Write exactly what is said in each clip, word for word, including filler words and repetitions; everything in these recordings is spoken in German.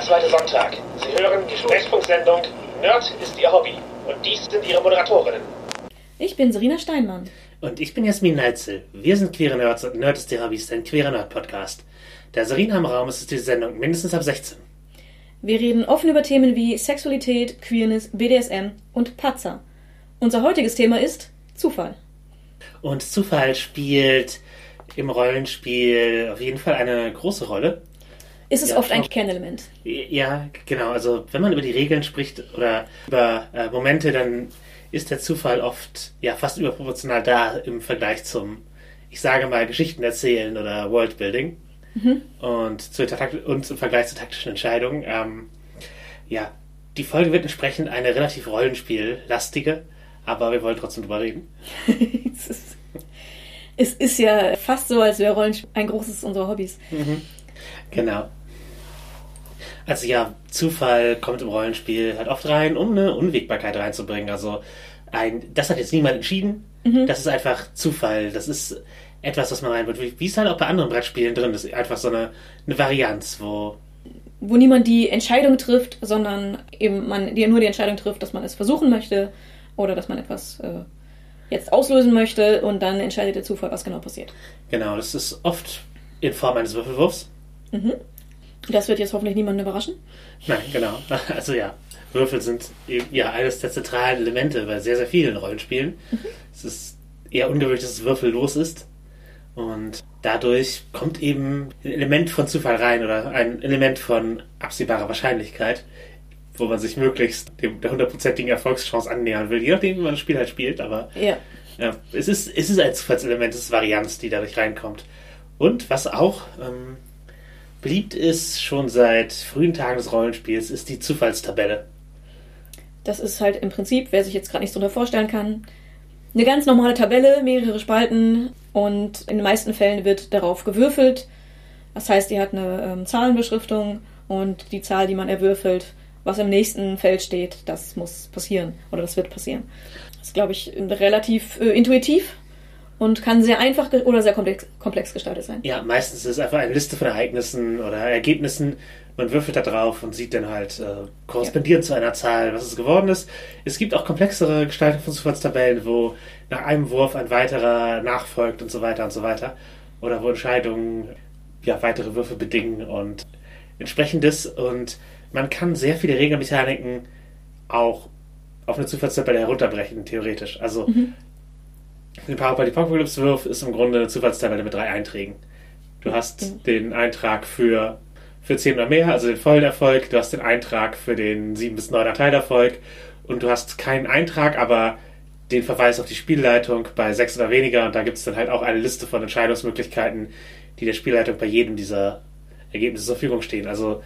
zweite Sonntag. Sie hören die Sprechfunksendung Nerd ist Ihr Hobby. Und dies sind Ihre Moderatorinnen. Ich bin Serena Steinmann. Und ich bin Jasmin Neitzel. Wir sind Queere Nerds und Nerd ist Ihr Hobby ist ein queerer Nerd-Podcast. Da Serena im Raum ist, ist diese Sendung mindestens ab sechzehn. Wir reden offen über Themen wie Sexualität, Queerness, B D S M und Patzer. Unser heutiges Thema ist Zufall. Und Zufall spielt im Rollenspiel auf jeden Fall eine große Rolle. Ist es ja, oft ein Kernelement? Ja, genau. Also wenn man über die Regeln spricht oder über äh, Momente, dann ist der Zufall oft ja fast überproportional da im Vergleich zum, ich sage mal, Geschichten erzählen oder Worldbuilding. Mhm. Und, zu, und im Vergleich zu taktischen Entscheidungen. Ähm, ja, die Folge wird entsprechend eine relativ rollenspiellastige, aber wir wollen trotzdem drüber reden. es, ist, es ist ja fast so, als wäre Rollenspiel ein großes unserer Hobbys. Mhm. Genau. Also ja, Zufall kommt im Rollenspiel halt oft rein, um eine Unwägbarkeit reinzubringen. Also ein, das hat jetzt niemand entschieden. Mhm. Das ist einfach Zufall. Das ist etwas, was man reinbringt. Wie, wie es halt auch bei anderen Brettspielen drin ist. Einfach so eine, eine Varianz, wo... Wo niemand die Entscheidung trifft, sondern eben man die, nur die Entscheidung trifft, dass man es versuchen möchte oder dass man etwas äh, jetzt auslösen möchte und dann entscheidet der Zufall, was genau passiert. Genau, das ist oft in Form eines Würfelwurfs. Mhm. Das wird jetzt hoffentlich niemanden überraschen. Nein, genau. Also ja, Würfel sind eben, ja eines der zentralen Elemente bei sehr, sehr vielen Rollenspielen. Mhm. Es ist eher ungewöhnlich, dass es würfellos ist. Und dadurch kommt eben ein Element von Zufall rein oder ein Element von absehbarer Wahrscheinlichkeit, wo man sich möglichst dem, der hundertprozentigen Erfolgschance annähern will, je nachdem, wie man das Spiel halt spielt. Aber ja. Ja, es ist, es ist ein Zufallselement, es ist Varianz, die dadurch reinkommt. Und was auch ähm, beliebt ist, schon seit frühen Tagen des Rollenspiels, ist die Zufallstabelle. Das ist halt im Prinzip, wer sich jetzt gerade nichts darunter vorstellen kann, eine ganz normale Tabelle, mehrere Spalten und in den meisten Fällen wird darauf gewürfelt. Das heißt, die hat eine ähm, Zahlenbeschriftung und die Zahl, die man erwürfelt, was im nächsten Feld steht, das muss passieren oder das wird passieren. Das ist, glaube ich, relativ äh, intuitiv und kann sehr einfach ge- oder sehr komplex, komplex gestaltet sein. Ja, meistens ist es einfach eine Liste von Ereignissen oder Ergebnissen. Man würfelt da drauf und sieht dann halt äh, korrespondierend ja. zu einer Zahl, was es geworden ist. Es gibt auch komplexere Gestaltungen von Zufallstabellen, wo nach einem Wurf ein weiterer nachfolgt und so weiter und so weiter. Oder wo Entscheidungen ja, weitere Würfe bedingen und entsprechendes. Und man kann sehr viele Regelmechaniken auch auf eine Zufallstabelle herunterbrechen, theoretisch. Also mhm. ein Power-Party-Apocalypse-Wurf ist im Grunde eine Zufallstabelle mit drei Einträgen. Du hast mhm. den Eintrag für für zehn oder mehr, also den vollen Erfolg, du hast den Eintrag für den sieben bis neuner Teilerfolg und du hast keinen Eintrag, aber den Verweis auf die Spielleitung bei sechs oder weniger und da gibt es dann halt auch eine Liste von Entscheidungsmöglichkeiten, die der Spielleitung bei jedem dieser Ergebnisse zur Verfügung stehen. Also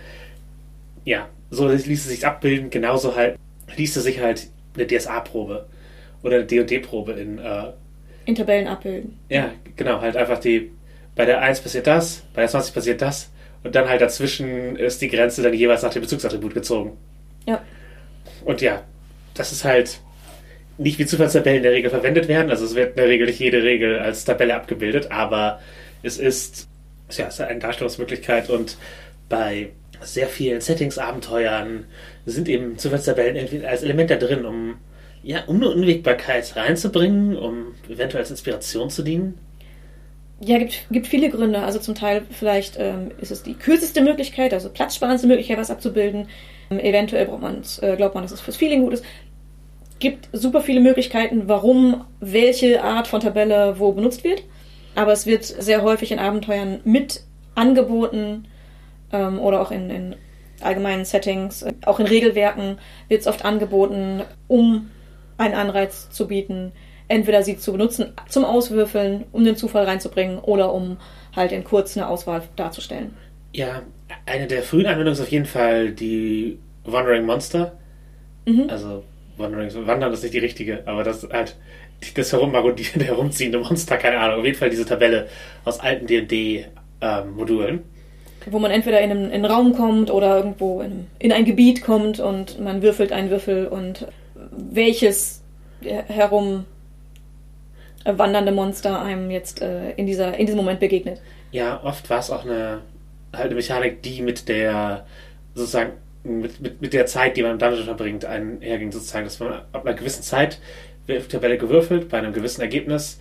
ja, so ließ es sich abbilden, genauso halt ließ es sich halt eine D S A-Probe oder eine D und D-Probe in äh, in Tabellen abbilden. Ja, genau, halt einfach die, bei der eins passiert das, bei der zwanzig passiert das und dann halt dazwischen ist die Grenze dann jeweils nach dem Bezugsattribut gezogen. Ja. Und ja, das ist halt nicht wie Zufallstabellen in der Regel verwendet werden, also es wird in der Regel nicht jede Regel als Tabelle abgebildet, aber es ist, ja, es ist eine Darstellungsmöglichkeit und bei sehr vielen Settings-Abenteuern sind eben Zufallstabellen irgendwie als Element da drin, um, ja, um eine Unwägbarkeit reinzubringen, um eventuell als Inspiration zu dienen. Ja, gibt, gibt viele Gründe. Also zum Teil vielleicht ähm, ist es die kürzeste Möglichkeit, also platzsparendste Möglichkeit, was abzubilden. Ähm, eventuell braucht man, äh, glaubt man, dass es fürs Feeling gut ist. Gibt super viele Möglichkeiten, warum welche Art von Tabelle wo benutzt wird. Aber es wird sehr häufig in Abenteuern mit angeboten ähm, oder auch in, in allgemeinen Settings, äh, auch in Regelwerken wird es oft angeboten, um einen Anreiz zu bieten, entweder sie zu benutzen zum Auswürfeln, um den Zufall reinzubringen oder um halt in kurz eine Auswahl darzustellen. Ja, eine der frühen Anwendungen ist auf jeden Fall die Wandering Monster. Mhm. Also Wandering, Wandern ist nicht die richtige, aber das halt das herummarodierende, herumziehende Monster, keine Ahnung. Auf jeden Fall diese Tabelle aus alten D und D-Modulen. Ähm, Wo man entweder in einen, in einen Raum kommt oder irgendwo in, in ein Gebiet kommt und man würfelt einen Würfel und welches herum wandernde Monster einem jetzt äh, in, dieser, in diesem Moment begegnet. Ja, oft war es auch eine, halt eine Mechanik, die mit der sozusagen mit, mit, mit der Zeit, die man im Dungeon verbringt, einherging sozusagen, dass man ab einer gewissen Zeit wird auf der Tabelle gewürfelt, bei einem gewissen Ergebnis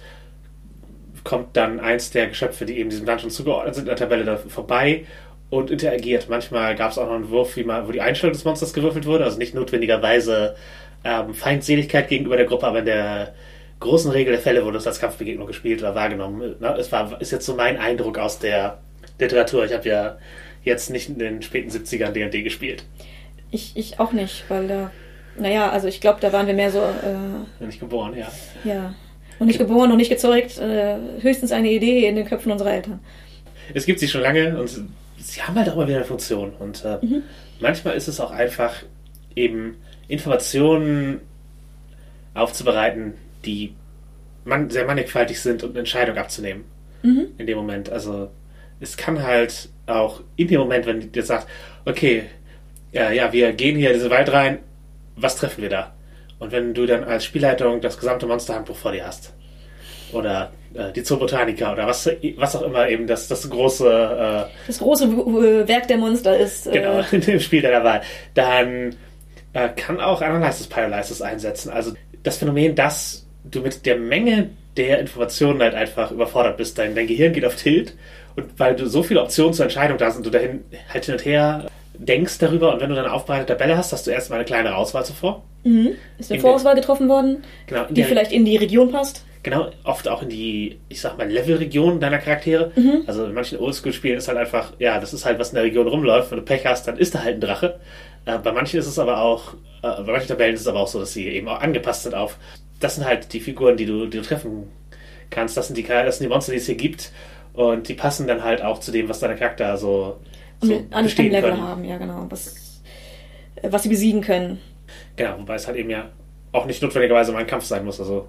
kommt dann eins der Geschöpfe, die eben diesem Dungeon zugeordnet sind, in der Tabelle da vorbei und interagiert. Manchmal gab es auch noch einen Wurf, wie mal, wo die Einstellung des Monsters gewürfelt wurde, also nicht notwendigerweise ähm, Feindseligkeit gegenüber der Gruppe, aber in der großen Regel der Fälle wurde es als Kampfbegegnung gespielt oder wahrgenommen. Es war, ist jetzt so mein Eindruck aus der Literatur. Ich habe ja jetzt nicht in den späten siebzigern D und D gespielt. Ich, ich auch nicht, weil da, naja, also ich glaube, da waren wir mehr so... Äh, nicht geboren, ja. Ja, noch nicht geboren, noch nicht gezeugt, äh, höchstens eine Idee in den Köpfen unserer Eltern. Es gibt sie schon lange und sie haben halt auch immer wieder eine Funktion. Und äh, mhm. manchmal ist es auch einfach, eben Informationen aufzubereiten, die man, sehr mannigfaltig sind und eine Entscheidung abzunehmen. Mhm. In dem Moment. Also es kann halt auch in dem Moment, wenn dir sagt, okay, ja, ja, wir gehen hier in diesen Wald rein, was treffen wir da? Und wenn du dann als Spielleitung das gesamte Monsterhandbuch vor dir hast, oder äh, die Zoobotanica, oder was, was auch immer eben das, das große... Äh, das große Werk der Monster ist... Äh, genau, in dem Spiel deiner Wahl, dann äh, kann auch Analysis Paralysis einsetzen. Also das Phänomen, dass du mit der Menge der Informationen halt einfach überfordert bist. Dein, dein Gehirn geht auf Tilt und weil du so viele Optionen zur Entscheidung da sind, du dahin halt hin und her denkst darüber und wenn du dann eine aufbereitete Tabelle hast, hast du erstmal eine kleine Auswahl zuvor. Mhm. Ist eine in Vorauswahl der, getroffen worden, genau, die der, vielleicht in die Region passt. Genau, oft auch in die, ich sag mal, Levelregion deiner Charaktere. Mhm. Also in manchen Oldschool-Spielen ist halt einfach, ja, das ist halt, was in der Region rumläuft. Wenn du Pech hast, dann ist da halt ein Drache. Äh, bei manchen ist es aber auch, äh, bei manchen Tabellen ist es aber auch so, dass sie eben auch angepasst sind auf, das sind halt die Figuren, die du, die du treffen kannst. Das sind die, das sind die Monster, die es hier gibt. Und die passen dann halt auch zu dem, was deine Charakter so, so an, an bestehen Level können. haben, ja genau, was, was sie besiegen können. Genau, wobei es halt eben ja auch nicht notwendigerweise mal ein Kampf sein muss. Also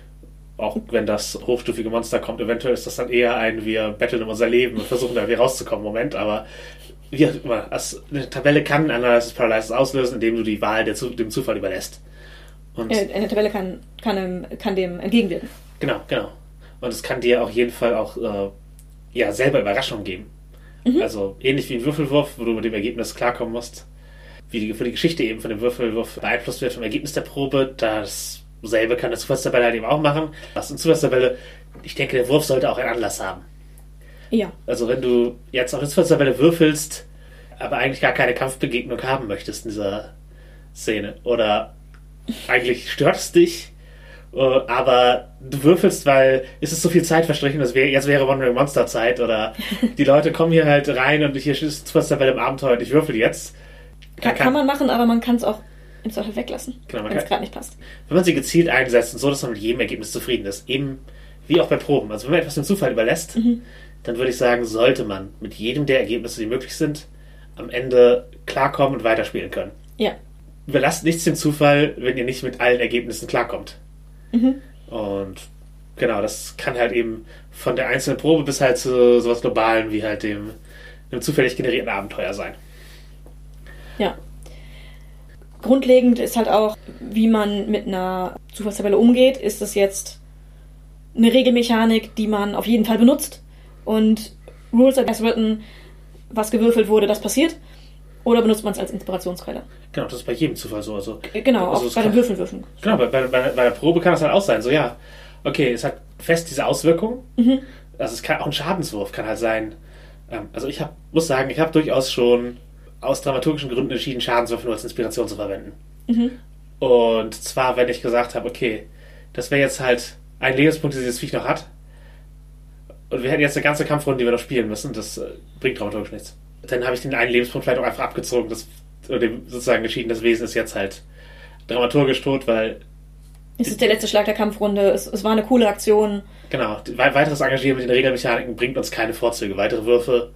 auch wenn das hochstufige Monster kommt, eventuell ist das dann eher ein, wir betteln um unser Leben und versuchen da irgendwie rauszukommen, Moment, aber wie auch immer, also eine Tabelle kann Analysis Paralysis auslösen, indem du die Wahl der, dem Zufall überlässt. Und eine Tabelle kann, kann, kann dem entgegenwirken. Genau, genau. Und es kann dir auf jeden Fall auch äh, ja, selber Überraschungen geben. Mhm. Also ähnlich wie ein Würfelwurf, wo du mit dem Ergebnis klarkommen musst, wie die, für die Geschichte eben von dem Würfelwurf beeinflusst wird vom Ergebnis der Probe, dasselbe kann eine Zufallstabelle halt eben auch machen. Was eine Zufallstabelle, ich denke, der Wurf sollte auch einen Anlass haben. Ja. Also wenn du jetzt auf eine Zufallstabelle würfelst, aber eigentlich gar keine Kampfbegegnung haben möchtest in dieser Szene, oder eigentlich stört es dich, aber du würfelst, weil es ist so viel Zeit verstrichen, das wär, jetzt wäre Wandering Monster Zeit, oder die Leute kommen hier halt rein und hier ist Zufallstabelle im Abenteuer und ich würfel jetzt. Kann, kann, kann man machen, aber man kann es auch im Zweifel weglassen, genau, wenn es gerade nicht passt. Wenn man sie gezielt einsetzt und so, dass man mit jedem Ergebnis zufrieden ist, eben wie auch bei Proben. Also wenn man etwas dem Zufall überlässt, mhm. dann würde ich sagen, sollte man mit jedem der Ergebnisse, die möglich sind, am Ende klarkommen und weiterspielen können. Ja. Überlasst nichts dem Zufall, wenn ihr nicht mit allen Ergebnissen klarkommt. Mhm. Und genau, das kann halt eben von der einzelnen Probe bis halt zu sowas Globalen wie halt dem, dem zufällig generierten Abenteuer sein. Ja. Grundlegend ist halt auch, wie man mit einer Zufallstabelle umgeht. Ist das jetzt eine Regelmechanik, die man auf jeden Fall benutzt und Rules are as written, was gewürfelt wurde, das passiert? Oder benutzt man es als Inspirationsquelle? Genau, das ist bei jedem Zufall so. Also, genau, also auch bei den Würfelwürfen. Genau, bei, bei, bei der Probe kann das halt auch sein. So, ja, okay, es hat fest diese Auswirkung. Mhm. Also es kann auch ein Schadenswurf kann halt sein. Ähm, also ich hab, muss sagen, ich habe durchaus schon aus dramaturgischen Gründen entschieden, Schadenswürfe nur als Inspiration zu verwenden. Mhm. Und zwar, wenn ich gesagt habe, okay, das wäre jetzt halt ein Lebenspunkt, den dieses Viech noch hat. Und wir hätten jetzt eine ganze Kampfrunde, die wir noch spielen müssen. Das äh, bringt dramaturgisch nichts. Dann habe ich den einen Lebenspunkt vielleicht auch einfach abgezogen, das, oder dem sozusagen entschieden, das Wesen ist jetzt halt dramaturgisch tot, weil... Es ist der letzte Schlag der Kampfrunde, es, es war eine coole Aktion. Genau, weiteres Engagieren mit den Regelmechaniken bringt uns keine Vorzüge. Weitere Würfe,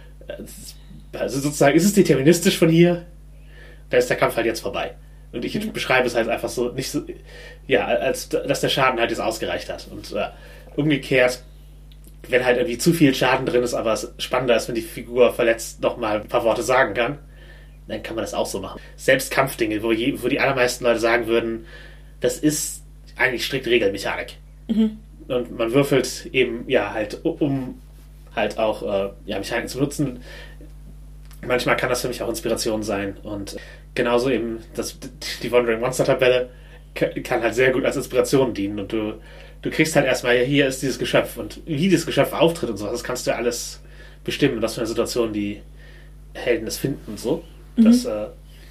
also sozusagen, ist es deterministisch von hier, da ist der Kampf halt jetzt vorbei. Und ich mhm. beschreibe es halt einfach so, nicht so, ja, als dass der Schaden halt jetzt ausgereicht hat. Und äh, umgekehrt, wenn halt irgendwie zu viel Schaden drin ist, aber es spannender ist, wenn die Figur verletzt nochmal ein paar Worte sagen kann, dann kann man das auch so machen. Selbst Kampfdinge, wo, je, wo die allermeisten Leute sagen würden, das ist eigentlich strikt Regelmechanik. Mhm. Und man würfelt eben, ja, halt, um halt auch, äh, ja, Mechaniken zu nutzen. manchmal kann das für mich auch Inspiration sein. Und genauso eben das, die Wandering Monster Tabelle kann halt sehr gut als Inspiration dienen. Und du, du kriegst halt erstmal, ja, hier ist dieses Geschöpf. Und wie dieses Geschöpf auftritt und so, das kannst du ja alles bestimmen, was für eine Situation die Helden es finden und so. Mhm. Das, äh,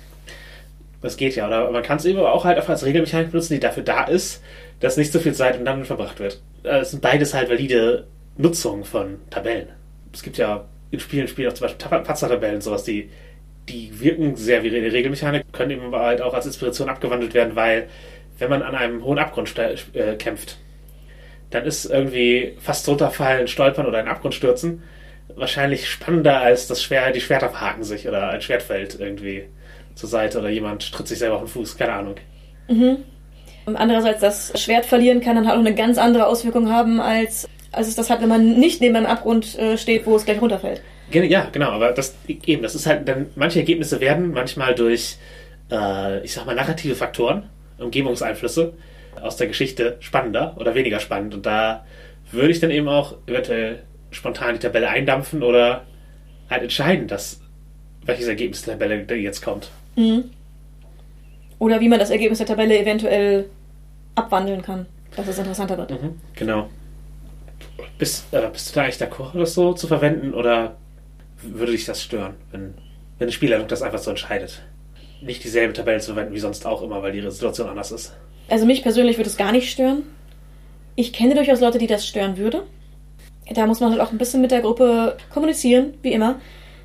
das geht ja. Oder man kann es eben auch halt einfach als Regelmechanik benutzen, die dafür da ist, dass nicht so viel Zeit im Dungeon verbracht wird. Es sind beides halt valide Nutzungen von Tabellen. Es gibt ja in Spielen, Spielen auch zum Beispiel Patzer-Tabellen und sowas, die, die wirken sehr wie eine Regelmechanik, können eben aber halt auch als Inspiration abgewandelt werden, weil wenn man an einem hohen Abgrund äh, kämpft, dann ist irgendwie fast runterfallen, stolpern oder in den Abgrund stürzen wahrscheinlich spannender als das Schwert, die Schwerter verhaken sich oder ein Schwert fällt irgendwie zur Seite oder jemand tritt sich selber auf den Fuß, keine Ahnung. Mhm. Und andererseits, das Schwert verlieren kann dann halt auch eine ganz andere Auswirkung haben, als, als es das hat, wenn man nicht neben einem Abgrund äh, steht, wo es gleich runterfällt. Ja, genau, aber das eben, das ist halt dann, manche Ergebnisse werden manchmal durch, äh, ich sag mal, narrative Faktoren, Umgebungseinflüsse aus der Geschichte spannender oder weniger spannend. Und da würde ich dann eben auch eventuell spontan die Tabelle eindampfen oder halt entscheiden, dass welches Ergebnis der Tabelle jetzt kommt. Mhm. Oder wie man das Ergebnis der Tabelle eventuell abwandeln kann, dass es interessanter wird. Mhm, genau. Bist, äh, bist du da eigentlich d'accord, das so zu verwenden, oder würde dich das stören, wenn, wenn eine Spielleitung das einfach so entscheidet? Nicht dieselbe Tabelle zu verwenden wie sonst auch immer, weil die Situation anders ist. Also mich persönlich würde es gar nicht stören. Ich kenne durchaus Leute, die das stören würde. Da muss man halt auch ein bisschen mit der Gruppe kommunizieren, wie immer.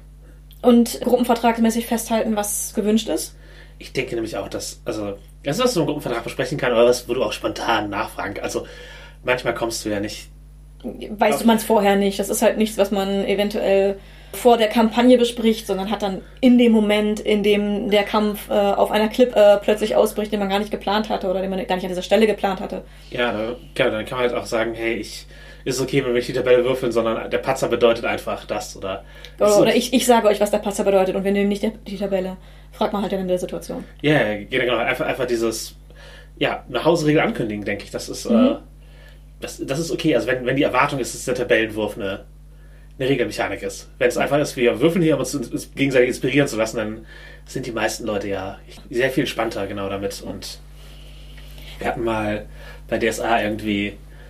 Und gruppenvertragsmäßig festhalten, was gewünscht ist. Ich denke nämlich auch, dass, also, das ist, was du im Gruppenvertrag besprechen kannst, oder was, wo du auch spontan nachfragen kannst. Also, manchmal kommst du ja nicht. Weiß man es vorher nicht. Das ist halt nichts, was man eventuell vor der Kampagne bespricht, sondern hat dann in dem Moment, in dem der Kampf äh, auf einer Clip äh, plötzlich ausbricht, den man gar nicht geplant hatte oder den man gar nicht an dieser Stelle geplant hatte. Ja, da, ja, dann kann man halt auch sagen, hey, ich ist okay, wenn wir nicht die Tabelle würfeln, sondern der Patzer bedeutet einfach das. Oder, oder, oder ich, ich sage euch, was der Patzer bedeutet und wir nehmen nicht die, die Tabelle. Fragt man halt dann in der Situation. Ja, yeah, genau. Einfach, einfach dieses, ja, eine Hausregel ankündigen, denke ich. Das ist, mhm. äh, das, das ist okay. Also wenn, wenn die Erwartung ist, dass der Tabellenwurf eine, eine Regelmechanik ist. Wenn es einfach ist, wir würfeln hier, um uns, uns gegenseitig inspirieren zu lassen, dann sind die meisten Leute ja sehr viel entspannter genau damit. Und wir hatten mal bei D S A irgendwie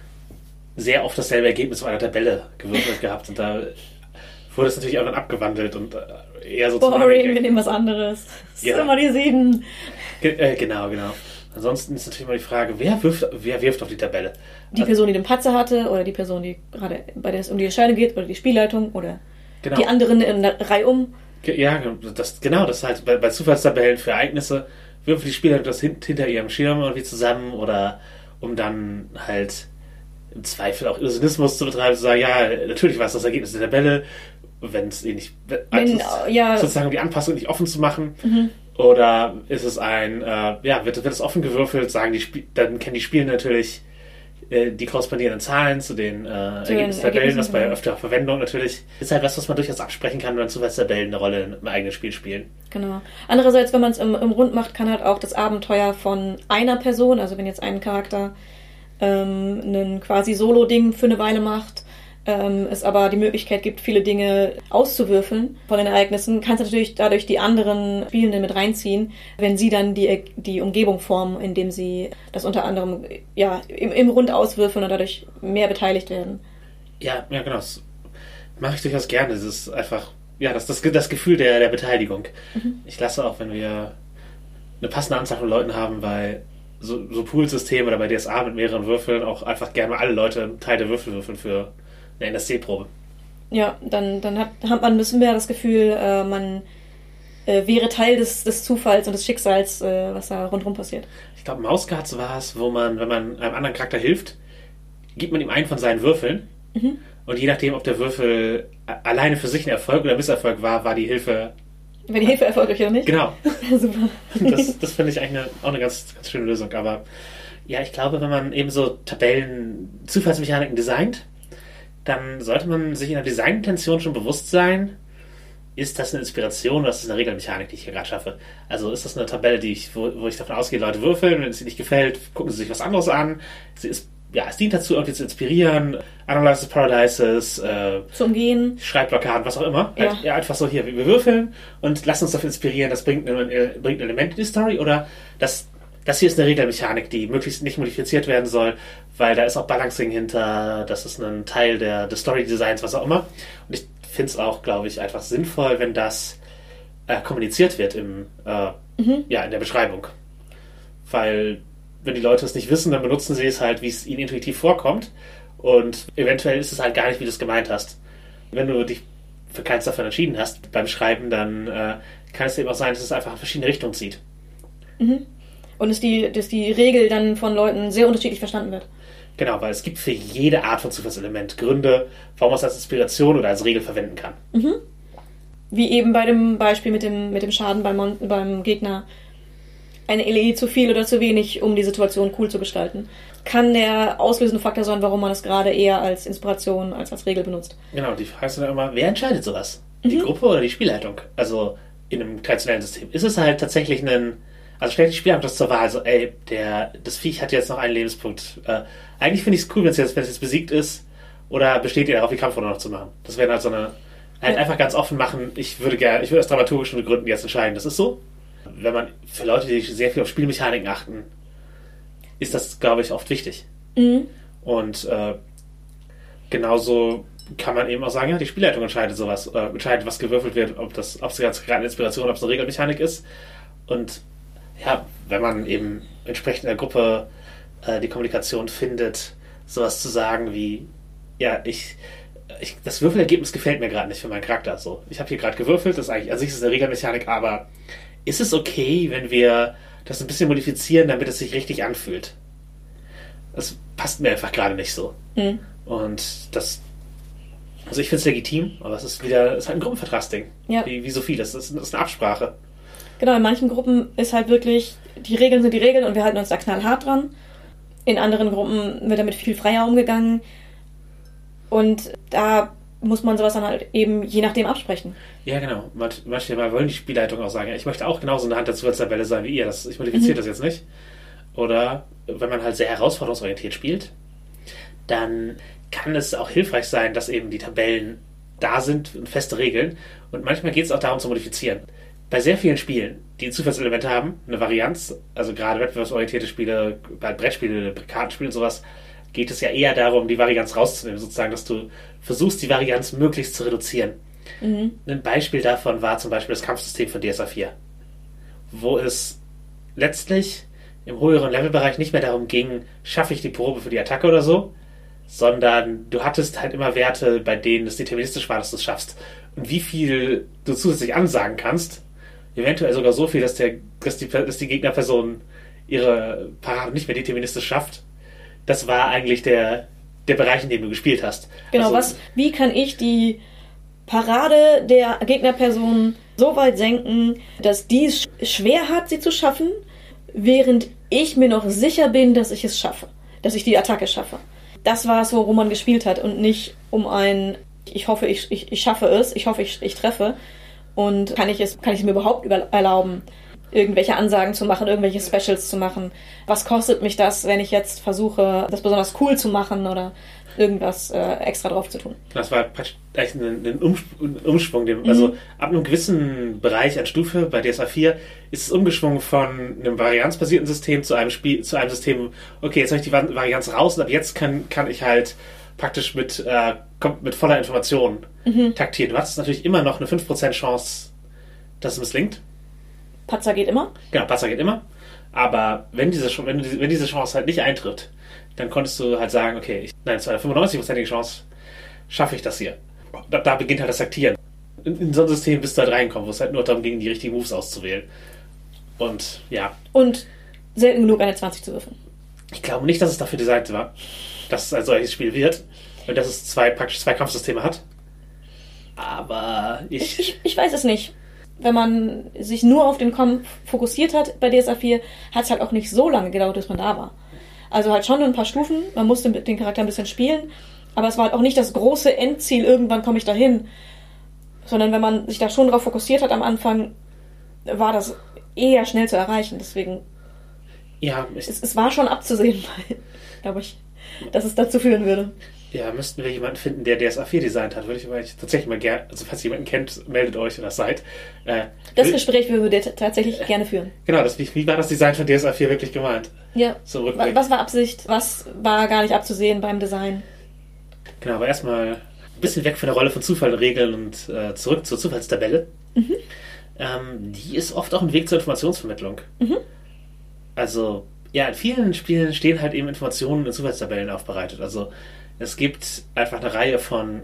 sehr oft dasselbe Ergebnis auf einer Tabelle gewürfelt gehabt und da wurde es natürlich irgendwann abgewandelt und eher so Boring, wir nehmen was anderes. Das ja. ist immer die sieben. Ge- äh, genau, genau. Ansonsten ist natürlich mal die Frage, wer wirft, wer wirft auf die Tabelle? Die also, Person, die den Patzer hatte oder die Person, die gerade bei der es um die Entscheidung geht oder die Spielleitung oder genau. die anderen in der Reihe um. Ge- ja, das, genau, das ist halt bei, bei Zufallstabellen für Ereignisse würfelt die Spielleitung das hin, hinter ihrem Schirm irgendwie zusammen oder um dann halt im Zweifel auch Illusionismus zu betreiben, zu sagen, ja, natürlich war es das Ergebnis der Tabelle, wenn es eh nicht, wenn, ja. sozusagen die Anpassung nicht offen zu machen. Mhm. Oder ist es ein, äh, ja, wird, wird es offen gewürfelt, sagen die Spie- dann kennen die Spieler natürlich äh, die korrespondierenden Zahlen zu den äh, Ergebnistabellen, das bei öfterer Verwendung natürlich ist halt was, was man durchaus absprechen kann, wenn Zufallstabellen eine Rolle im eigenen Spiel spielen. Genau. Andererseits, wenn man es im, im Rund macht, kann halt auch das Abenteuer von einer Person, also wenn jetzt ein Charakter ähm, ein quasi Solo-Ding für eine Weile macht, ähm, es aber die Möglichkeit gibt, viele Dinge auszuwürfeln von den Ereignissen, kannst du natürlich dadurch die anderen Spielenden mit reinziehen, wenn sie dann die, die Umgebung formen, indem sie das unter anderem ja, im, im Rund auswürfeln und dadurch mehr beteiligt werden. Ja, ja, genau. Das mache ich durchaus gerne. Das ist einfach, ja, das, das, das Gefühl der, der Beteiligung. Mhm. Ich lasse auch, wenn wir eine passende Anzahl von Leuten haben, weil so, so Poolsystem oder bei D S A mit mehreren Würfeln auch einfach gerne mal alle Leute einen Teil der Würfel würfeln für eine N S C-Probe. Ja, dann, dann hat, hat man ein bisschen mehr das Gefühl, äh, man äh, wäre Teil des, des Zufalls und des Schicksals, äh, was da rundherum passiert. Ich glaube, Mauscards war es, wo man, wenn man einem anderen Charakter hilft, gibt man ihm einen von seinen Würfeln mhm. und je nachdem, ob der Würfel alleine für sich ein Erfolg oder Misserfolg war, war die Hilfe... War die Hilfe erfolgreich oder nicht? Genau. Super. Das, das finde ich eigentlich eine, auch eine ganz, ganz schöne Lösung. Aber ja, ich glaube, wenn man eben so Tabellen, Zufallsmechaniken designt, dann sollte man sich in der Designintention schon bewusst sein, ist das eine Inspiration oder ist das eine Regelmechanik, die ich hier gerade schaffe? Also ist das eine Tabelle, die ich, wo, wo ich davon ausgehe, Leute würfeln, wenn es ihnen nicht gefällt, gucken sie sich was anderes an. Sie ist ja, es dient dazu, irgendwie zu inspirieren, Analysis Paradises, äh, zu umgehen, Schreibblockaden, was auch immer. Ja. Halt, ja, einfach so hier, wir würfeln und lassen uns dafür inspirieren, das bringt ein, bringt ein Element in die Story oder das, das hier ist eine Regelmechanik, die möglichst nicht modifiziert werden soll, weil da ist auch Balancing hinter, das ist ein Teil der, des Story-Designs, was auch immer. Und ich finde es auch, glaube ich, einfach sinnvoll, wenn das äh, kommuniziert wird im, äh, mhm. ja, in der Beschreibung. Weil wenn die Leute es nicht wissen, dann benutzen sie es halt, wie es ihnen intuitiv vorkommt. Und eventuell ist es halt gar nicht, wie du es gemeint hast. Wenn du dich für keins davon entschieden hast beim Schreiben, dann äh, kann es eben auch sein, dass es einfach in verschiedene Richtungen zieht. Mhm. Und dass die, dass die Regel dann von Leuten sehr unterschiedlich verstanden wird. Genau, weil es gibt für jede Art von Zufallselement Gründe, warum man es als Inspiration oder als Regel verwenden kann. Mhm. Wie eben bei dem Beispiel mit dem, mit dem Schaden beim, Mon- beim Gegner. Eine L E zu viel oder zu wenig, um die Situation cool zu gestalten. Kann der auslösende Faktor sein, warum man es gerade eher als Inspiration als als Regel benutzt. Genau, die Frage ist dann immer, wer entscheidet sowas? Die mhm. Gruppe oder die Spielleitung? Also in einem traditionellen System. Ist es halt tatsächlich ein... Also stellt die Spielleitung das zur Wahl, so ey, der, das Viech hat jetzt noch einen Lebenspunkt. Äh, eigentlich finde ich es cool, wenn es jetzt, wenn es jetzt besiegt ist, oder besteht ihr darauf, die Kampfrunde noch zu machen? Das wäre halt so eine... Halt ja. einfach ganz offen machen, ich würde gerne, ich würde aus dramaturgischen Gründen jetzt entscheiden, das ist so. Wenn man für Leute, die sehr viel auf Spielmechaniken achten, ist das, glaube ich, oft wichtig. Mhm. Und äh, genauso kann man eben auch sagen, ja, die Spielleitung entscheidet sowas, äh, entscheidet, was gewürfelt wird, ob das, ob es gerade eine Inspiration, ob es eine Regelmechanik ist. Und ja, wenn man eben entsprechend in der Gruppe äh, die Kommunikation findet, sowas zu sagen wie, ja, ich, ich das Würfelergebnis gefällt mir gerade nicht für meinen Charakter. So, ich habe hier gerade gewürfelt, das ist eigentlich, an sich ist es eine Regelmechanik, aber ist es okay, wenn wir das ein bisschen modifizieren, damit es sich richtig anfühlt? Das passt mir einfach gerade nicht so. Mhm. Und das, also ich finde es legitim, aber es ist wieder, es ist halt ein Gruppenvertragsding. Ja. Wie, wie so viel, das ist, das ist eine Absprache. Genau, in manchen Gruppen ist halt wirklich, die Regeln sind die Regeln und wir halten uns da knallhart dran. In anderen Gruppen wird damit viel freier umgegangen. Und da muss man sowas dann halt eben je nachdem absprechen. Ja, genau. Manchmal wollen die Spielleitungen auch sagen, ich möchte auch genauso eine Hand der Zufallstabelle sein wie ihr. Das, ich modifiziere mhm. das jetzt nicht. Oder wenn man halt sehr herausforderungsorientiert spielt, dann kann es auch hilfreich sein, dass eben die Tabellen da sind und feste Regeln. Und manchmal geht es auch darum zu modifizieren. Bei sehr vielen Spielen, die Zufallselemente haben, eine Varianz, also gerade wettbewerbsorientierte Spiele, bei Brettspiele, Kartenspiele und sowas, geht es ja eher darum, die Varianz rauszunehmen, sozusagen, dass du versuchst, die Varianz möglichst zu reduzieren. Mhm. Ein Beispiel davon war zum Beispiel das Kampfsystem von D S A vier, wo es letztlich im höheren Levelbereich nicht mehr darum ging, schaffe ich die Probe für die Attacke oder so, sondern du hattest halt immer Werte, bei denen es deterministisch war, dass du es schaffst. Und wie viel du zusätzlich ansagen kannst, eventuell sogar so viel, dass, der, dass, die, dass die Gegnerperson ihre Parade nicht mehr deterministisch schafft. Das war eigentlich der, der Bereich, in dem du gespielt hast. Genau, also, was, wie kann ich die Parade der Gegnerperson so weit senken, dass die es schwer hat, sie zu schaffen, während ich mir noch sicher bin, dass ich es schaffe, dass ich die Attacke schaffe. Das war es, worum man gespielt hat und nicht um ein, ich hoffe, ich, ich, ich schaffe es, ich hoffe, ich, ich treffe und kann ich es, kann ich es mir überhaupt über, erlauben, irgendwelche Ansagen zu machen, irgendwelche Specials zu machen. Was kostet mich das, wenn ich jetzt versuche, das besonders cool zu machen oder irgendwas äh, extra drauf zu tun? Das war echt ein, ein Umschwung. Dem, mhm. Also ab einem gewissen Bereich an Stufe bei D S A vier ist es umgeschwungen von einem varianzbasierten System zu einem Spiel, zu einem System, okay, jetzt habe ich die Varianz raus und ab jetzt kann, kann ich halt praktisch mit, äh, mit voller Information mhm. taktieren. Du hast natürlich immer noch eine fünf Prozent Chance, dass es misslingt. Patzer geht immer? Genau, Patzer geht immer. Aber wenn diese, wenn, diese, wenn diese Chance halt nicht eintritt, dann konntest du halt sagen, okay, ich, nein, es war eine fünfundneunzig-prozentige Chance, schaffe ich das hier. Da, da beginnt halt das Taktieren. In, in so ein System bist du halt reinkommen, wo es halt nur darum ging, die richtigen Moves auszuwählen. Und ja. Und selten genug eine zwanzig zu würfeln. Ich glaube nicht, dass es dafür designt war, dass es ein solches Spiel wird. Und dass es zwei, praktisch zwei Kampfsysteme hat. Aber ich... Ich, ich, ich weiß es nicht. Wenn man sich nur auf den Kampf fokussiert hat bei D S A vier, hat es halt auch nicht so lange gedauert, bis man da war. Also halt schon ein paar Stufen, man musste mit den Charakter ein bisschen spielen, aber es war halt auch nicht das große Endziel, irgendwann komme ich dahin. Sondern wenn man sich da schon drauf fokussiert hat am Anfang, war das eher schnell zu erreichen. Deswegen, ja, es, es war schon abzusehen, glaube ich. dass es dazu führen würde. Ja, müssten wir jemanden finden, der D S A vier designt hat. Würde ich aber tatsächlich mal gerne, also falls ihr jemanden kennt, meldet euch oder seid. Äh, das Gespräch würden wir tatsächlich äh, gerne führen. Genau, das, wie, wie war das Design von D S A vier wirklich gemeint? Ja, so was war Absicht, was war gar nicht abzusehen beim Design? Genau, aber erstmal ein bisschen weg von der Rolle von Zufall, Regeln und äh, zurück zur Zufallstabelle. Mhm. Ähm, die ist oft auch ein Weg zur Informationsvermittlung. Mhm. Also, ja, in vielen Spielen stehen halt eben Informationen in Zufallstabellen aufbereitet. Also, es gibt einfach eine Reihe von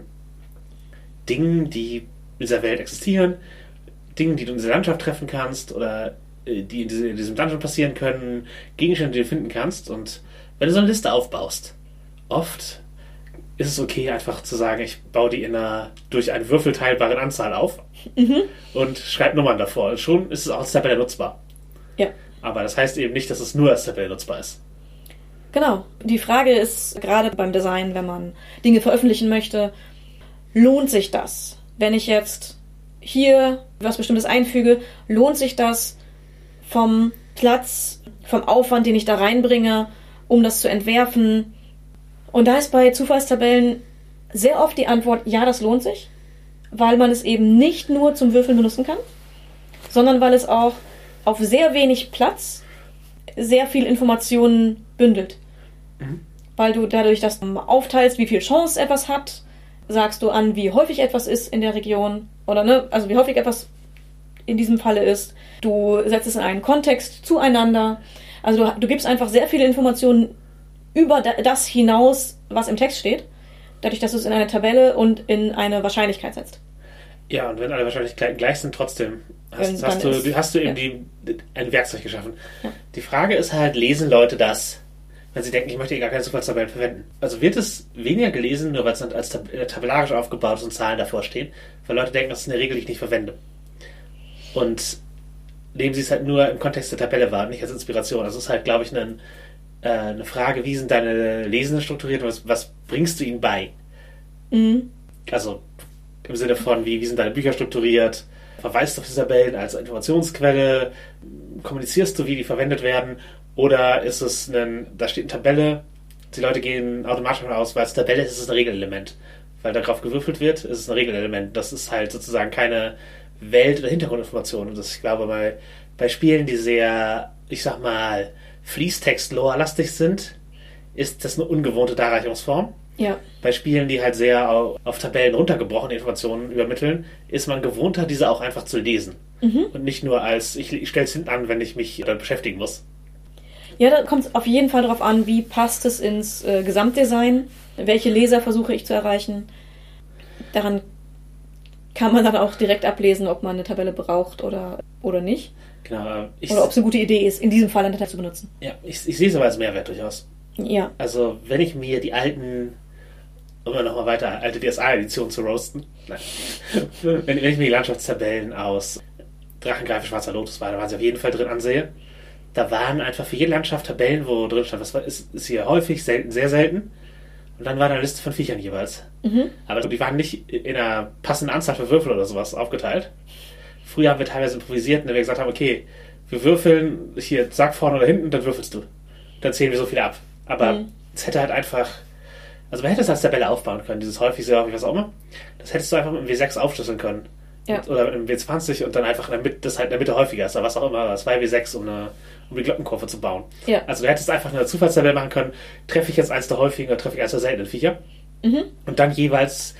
Dingen, die in dieser Welt existieren, Dingen, die du in dieser Landschaft treffen kannst oder äh, die in, diese, in diesem Dungeon passieren können, Gegenstände, die du finden kannst. Und wenn du so eine Liste aufbaust, oft ist es okay, einfach zu sagen, ich baue die in einer durch eine würfelteilbaren Anzahl auf mhm. und schreibe Nummern davor. Und schon ist es auch als Tabelle nutzbar. Ja. Aber das heißt eben nicht, dass es nur als Tabelle nutzbar ist. Genau. Die Frage ist, gerade beim Design, wenn man Dinge veröffentlichen möchte, lohnt sich das? Wenn ich jetzt hier was Bestimmtes einfüge, lohnt sich das vom Platz, vom Aufwand, den ich da reinbringe, um das zu entwerfen? Und da ist bei Zufallstabellen sehr oft die Antwort, ja, das lohnt sich, weil man es eben nicht nur zum Würfeln benutzen kann, sondern weil es auch auf sehr wenig Platz sehr viel Informationen bündelt. Mhm. Weil du dadurch, dass du aufteilst, wie viel Chance etwas hat, sagst du an, wie häufig etwas ist in der Region, oder ne, also wie häufig etwas in diesem Falle ist. Du setzt es in einen Kontext zueinander. Also du, du gibst einfach sehr viele Informationen über das hinaus, was im Text steht, dadurch, dass du es in eine Tabelle und in eine Wahrscheinlichkeit setzt. Ja, und wenn alle Wahrscheinlichkeiten gleich sind, trotzdem hast, hast, du, ist, hast du eben ja. die, ein Werkzeug geschaffen. Ja. Die Frage ist halt, lesen Leute das, wenn sie denken, ich möchte gar keine Zufallstabellen verwenden? Also wird es weniger gelesen, nur weil es dann als tab- tabellarisch aufgebaut ist und Zahlen davor stehen, weil Leute denken, das ist eine Regel, die ich nicht verwende. Und nehmen sie es halt nur im Kontext der Tabelle wahr, nicht als Inspiration. Das ist halt, glaube ich, ein eine Frage, wie sind deine Lesenden strukturiert und was, was bringst du ihnen bei? Mhm. Also im Sinne von, wie, wie sind deine Bücher strukturiert? Verweist du auf die Tabellen als Informationsquelle? Kommunizierst du, wie die verwendet werden? Oder ist es ein, da steht eine Tabelle, die Leute gehen automatisch davon aus, weil es Tabelle ist, ist es ein Regelelement. Weil darauf gewürfelt wird, ist es ein Regelelement. Das ist halt sozusagen keine Welt- oder Hintergrundinformation. Und das, ich glaube, bei, bei Spielen, die sehr, ich sag mal, Fließtext-Lore-lastig sind, ist das eine ungewohnte Darreichungsform. Ja. Bei Spielen, die halt sehr auf, auf Tabellen runtergebrochene Informationen übermitteln, ist man gewohnter, diese auch einfach zu lesen. Mhm. Und nicht nur als, ich, ich stelle es hinten an, wenn ich mich damit beschäftigen muss. Ja, da kommt es auf jeden Fall darauf an, wie passt es ins äh, Gesamtdesign, welche Leser versuche ich zu erreichen. Daran kann man dann auch direkt ablesen, ob man eine Tabelle braucht oder, oder nicht. Genau, ich, oder ob es eine gute Idee ist, in diesem Fall eine Tabelle zu benutzen. Ja, ich, ich sehe es aber als Mehrwert durchaus. Ja. Also, wenn ich mir die alten, um noch mal weiter, alte D S A-Editionen zu roasten, nein. wenn, wenn ich mir die Landschaftstabellen aus Drachengreife, Schwarzer Lotus war, da waren sie auf jeden Fall drin ansehe, da waren einfach für jede Landschaft Tabellen, wo drin stand, was war, ist, ist hier häufig, selten, sehr selten. Und dann war da eine Liste von Viechern jeweils. Mhm. Aber die waren nicht in einer passenden Anzahl für Würfel oder sowas aufgeteilt. Früher haben wir teilweise improvisiert, indem wir gesagt haben, okay, wir würfeln hier, sag vorne oder hinten, dann würfelst du. Dann zählen wir so viel ab. Aber mhm. es hätte halt einfach, also man hätte es als Tabelle aufbauen können, dieses häufig, sehr häufig, was auch immer. Das hättest du einfach mit einem W sechs aufschlüsseln können. Ja. Mit, oder mit einem W zwanzig und dann einfach in der Mitte, das halt in der Mitte häufiger ist, oder was auch immer, zwei W sechs, um, eine, um die Glockenkurve zu bauen. Ja. Also du hättest einfach eine Zufallstabelle machen können, treffe ich jetzt eins der häufigen oder treffe ich eins der seltenen Viecher. Mhm. Und dann jeweils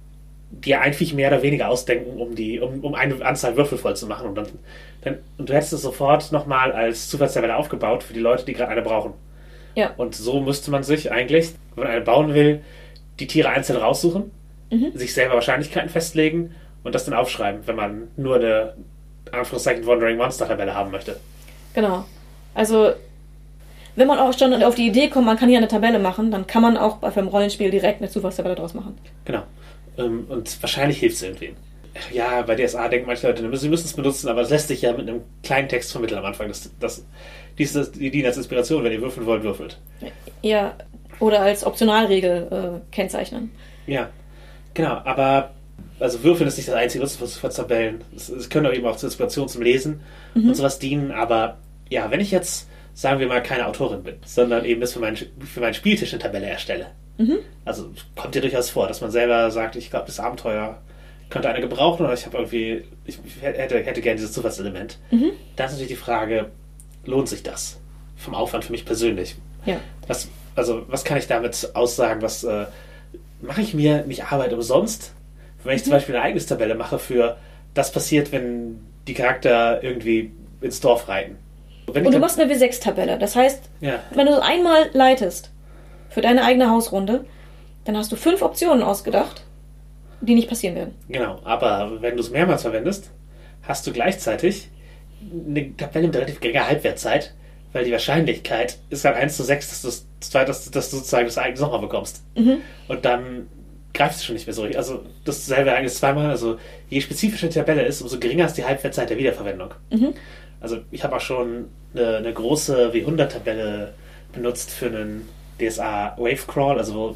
dir ein Viech mehr oder weniger ausdenken, um die, um, um eine Anzahl Würfel voll zu machen. Und, dann, dann, und du hättest es sofort nochmal als Zufallstabelle aufgebaut für die Leute, die gerade eine brauchen. Ja. Und so müsste man sich eigentlich, wenn man eine bauen will, die Tiere einzeln raussuchen, mhm. sich selber Wahrscheinlichkeiten festlegen und das dann aufschreiben, wenn man nur eine Anführungszeichen Wandering Monster Tabelle haben möchte. Genau. Also wenn man auch schon auf die Idee kommt, man kann hier eine Tabelle machen, dann kann man auch beim Rollenspiel direkt eine Zufallstabelle draus machen. Genau. Und wahrscheinlich hilft es irgendwem. Ja, bei D S A denken manche Leute, sie müssen es benutzen, aber das lässt sich ja mit einem kleinen Text vermitteln am Anfang. Das, das, dies, das, die dienen als Inspiration, wenn ihr würfeln wollt, würfelt. Ja, oder als Optionalregel äh, kennzeichnen. Ja, genau, aber also Würfeln ist nicht das einzige Nutzen von Tabellen. Es, es können auch eben auch zur Inspiration zum Lesen mhm. und sowas dienen, aber ja, wenn ich jetzt sagen wir mal, keine Autorin bin, sondern eben das für, mein, für meinen Spieltisch eine Tabelle erstelle. Mhm. Also kommt ja durchaus vor, dass man selber sagt, ich glaube, das Abenteuer könnte einer gebrauchen oder ich habe irgendwie, ich hätte, hätte gerne dieses Zufallselement. Mhm. Da ist natürlich die Frage, lohnt sich das? Vom Aufwand für mich persönlich. Ja. Was, also, was kann ich damit aussagen? Was äh, mache ich mir nicht Arbeit umsonst? Wenn ich mhm. zum Beispiel eine Ereignistabelle mache für das passiert, wenn die Charakter irgendwie ins Dorf reiten. Wenn und du machst eine W sechs Tabelle. Das heißt, ja. wenn du einmal leitest für deine eigene Hausrunde, dann hast du fünf Optionen ausgedacht, die nicht passieren werden. Genau, aber wenn du es mehrmals verwendest, hast du gleichzeitig eine Tabelle mit relativ geringer Halbwertzeit, weil die Wahrscheinlichkeit ist dann eins zu sechs, dass du, dass, dass du sozusagen das Ereignis nochmal bekommst. Mhm. Und dann greifst du schon nicht mehr so richtig. Also dasselbe Ereignis zweimal, also je spezifischer die Tabelle ist, umso geringer ist die Halbwertzeit der Wiederverwendung. Mhm. Also ich habe auch schon eine, eine große W hundert Tabelle benutzt für einen D S A Wave Crawl, also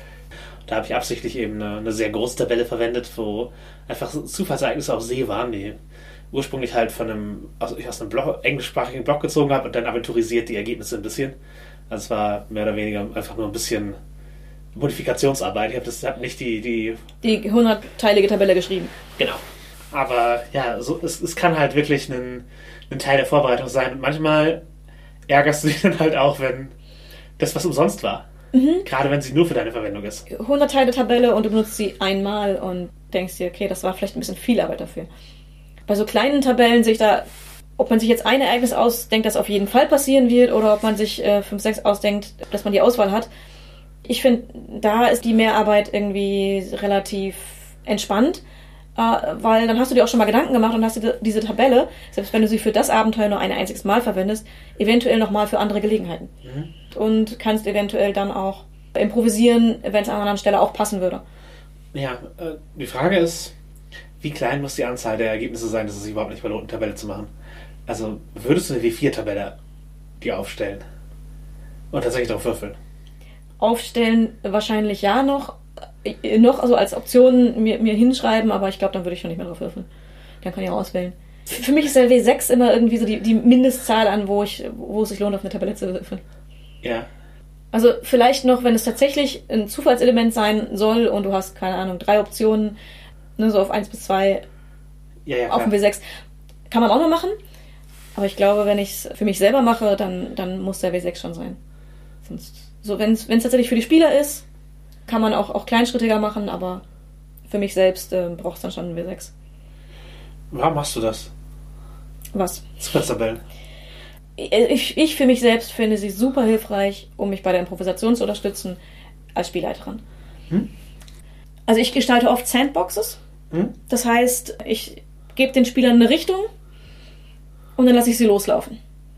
da habe ich absichtlich eben eine, eine sehr große Tabelle verwendet, wo einfach Zufallsereignisse auf See waren, die ursprünglich halt von einem, also ich aus einem Blog, englischsprachigen Blog gezogen habe und dann aventurisiert die Ergebnisse ein bisschen. Also es war mehr oder weniger einfach nur ein bisschen Modifikationsarbeit. Ich habe das hab nicht die, die... Die hundertteilige Tabelle geschrieben. Genau. Aber ja, so, es, es kann halt wirklich ein, ein Teil der Vorbereitung sein. Und manchmal ärgerst du dich dann halt auch, wenn das was umsonst war. Mhm. Gerade wenn sie nur für deine Verwendung ist. hundert Teile Tabelle und du benutzt sie einmal und denkst dir, okay, das war vielleicht ein bisschen viel Arbeit dafür. Bei so kleinen Tabellen sehe ich da, ob man sich jetzt ein Ereignis ausdenkt, das auf jeden Fall passieren wird, oder ob man sich äh, fünf, sechs ausdenkt, dass man die Auswahl hat. Ich finde, da ist die Mehrarbeit irgendwie relativ entspannt, äh, weil dann hast du dir auch schon mal Gedanken gemacht und hast dir diese Tabelle, selbst wenn du sie für das Abenteuer nur ein einziges Mal verwendest, eventuell nochmal für andere Gelegenheiten. Mhm. Und kannst eventuell dann auch improvisieren, wenn es an einer anderen Stelle auch passen würde. Ja, äh, die Frage ist, wie klein muss die Anzahl der Ergebnisse sein, dass es sich überhaupt nicht mehr lohnt, eine Tabelle zu machen? Also würdest du eine W vier Tabelle dir aufstellen und tatsächlich darauf würfeln? Aufstellen wahrscheinlich ja noch, noch also als Option mir, mir hinschreiben, aber ich glaube, dann würde ich schon nicht mehr drauf würfeln. Dann kann ich auch auswählen. Für mich ist der W sechs immer irgendwie so die, die Mindestzahl an, wo, ich, wo es sich lohnt, auf eine Tabelle zu würfeln. Ja. Also vielleicht noch, wenn es tatsächlich ein Zufallselement sein soll und du hast, keine Ahnung, drei Optionen, ne, so auf eins bis zwei ja, ja, auf dem W sechs, kann man auch noch machen. Aber ich glaube, wenn ich es für mich selber mache, dann, dann muss der W sechs schon sein. Sonst, so wenn es tatsächlich für die Spieler ist, kann man auch, auch kleinschrittiger machen, aber für mich selbst äh, braucht es dann schon einen W sechs. Warum machst du das? Was? Zufallstabellen. Ich, ich für mich selbst finde sie super hilfreich, um mich bei der Improvisation zu unterstützen, als Spielleiterin. Hm? Also ich gestalte oft Sandboxes. Hm? Das heißt, ich gebe den Spielern eine Richtung und dann lasse ich sie loslaufen.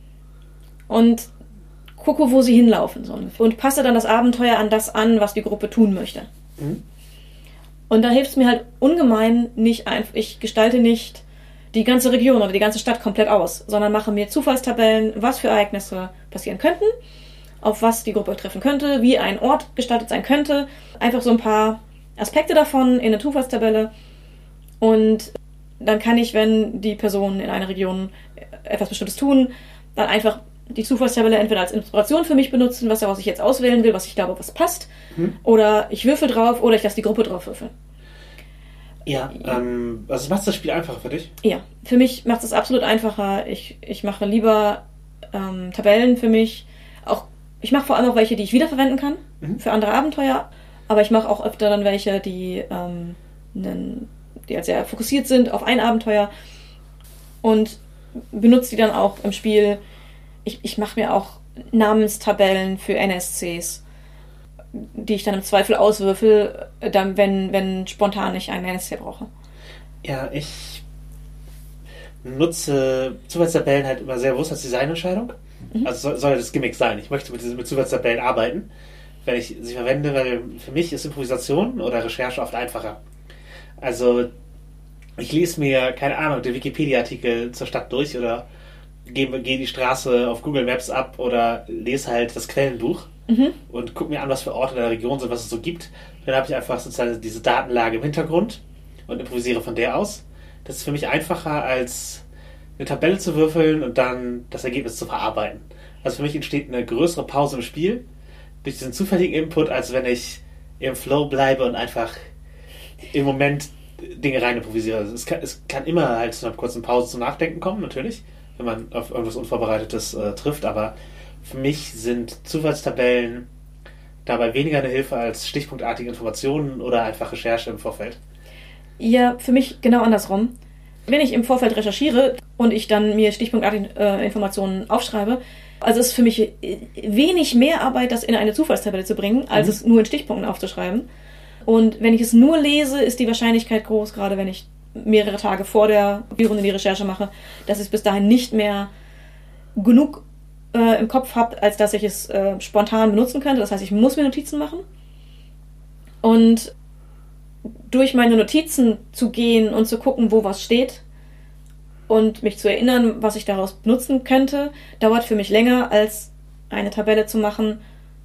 Und gucke, wo sie hinlaufen sollen. Und passe dann das Abenteuer an das an, was die Gruppe tun möchte. Hm? Und da hilft es mir halt ungemein nicht einfach, ich gestalte nicht die ganze Region oder die ganze Stadt komplett aus, sondern mache mir Zufallstabellen, was für Ereignisse passieren könnten, auf was die Gruppe treffen könnte, wie ein Ort gestaltet sein könnte. Einfach so ein paar Aspekte davon in eine Zufallstabelle. Und dann kann ich, wenn die Personen in einer Region etwas Bestimmtes tun, dann einfach die Zufallstabelle entweder als Inspiration für mich benutzen, was daraus ich jetzt auswählen will, was ich glaube, was passt, hm. oder ich würfel drauf oder ich lasse die Gruppe drauf würfeln. Ja, ähm, also macht das Spiel einfacher für dich? Ja, für mich macht es absolut einfacher. Ich, ich mache lieber ähm, Tabellen für mich. Auch, ich mache vor allem auch welche, die ich wiederverwenden kann mhm. für andere Abenteuer. Aber ich mache auch öfter dann welche, die, ähm, nen, die halt sehr fokussiert sind auf ein Abenteuer und benutze die dann auch im Spiel. Ich, ich mache mir auch Namenstabellen für N S Cs, die ich dann im Zweifel auswürfel, dann, wenn, wenn spontan ich einen N S C brauche. Ja, ich nutze Zufallstabellen halt immer sehr bewusst als Designentscheidung. Mhm. Also soll, soll das Gimmick sein. Ich möchte mit, mit Zufallstabellen arbeiten, wenn ich sie verwende, weil für mich ist Improvisation oder Recherche oft einfacher. Also ich lese mir, keine Ahnung, den Wikipedia-Artikel zur Stadt durch oder gehe, gehe die Straße auf Google Maps ab oder lese halt das Quellenbuch. Mhm. Und guck mir an, was für Orte in der Region sind, was es so gibt. Dann habe ich einfach sozusagen diese Datenlage im Hintergrund und improvisiere von der aus. Das ist für mich einfacher, als eine Tabelle zu würfeln und dann das Ergebnis zu verarbeiten. Also für mich entsteht eine größere Pause im Spiel durch diesen zufälligen Input, als wenn ich im Flow bleibe und einfach im Moment Dinge rein improvisiere. Also es, kann, es kann immer halt zu einer kurzen Pause zum Nachdenken kommen, natürlich, wenn man auf irgendwas Unvorbereitetes äh, trifft, aber für mich sind Zufallstabellen dabei weniger eine Hilfe als stichpunktartige Informationen oder einfach Recherche im Vorfeld. Ja, für mich genau andersrum. Wenn ich im Vorfeld recherchiere und ich dann mir stichpunktartige äh, Informationen aufschreibe, also ist für mich wenig mehr Arbeit, das in eine Zufallstabelle zu bringen, als mhm. es nur in Stichpunkten aufzuschreiben. Und wenn ich es nur lese, ist die Wahrscheinlichkeit groß, gerade wenn ich mehrere Tage vor der Spielrunde die Recherche mache, dass ich es bis dahin nicht mehr genug äh, im Kopf habe, als dass ich es äh, spontan benutzen könnte. Das heißt, ich muss mir Notizen machen. Und durch meine Notizen zu gehen und zu gucken, wo was steht und mich zu erinnern, was ich daraus benutzen könnte, dauert für mich länger, als eine Tabelle zu machen,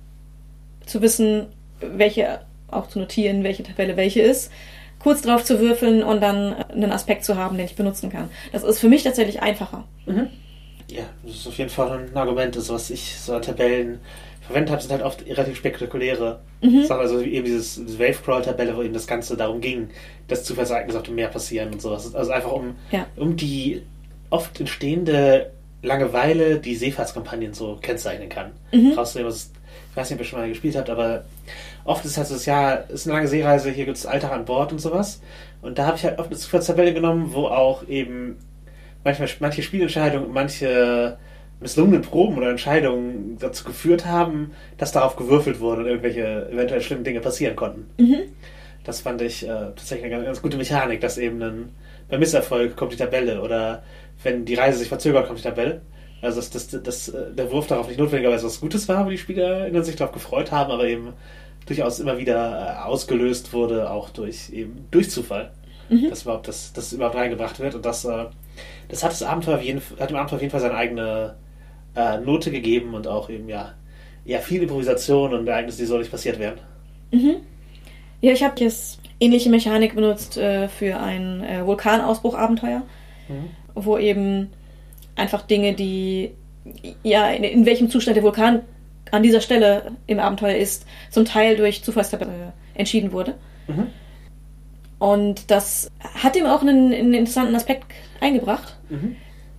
zu wissen, welche, auch zu notieren, welche Tabelle welche ist, kurz drauf zu würfeln und dann einen Aspekt zu haben, den ich benutzen kann. Das ist für mich tatsächlich einfacher. Mhm. Ja, das ist auf jeden Fall ein Argument. Das, was ich so an Tabellen verwendet habe, sind halt oft relativ spektakuläre mhm. Sachen. Also eben dieses, diese Wave-Crawl-Tabelle, wo eben das Ganze darum ging, dass Zufallsereignisse auf dem Meer passieren und sowas. Also einfach um, ja. um die oft entstehende Langeweile, die Seefahrtskampagnen so kennzeichnen kann. Mhm. Rauszunehmen, was, ich weiß nicht, ob ihr schon mal gespielt habt, aber oft ist halt so, das Jahr ist eine lange Seereise, hier gibt es Alltag an Bord und sowas. Und da habe ich halt oft eine Zufallstabelle genommen, wo auch eben manchmal manche Spielentscheidungen, manche misslungenen Proben oder Entscheidungen dazu geführt haben, dass darauf gewürfelt wurde und irgendwelche eventuell schlimmen Dinge passieren konnten. Mhm. Das fand ich äh, tatsächlich eine ganz, ganz gute Mechanik, dass eben ein, bei Misserfolg kommt die Tabelle oder wenn die Reise sich verzögert, kommt die Tabelle. Also dass, dass, dass der Wurf darauf nicht notwendigerweise was Gutes war, wo die SpielerInnen sich darauf gefreut haben, aber eben durchaus immer wieder ausgelöst wurde, auch durch eben durch Zufall, mhm. dass überhaupt das, das überhaupt reingebracht wird. Und das, äh, das hat das Abenteuer auf jeden, hat dem Abenteuer auf jeden Fall seine eigene äh, Note gegeben und auch eben ja, ja viel Improvisation und Ereignisse, die so nicht passiert wären. Mhm. Ja, ich habe jetzt ähnliche Mechanik benutzt äh, für ein äh, Vulkanausbruch-Abenteuer, mhm. wo eben einfach Dinge, die ja in, in welchem Zustand der Vulkan an dieser Stelle im Abenteuer ist, zum Teil durch Zufallstabelle entschieden wurde. Mhm. Und das hat ihm auch einen, einen interessanten Aspekt eingebracht. Mhm.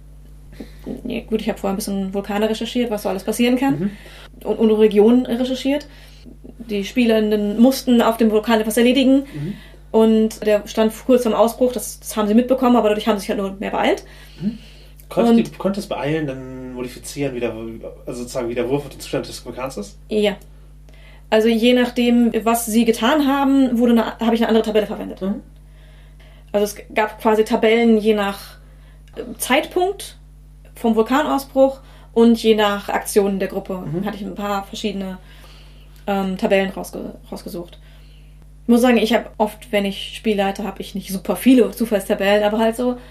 Ja, gut, ich habe vorher ein bisschen Vulkane recherchiert, was so alles passieren kann. Mhm. Und, und Regionen recherchiert. Die Spielenden mussten auf dem Vulkan etwas erledigen. Mhm. Und der stand kurz am Ausbruch, das, das haben sie mitbekommen, aber dadurch haben sie sich halt nur mehr beeilt. Mhm. Konnte, die, konnte es beeilen, dann modifizieren, wie der, also sozusagen wie der Wurf auf den Zustand des Vulkans ist? Ja. Also je nachdem, was sie getan haben, wurde eine, habe ich eine andere Tabelle verwendet. Mhm. Also es gab quasi Tabellen je nach Zeitpunkt vom Vulkanausbruch und je nach Aktionen der Gruppe. Mhm. Hatte ich ein paar verschiedene ähm, Tabellen rausge- rausgesucht. Ich muss sagen, ich habe oft, wenn ich Spielleiter, habe ich nicht super viele Zufallstabellen, aber halt so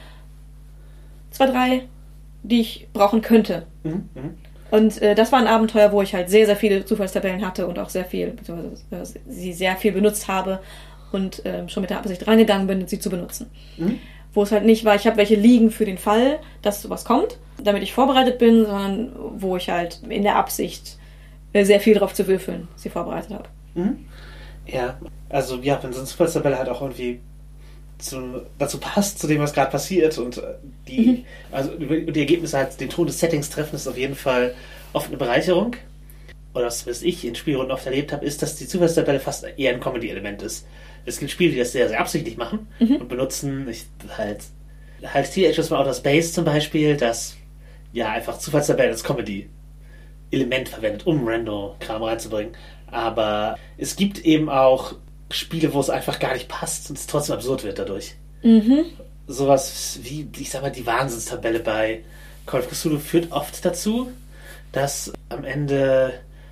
zwei, drei, die ich brauchen könnte. Mhm. Mhm. Und äh, das war ein Abenteuer, wo ich halt sehr, sehr viele Zufallstabellen hatte und auch sehr viel, beziehungsweise sie sehr viel benutzt habe und äh, schon mit der Absicht rangegangen bin, sie zu benutzen. Mhm. Wo es halt nicht war, ich habe welche liegen für den Fall, dass sowas kommt, damit ich vorbereitet bin, sondern wo ich halt in der Absicht äh, sehr viel drauf zu würfeln sie vorbereitet habe. Mhm. Ja, also ja, wenn so eine Zufallstabelle halt auch irgendwie Zu, dazu passt, zu dem, was gerade passiert und die, mhm. also die Ergebnisse halt den Ton des Settings treffen, ist auf jeden Fall oft eine Bereicherung. Oder was, was ich in Spielrunden oft erlebt habe, ist, dass die Zufallstabelle fast eher ein Comedy-Element ist. Es gibt Spiele, die das sehr, sehr absichtlich machen mhm. und benutzen, ich, halt, halt Teenagers from Outer Space zum Beispiel, das ja einfach Zufallstabellen als Comedy-Element verwendet, um Random-Kram reinzubringen. Aber es gibt eben auch Spiele, wo es einfach gar nicht passt und es trotzdem absurd wird dadurch. Mhm. Sowas wie, ich sag mal, die Wahnsinnstabelle bei Call of Cthulhu führt oft dazu, dass am Ende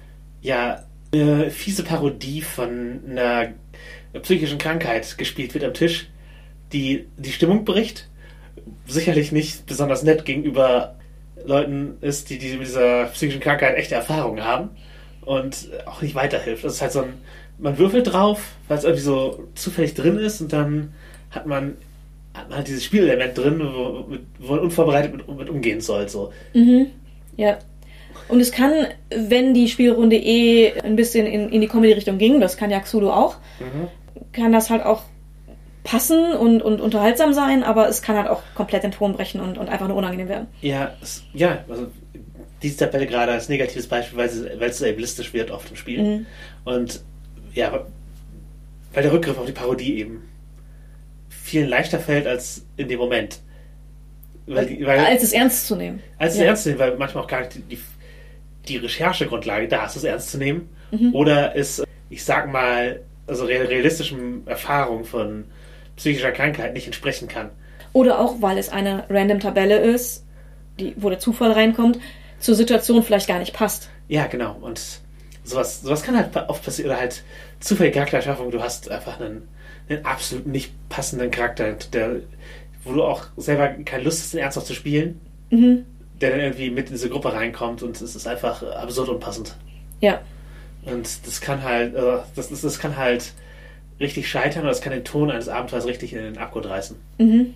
ja eine fiese Parodie von einer psychischen Krankheit gespielt wird am Tisch, die die Stimmung bricht. Sicherlich nicht besonders nett gegenüber Leuten ist, die, die mit dieser psychischen Krankheit echte Erfahrungen haben und auch nicht weiterhilft. Das ist halt so ein man würfelt drauf, weil es irgendwie so zufällig drin ist und dann hat man hat man halt dieses Spielelement drin, wo, wo man unvorbereitet mit, mit umgehen soll. So. Mhm. Ja. Und es kann, wenn die Spielrunde eh ein bisschen in, in die Comedy-Richtung ging, das kann ja Cthulhu auch, mhm. kann das halt auch passen und, und unterhaltsam sein, aber es kann halt auch komplett den Ton brechen und, und einfach nur unangenehm werden. Ja, es, ja, also diese Tabelle gerade als negatives Beispiel, weil es, weil es so ableistisch wird oft im Spiel. Mhm. Und ja, weil der Rückgriff auf die Parodie eben vielen leichter fällt als in dem Moment. Weil, die, weil, als es ernst zu nehmen. Als es ja. ernst zu nehmen, weil manchmal auch gar nicht die, die, die Recherchegrundlage da ist, es ernst zu nehmen. Mhm. Oder es, ich sag mal, also realistischen Erfahrungen von psychischer Krankheit nicht entsprechen kann. Oder auch, weil es eine random Tabelle ist, die, wo der Zufall reinkommt, zur Situation vielleicht gar nicht passt. Ja, genau. Und sowas, sowas kann halt oft passieren. Oder halt zufällige Charaktererschaffung. Du hast einfach einen, einen absolut nicht passenden Charakter, der, wo du auch selber keine Lust hast, den ernsthaft zu spielen, mhm. der dann irgendwie mit in diese Gruppe reinkommt und es ist einfach absurd unpassend. Ja. Und das kann halt, das, das, das kann halt richtig scheitern oder das kann den Ton eines Abenteuers richtig in den Abgrund reißen. Mhm.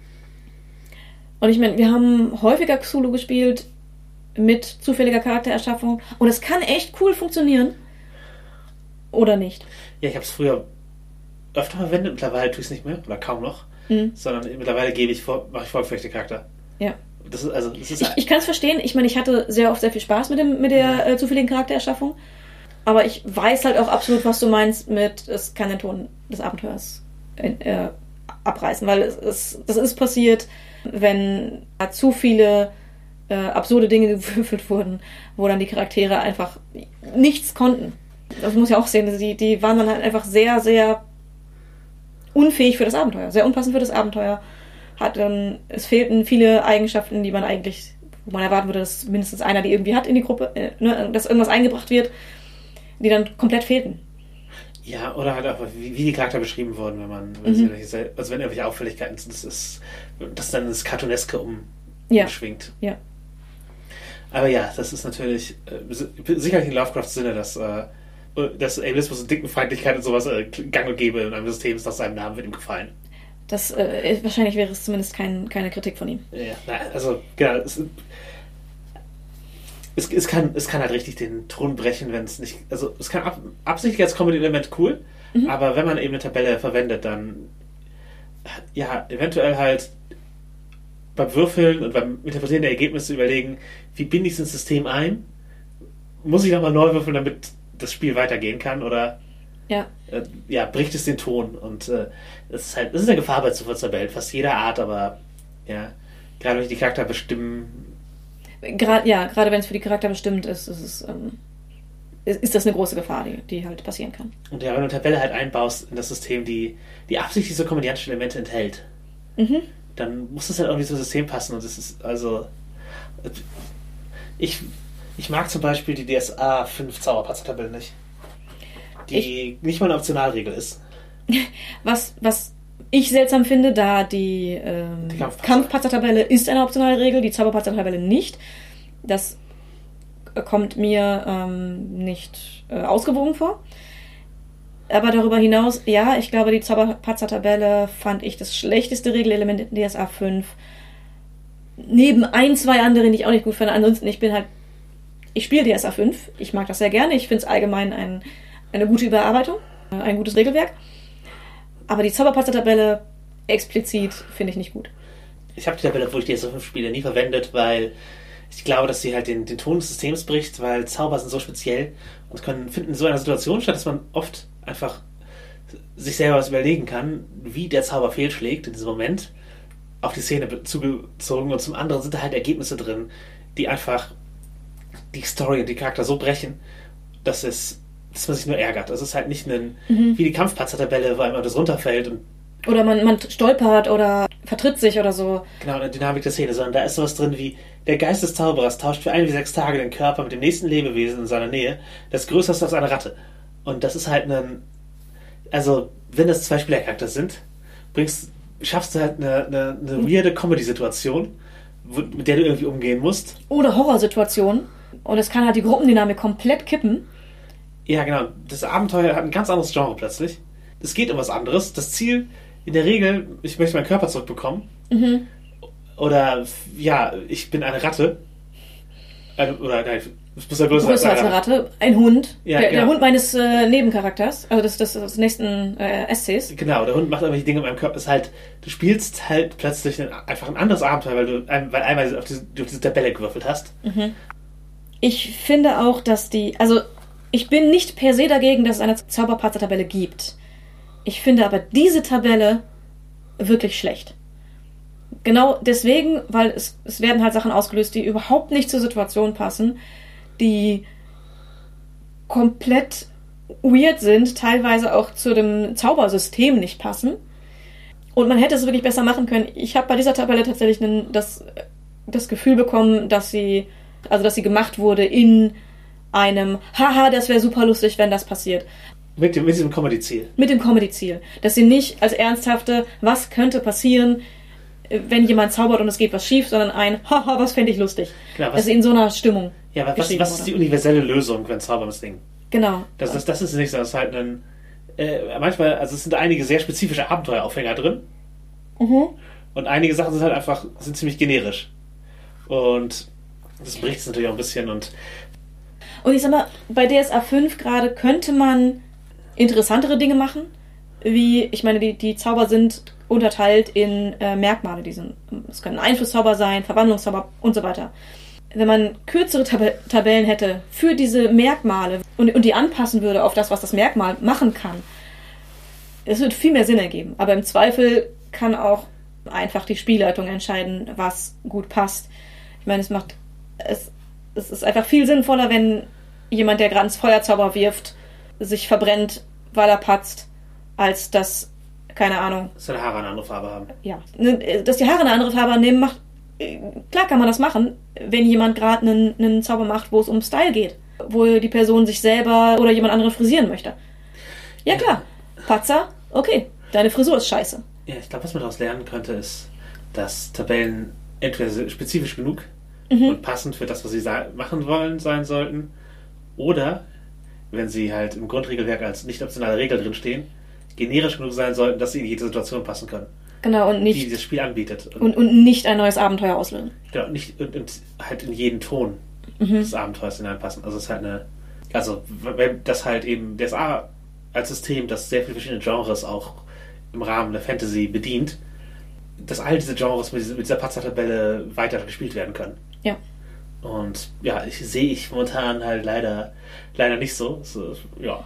Und ich meine, wir haben häufiger Cthulhu gespielt mit zufälliger Charaktererschaffung und es kann echt cool funktionieren. Oder nicht? Ja, ich habe es früher öfter verwendet, mittlerweile tue ich es nicht mehr oder kaum noch, mhm. sondern mittlerweile gebe ich vor, mache ich vorgefertigte Charakter. Ja. Das ist, also, das ist ich ich kann es verstehen. Ich meine, ich hatte sehr oft sehr viel Spaß mit, dem, mit der ja. äh, zufälligen Charaktererschaffung. Aber ich weiß halt auch absolut, was du meinst mit, es kann den Ton des Abenteuers äh, abreißen, weil es, es, das ist passiert, wenn zu viele äh, absurde Dinge gewürfelt wurden, wo dann die Charaktere einfach nichts konnten. Das muss ja auch sehen, die, die waren dann halt einfach sehr, sehr unfähig für das Abenteuer, sehr unpassend für das Abenteuer. Hat, ähm, es fehlten viele Eigenschaften, die man eigentlich, wo man erwarten würde, dass mindestens einer die irgendwie hat in die Gruppe, äh, ne, dass irgendwas eingebracht wird, die dann komplett fehlten. Ja, oder halt auch, wie, wie die Charakter beschrieben wurden, wenn man, wenn mhm. sie, also wenn irgendwelche Auffälligkeiten sind, das ist, das dann das Cartooneske um, ja. umschwingt. Ja. Aber ja, das ist natürlich äh, sicherlich in Lovecrafts Sinne, dass, äh, dass Ableismus und Dickenfeindlichkeit und sowas äh, gang und gäbe in einem System ist, nach seinem Namen wird ihm gefallen. Das, äh, wahrscheinlich wäre es zumindest kein, keine Kritik von ihm. Ja, na, also, genau, es, es, es, kann, es kann halt richtig den Ton brechen, wenn es nicht, also es kann ab, absichtlich als Comedy-Element cool, mhm. aber wenn man eben eine Tabelle verwendet, dann ja, eventuell halt beim Würfeln und beim Interpretieren der Ergebnisse überlegen, wie binde ich es ins System ein? Muss ich nochmal neu würfeln, damit das Spiel weitergehen kann, oder ja, äh, ja bricht es den Ton? Und äh, das ist halt, das ist eine Gefahr bei Zufallstabellen, fast jeder Art, aber ja, gerade wenn die Charakter bestimmen. Gerade, ja, gerade wenn es für die Charakter bestimmt ist, ist, es, ähm, ist, ist das eine große Gefahr, die, die halt passieren kann. Und ja, wenn du eine Tabelle halt einbaust in das System, die, die absichtlich so komödiantische Elemente enthält, mhm. dann muss das halt irgendwie zum System passen. Und das ist, also ich, ich mag zum Beispiel die D S A fünf Zauberpatzer-Tabelle nicht. Die ich, nicht mal eine Optionalregel ist. Was, was ich seltsam finde, da die, ähm, die Kampfpatzer. Kampfpatzer-Tabelle ist eine optionale Regel, die Zauberpatzer-Tabelle nicht. Das kommt mir ähm, nicht äh, ausgewogen vor. Aber darüber hinaus, ja, ich glaube, die Zauberpatzer-Tabelle fand ich das schlechteste Regelelement in D S A fünf. Neben ein, zwei anderen, die ich auch nicht gut finde. Ansonsten, ich bin halt, ich spiele D S A fünf. Ich mag das sehr gerne. Ich finde es allgemein ein, eine gute Überarbeitung, ein gutes Regelwerk. Aber die Zauberpatzer-Tabelle explizit finde ich nicht gut. Ich habe die Tabelle, wo ich D S A fünf spiele, nie verwendet, weil ich glaube, dass sie halt den, den Ton des Systems bricht, weil Zauber sind so speziell und können finden in so einer Situation statt, dass man oft einfach sich selber was überlegen kann, wie der Zauber fehlschlägt in diesem Moment, auf die Szene zugezogen, und zum anderen sind da halt Ergebnisse drin, die einfach die Story und die Charakter so brechen, dass es dass man sich nur ärgert. Das ist halt nicht ein, mhm. wie die Kampfpatzer-Tabelle, wo einem das runterfällt und oder man, man stolpert oder vertritt sich oder so. Genau, eine Dynamik der Szene, sondern da ist sowas drin wie, der Geist des Zauberers tauscht für ein wie sechs Tage den Körper mit dem nächsten Lebewesen in seiner Nähe, das größer ist als eine Ratte. Und das ist halt ein, also, wenn das zwei Spielercharakter sind, bringst, schaffst du halt eine, eine, eine weirde Comedy-Situation, mit der du irgendwie umgehen musst. Oder Horrorsituation. Und es kann halt die Gruppendynamik komplett kippen. Ja, genau. Das Abenteuer hat ein ganz anderes Genre plötzlich. Es geht um was anderes. Das Ziel in der Regel, ich möchte meinen Körper zurückbekommen. Mhm. Oder, ja, ich bin eine Ratte. Eine, oder, nein, es muss ja größer Größer als eine Ratte. Ein Hund. Ja, der, genau. der Hund meines äh, Nebencharakters. Also des, des, des nächsten äh, Essays. Genau, der Hund macht irgendwelche Dinge mit meinem Körper. Ist halt, du spielst halt plötzlich ein, einfach ein anderes Abenteuer, weil du ein, weil einmal auf diese, auf diese Tabelle gewürfelt hast. Mhm. Ich finde auch, dass die... Also, ich bin nicht per se dagegen, dass es eine Zauberpatzer-Tabelle gibt. Ich finde aber diese Tabelle wirklich schlecht. Genau deswegen, weil es, es werden halt Sachen ausgelöst, die überhaupt nicht zur Situation passen, die komplett weird sind, teilweise auch zu dem Zaubersystem nicht passen. Und man hätte es wirklich besser machen können. Ich habe bei dieser Tabelle tatsächlich einen, das, das Gefühl bekommen, dass sie, also dass sie gemacht wurde in einem, haha, das wäre super lustig, wenn das passiert. Mit, dem, mit diesem Comedy-Ziel. Mit dem Comedy-Ziel. Dass sie nicht als ernsthafte, was könnte passieren, wenn jemand zaubert und es geht was schief, sondern ein, haha, was fände ich lustig. Klar, was, dass sie in so einer Stimmung ja, aber was, was ist die universelle Lösung, wenn Zauber misslingt? Genau. Das, das, das ist nicht so, das ist halt ein, äh, manchmal, also es sind einige sehr spezifische Abenteueraufhänger drin. Mhm. Und einige Sachen sind halt einfach, sind ziemlich generisch. Und das bricht es natürlich auch ein bisschen. Und, und ich sag mal, bei D S A fünf gerade könnte man interessantere Dinge machen, wie, ich meine, die, die Zauber sind unterteilt in äh, Merkmale. Die sind, es können Einflusszauber sein, Verwandlungszauber und so weiter. Wenn man kürzere Tab- Tabellen hätte für diese Merkmale und, und die anpassen würde auf das, was das Merkmal machen kann, es wird viel mehr Sinn ergeben. Aber im Zweifel kann auch einfach die Spielleitung entscheiden, was gut passt. Ich meine, es macht es, es ist einfach viel sinnvoller, wenn jemand, der gerade ins Feuerzauber wirft, sich verbrennt, weil er patzt, als dass, keine Ahnung... Dass seine Haare eine andere Farbe haben. Ja, dass die Haare eine andere Farbe annehmen, macht... Klar kann man das machen, wenn jemand gerade einen, einen Zauber macht, wo es um Style geht. Wo die Person sich selber oder jemand anderen frisieren möchte. Ja klar, Patzer, okay, deine Frisur ist scheiße. Ja, ich glaube, was man daraus lernen könnte, ist, dass Tabellen entweder spezifisch genug mhm. und passend für das, was sie sa- machen wollen, sein sollten, oder, wenn sie halt im Grundregelwerk als nicht optionale Regel drinstehen, generisch genug sein sollten, dass sie in jede Situation passen können. Genau, und nicht... Die dieses Spiel anbietet. Und, und, und nicht ein neues Abenteuer auslösen. Genau, nicht, und, und halt in jeden Ton mhm. des Abenteuers hineinpassen. Also es ist halt eine... Also, wenn das halt eben D S A als System, das sehr viele verschiedene Genres auch im Rahmen der Fantasy bedient, dass all diese Genres mit dieser, mit dieser Patzer-Tabelle weiter gespielt werden können. Ja. Und ja, ich sehe ich momentan halt leider leider nicht so. so ja.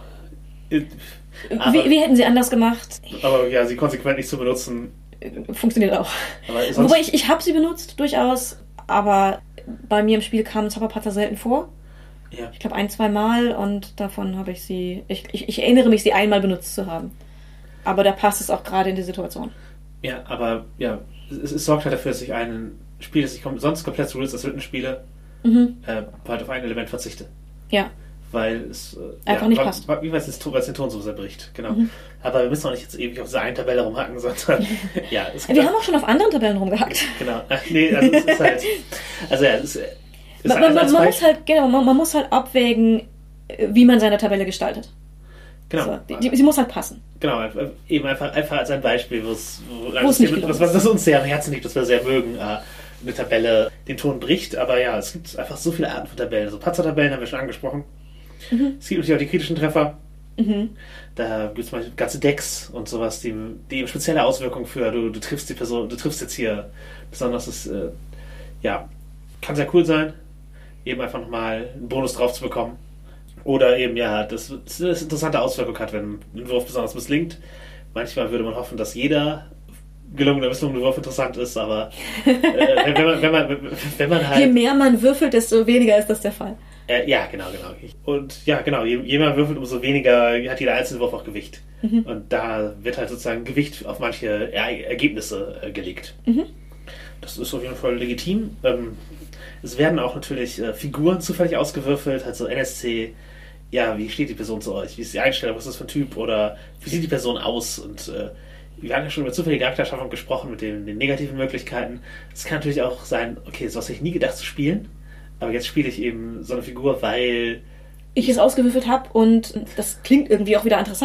Aber, wie, wie hätten sie anders gemacht? Aber ja, sie konsequent nicht zu benutzen. Funktioniert auch. Aber Wobei ich, ich habe sie benutzt, durchaus, aber bei mir im Spiel kamen Zauberpatzer selten vor. Ja. Ich glaube ein, zwei Mal und davon habe ich sie, ich, ich, ich erinnere mich, sie einmal benutzt zu haben. Aber da passt es auch gerade in die Situation. Ja, aber ja, es, es sorgt halt dafür, dass ich ein Spiel, das ich kom- sonst komplett zu Rules as Written spiele, mhm. äh, halt auf ein Element verzichte. Ja. Weil es äh, einfach ja, nicht weil, passt. Wie weil es den Ton so sehr bricht, genau. Mhm. Aber wir müssen auch nicht jetzt ewig auf dieser einen Tabelle rumhacken, sondern ja. Es wir haben auch schon auf anderen Tabellen rumgehackt. Genau. Ach, nee, also es ist halt. Also ja, es ist. ist man, man, man, man muss halt, genau, man, man muss halt abwägen, wie man seine Tabelle gestaltet. Genau. So, die, die, sie muss halt passen. Genau, eben einfach, einfach als ein Beispiel, wo es nicht was, was uns sehr am Herzen liegt, was wir sehr mögen, eine Tabelle den Ton bricht, aber ja, es gibt einfach so viele Arten von Tabellen. Also Patzer-Tabellen haben wir schon angesprochen. Mhm. Es gibt natürlich auch die kritischen Treffer. Mhm. Da gibt es mal ganze Decks und sowas, die, die eben spezielle Auswirkungen für, du, du triffst die Person, du triffst jetzt hier besonders, das, äh, ja, kann sehr cool sein, eben einfach nochmal einen Bonus drauf zu bekommen. Oder eben, ja, das, das eine interessante Auswirkung hat, wenn ein Wurf besonders misslingt. Manchmal würde man hoffen, dass jeder gelungener misslungene Wurf interessant ist, aber äh, wenn, man, wenn, man, wenn man halt... Je mehr man würfelt, desto weniger ist das der Fall. Äh, ja, genau, genau. Und ja, genau, je, je mehr man würfelt, umso weniger hat jeder einzelne Wurf auch Gewicht. Mhm. Und da wird halt sozusagen Gewicht auf manche er- Ergebnisse äh, gelegt. Mhm. Das ist auf jeden Fall legitim. Ähm, es werden auch natürlich äh, Figuren zufällig ausgewürfelt, also N S C, ja, wie steht die Person zu euch? Wie ist die Einstellung? Was ist das für ein Typ? Oder wie sieht die Person aus? Und äh, wir haben ja schon über zufällige Charakterschaffung gesprochen mit den, den negativen Möglichkeiten. Es kann natürlich auch sein, okay, sowas hätte ich nie gedacht zu spielen, aber jetzt spiele ich eben so eine Figur, weil ich es ausgewürfelt habe und das klingt irgendwie auch wieder interessant.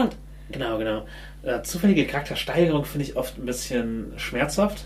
Genau, genau. Äh, zufällige Charaktersteigerung finde ich oft ein bisschen schmerzhaft.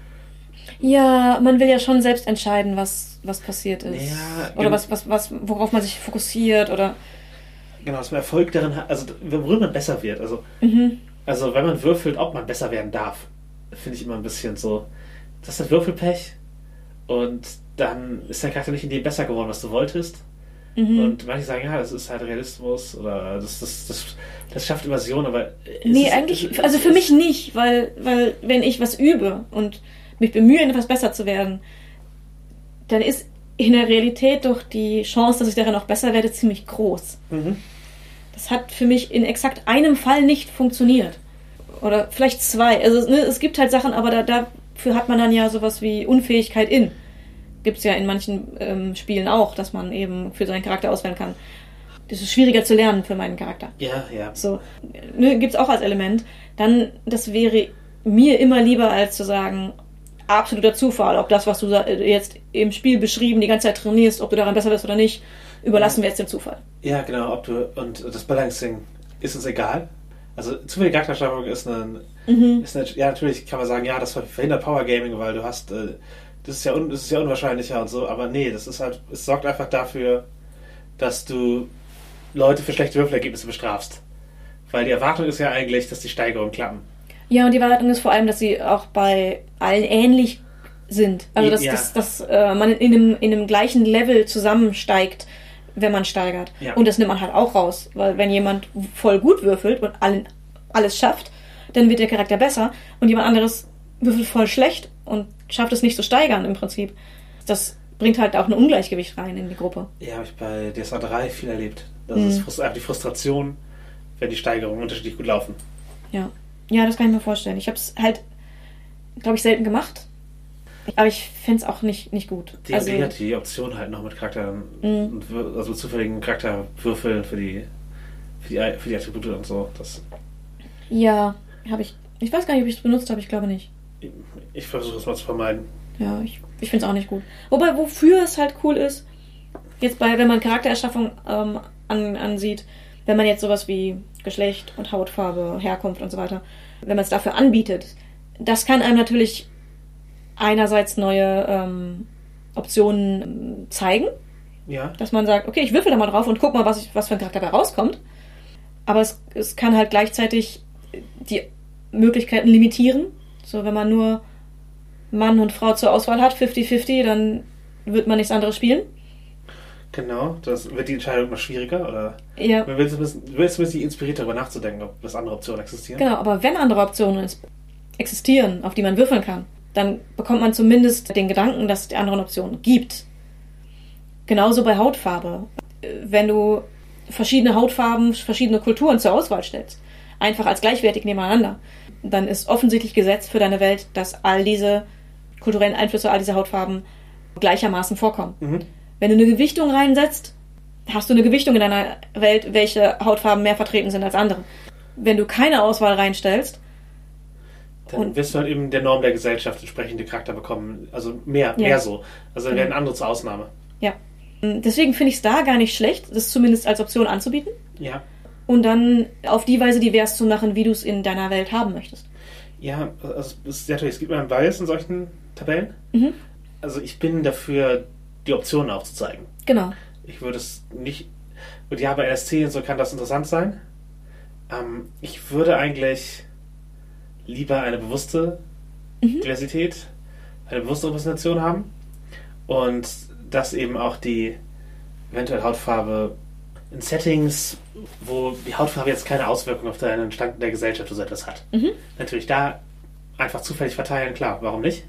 Ja, man will ja schon selbst entscheiden, was, was passiert ist. Ja, oder gen- was, was, was, worauf man sich fokussiert oder. Genau, dass man Erfolg darin hat, also worüber man besser wird. Also, Mhm. also wenn man würfelt, ob man besser werden darf, finde ich immer ein bisschen so, das ist ein Würfelpech und dann ist dein Charakter nicht in dem besser geworden, was du wolltest. Mhm. Und manche sagen, ja, das ist halt Realismus oder das, das, das, das schafft Immersion, aber... es Nee, ist, eigentlich, es, also es, für mich nicht, weil, weil wenn ich was übe und mich bemühe, etwas besser zu werden, dann ist in der Realität doch die Chance, dass ich darin auch besser werde, ziemlich groß. Mhm. Das hat für mich in exakt einem Fall nicht funktioniert. Oder vielleicht zwei. Also ne, es gibt halt Sachen, aber da, dafür hat man dann ja sowas wie Unfähigkeit in. Gibt es ja in manchen ähm, Spielen auch, dass man eben für seinen Charakter auswählen kann. Das ist schwieriger zu lernen für meinen Charakter. Ja, ja. So, ne, gibt's auch als Element. Dann, das wäre mir immer lieber, als zu sagen, absoluter Zufall, ob das, was du jetzt im Spiel beschrieben die ganze Zeit trainierst, ob du daran besser bist oder nicht, überlassen wir jetzt dem Zufall. Ja, genau, ob du, und das Balancing ist uns egal. Also zufällige Charaktersteigerung ist ein, Mhm. ist eine, ja, natürlich kann man sagen, ja, das verhindert Power Gaming, weil du hast, äh, das ist ja, un, das ist ja unwahrscheinlicher und so, aber nee, das ist halt, es sorgt einfach dafür, dass du Leute für schlechte Würfelergebnisse bestrafst. Weil die Erwartung ist ja eigentlich, dass die Steigerungen klappen. Ja, und die Erwartung ist vor allem, dass sie auch bei allen ähnlich sind. Also, dass, Ja. dass, dass äh, man in einem, in einem gleichen Level zusammensteigt, wenn man steigert. Ja. Und das nimmt man halt auch raus. Weil wenn jemand voll gut würfelt und allen, alles schafft, dann wird der Charakter besser. Und jemand anderes würfelt voll schlecht und schafft es nicht zu steigern im Prinzip. Das bringt halt auch ein Ungleichgewicht rein in die Gruppe. Ja, habe ich bei D S A drei viel erlebt. Das Mhm. ist frust- einfach die Frustration, wenn die Steigerungen unterschiedlich gut laufen. Ja. Ja, das kann ich mir vorstellen. Ich habe es halt, glaube ich, selten gemacht. Aber ich fände es auch nicht, nicht gut. Die Also, also, die Option halt noch mit Charakteren, Mhm. und wür- also zufälligen Charakterwürfeln für die, für die, für die Attribute und so. Das, ja, habe ich. Ich weiß gar nicht, ob ich es benutzt habe. Ich glaube nicht. ich versuche es mal zu vermeiden. Ja, ich, ich finde es auch nicht gut. Wobei, wofür es halt cool ist, jetzt bei, wenn man Charaktererschaffung ähm, an, ansieht, wenn man jetzt sowas wie Geschlecht und Hautfarbe, Herkunft und so weiter, wenn man es dafür anbietet, das kann einem natürlich einerseits neue ähm, Optionen ähm, zeigen, Ja, dass man sagt, okay, ich würfel da mal drauf und guck mal, was, ich, was für ein Charakter dabei rauskommt. Aber es, es kann halt gleichzeitig die Möglichkeiten limitieren. So, wenn man nur Mann und Frau zur Auswahl hat, fünfzig fünfzig, dann wird man nichts anderes spielen. genau. Das wird die Entscheidung noch schwieriger. Oder Ja, man will zumindest, will zumindest die inspiriert, darüber nachzudenken, ob das andere Optionen existieren. genau. Aber wenn andere Optionen es- existieren, auf die man würfeln kann, dann bekommt man zumindest den Gedanken, dass es die anderen Optionen gibt. Genauso bei Hautfarbe. Äh, Wenn du verschiedene Hautfarben, verschiedene Kulturen zur Auswahl stellst, einfach als gleichwertig nebeneinander, dann ist offensichtlich gesetzt für deine Welt, dass all diese kulturellen Einflüsse, all diese Hautfarben gleichermaßen vorkommen. Mhm. Wenn du eine Gewichtung reinsetzt, hast du eine Gewichtung in deiner Welt, welche Hautfarben mehr vertreten sind als andere. Wenn du keine Auswahl reinstellst, Dann Und- wirst du halt eben der Norm der Gesellschaft entsprechende Charakter bekommen. Also mehr, Ja. mehr so. Also dann Genau. werden andere zur Ausnahme. ja. Deswegen finde ich es da gar nicht schlecht, das zumindest als Option anzubieten Ja. und dann auf die Weise divers zu machen, wie du es in deiner Welt haben möchtest. Ja, also es ist natürlich, es gibt immer einen Bias in solchen Tabellen. Mhm. Also ich bin dafür, die Optionen aufzuzeigen. Genau. Ich würde es nicht. Und ja, bei N S C und so kann das interessant sein. Ähm, ich würde eigentlich lieber eine bewusste Mhm. Diversität, eine bewusste Repräsentation haben. Und dass eben auch die eventuell Hautfarbe in Settings, wo die Hautfarbe jetzt keine Auswirkung auf deinen Stand in der Gesellschaft oder so etwas hat. Mhm. Natürlich da einfach zufällig verteilen, klar, warum nicht?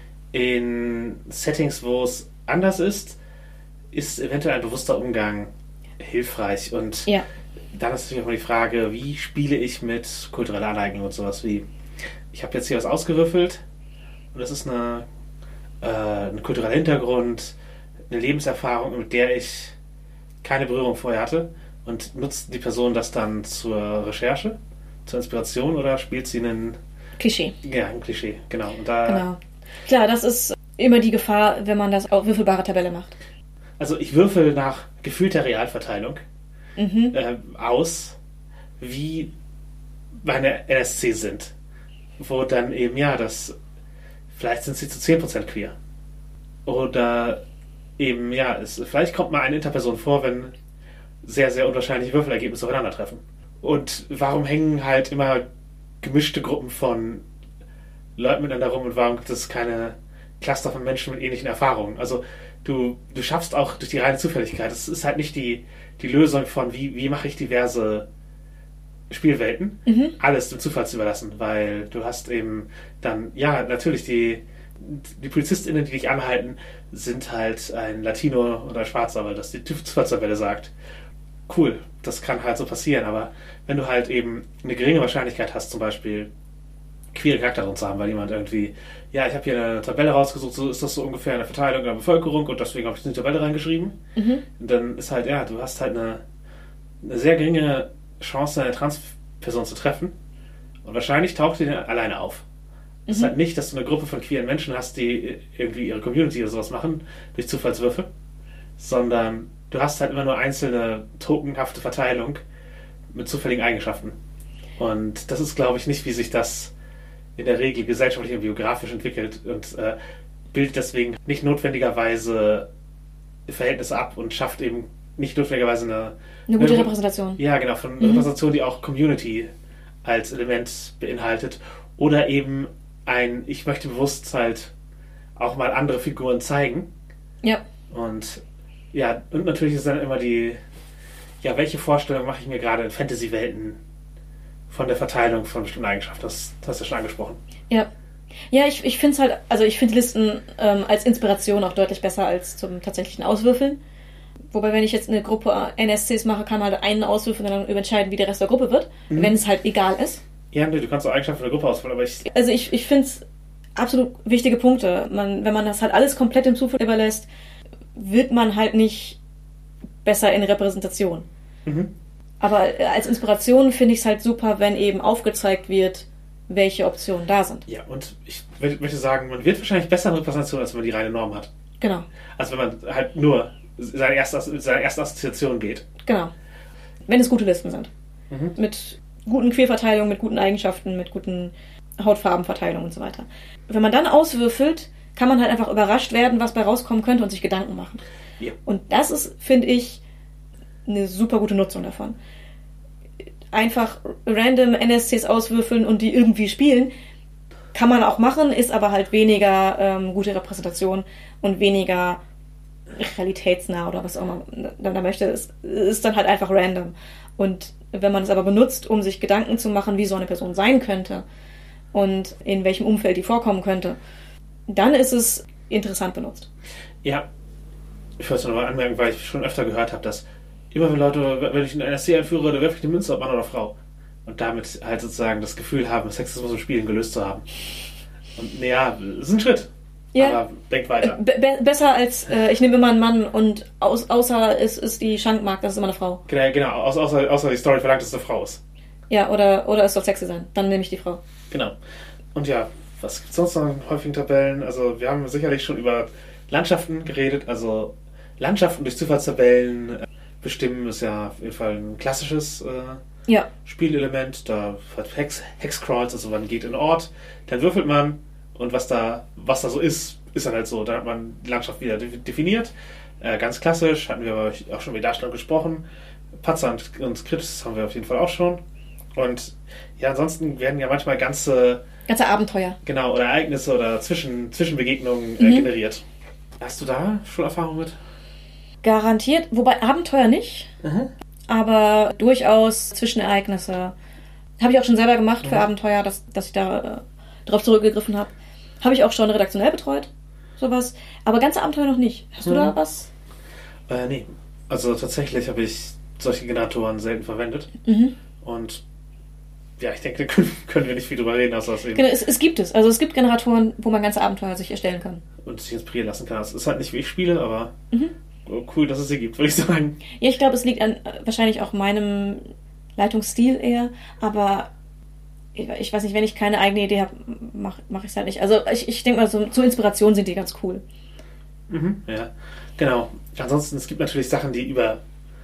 In Settings, wo es anders ist, ist eventuell ein bewusster Umgang hilfreich. Und Ja. dann ist natürlich auch mal die Frage, wie spiele ich mit kultureller Aneignung und sowas wie, ich habe jetzt hier was ausgewürfelt und das ist eine, äh, ein kultureller Hintergrund, eine Lebenserfahrung, mit der ich keine Berührung vorher hatte, und nutzt die Person das dann zur Recherche, zur Inspiration, oder spielt sie einen, Klischee. ja, ein Klischee, genau. Und da, Genau. Klar, das ist immer die Gefahr, wenn man das auf würfelbare Tabelle macht. Also ich würfel nach gefühlter Realverteilung Mhm. äh, aus, wie bei einer N S C sind, wo dann eben, ja, das, vielleicht sind sie zu zehn Prozent queer. Oder eben, ja, es, vielleicht kommt mal eine Interperson vor, wenn sehr, sehr unwahrscheinliche Würfelergebnisse aufeinandertreffen. Und warum hängen halt immer gemischte Gruppen von Leuten miteinander rum und warum gibt es keine Cluster von Menschen mit ähnlichen Erfahrungen? Also du, du schaffst auch durch die reine Zufälligkeit, das ist halt nicht die, die Lösung von, wie, wie mache ich diverse Spielwelten, mhm. alles dem Zufall zu überlassen, weil du hast eben dann, ja, natürlich die, die PolizistInnen, die dich anhalten, sind halt ein Latino oder ein Schwarzer, weil das die Zufallstabelle sagt. Cool, das kann halt so passieren, aber wenn du halt eben eine geringe Wahrscheinlichkeit hast, zum Beispiel queere Charaktere zu haben, weil jemand irgendwie, ja, ich habe hier eine Tabelle rausgesucht, so ist das so ungefähr eine Verteilung der Bevölkerung und deswegen habe ich in die Tabelle reingeschrieben. Mhm. Und dann ist halt, ja, du hast halt eine, eine sehr geringe Chance, eine Transperson zu treffen und wahrscheinlich taucht die dann alleine auf. Das mhm. ist halt nicht, dass du eine Gruppe von queeren Menschen hast, die irgendwie ihre Community oder sowas machen, durch Zufallswürfe, sondern du hast halt immer nur einzelne tokenhafte Verteilung mit zufälligen Eigenschaften. Und das ist, glaube ich, nicht, wie sich das in der Regel gesellschaftlich und biografisch entwickelt und äh, bildet deswegen nicht notwendigerweise Verhältnisse ab und schafft eben nicht notwendigerweise eine... Eine gute eine, Repräsentation. Ja, genau, von mhm. Repräsentation, die auch Community als Element beinhaltet. Oder eben ein, ich möchte bewusst halt auch mal andere Figuren zeigen. Ja. Und ja, und natürlich ist dann immer die, ja, welche Vorstellung mache ich mir gerade in Fantasy-Welten von der Verteilung von bestimmten Eigenschaften? Das, das hast du ja schon angesprochen. Ja. Ja, ich, ich finde es halt, also ich finde Listen ähm, als Inspiration auch deutlich besser als zum tatsächlichen Auswürfeln. Wobei, wenn ich jetzt eine Gruppe N S Cs mache, kann man halt einen auswürfeln und dann entscheiden, wie der Rest der Gruppe wird, mhm. wenn es halt egal ist. Ja, nee, du kannst auch Eigenschaften von der Gruppe auswählen, aber ich... Also ich, ich finde es absolut wichtige Punkte. Man, wenn man das halt alles komplett dem Zufall überlässt, wird man halt nicht besser in Repräsentation. Mhm. Aber als Inspiration finde ich es halt super, wenn eben aufgezeigt wird, welche Optionen da sind. Ja, und ich möchte sagen, man wird wahrscheinlich besser in Repräsentation, als wenn man die reine Norm hat. Genau. Also wenn man halt nur seine erste, seine erste Assoziation geht. Genau. Wenn es gute Listen sind. Mhm. Mit guten Querverteilungen, mit guten Eigenschaften, mit guten Hautfarbenverteilungen und so weiter. Wenn man dann auswürfelt, kann man halt einfach überrascht werden, was bei rauskommen könnte und sich Gedanken machen. Ja. Und das ist, finde ich, eine super gute Nutzung davon. Einfach random N S Cs auswürfeln und die irgendwie spielen, kann man auch machen, ist aber halt weniger ähm, gute Repräsentation und weniger realitätsnah oder was auch immer man da möchte. Es ist dann halt einfach random. Und wenn man es aber benutzt, um sich Gedanken zu machen, wie so eine Person sein könnte und in welchem Umfeld die vorkommen könnte, dann ist es interessant benutzt. Ja, ich wollte es nochmal anmerken, weil ich schon öfter gehört habe, dass immer wenn Leute, wenn ich einen N S C einführe, dann werfe ich die Münze ob Mann oder Frau. Und damit halt sozusagen das Gefühl haben, Sexismus im Spielen gelöst zu haben. Und naja, ist ein Schritt. Ja. Aber denkt weiter. Be- besser als, äh, ich nehme immer einen Mann und aus, außer es ist die Schankmark, das ist immer eine Frau. Genau, genau außer, außer, außer die Story verlangt, dass es eine Frau ist. Ja, oder, oder es soll sexy sein. Dann nehme ich die Frau. Genau. Und ja, was gibt es sonst noch in häufigen Tabellen? Also wir haben sicherlich schon über Landschaften geredet. Also Landschaften durch Zufallstabellen bestimmen ist ja auf jeden Fall ein klassisches äh, ja. Spielelement. Da hat Hex, Hexcrawls, also man geht in einen Ort, dann würfelt man und was da, was da so ist, ist dann halt so. Dann hat man die Landschaft wieder definiert. Äh, ganz klassisch, hatten wir aber auch schon über die Darstellung gesprochen. Patzer und, und Skripts haben wir auf jeden Fall auch schon. Und ja, ansonsten werden ja manchmal ganze... Ganze Abenteuer. Genau, oder Ereignisse oder Zwischen, Zwischenbegegnungen äh, mhm. generiert. Hast du da schon Erfahrung mit? Garantiert, wobei Abenteuer nicht, mhm. aber durchaus Zwischenereignisse. Habe ich auch schon selber gemacht mhm. für Abenteuer, dass, dass ich da äh, drauf zurückgegriffen habe. Habe ich auch schon redaktionell betreut, sowas. Aber ganze Abenteuer noch nicht. Hast mhm. du da was? Äh, nee. Also tatsächlich habe ich solche Generatoren selten verwendet. Mhm. Und ja, ich denke, da können, können wir nicht viel drüber reden, außer dass eben... Genau, es, es gibt es. Also es gibt Generatoren, wo man ganze Abenteuer sich erstellen kann. Und sich inspirieren lassen kann. Es ist halt nicht, wie ich spiele, aber mhm. cool, dass es sie gibt, würde ich sagen. Ja, ich glaube, es liegt an wahrscheinlich auch meinem Leitungsstil eher, aber ich, ich weiß nicht, wenn ich keine eigene Idee habe, mache mach ich es halt nicht. Also ich, ich denke mal, so, zur Inspiration sind die ganz cool. Mhm, ja, genau. Ansonsten, es gibt natürlich Sachen, die über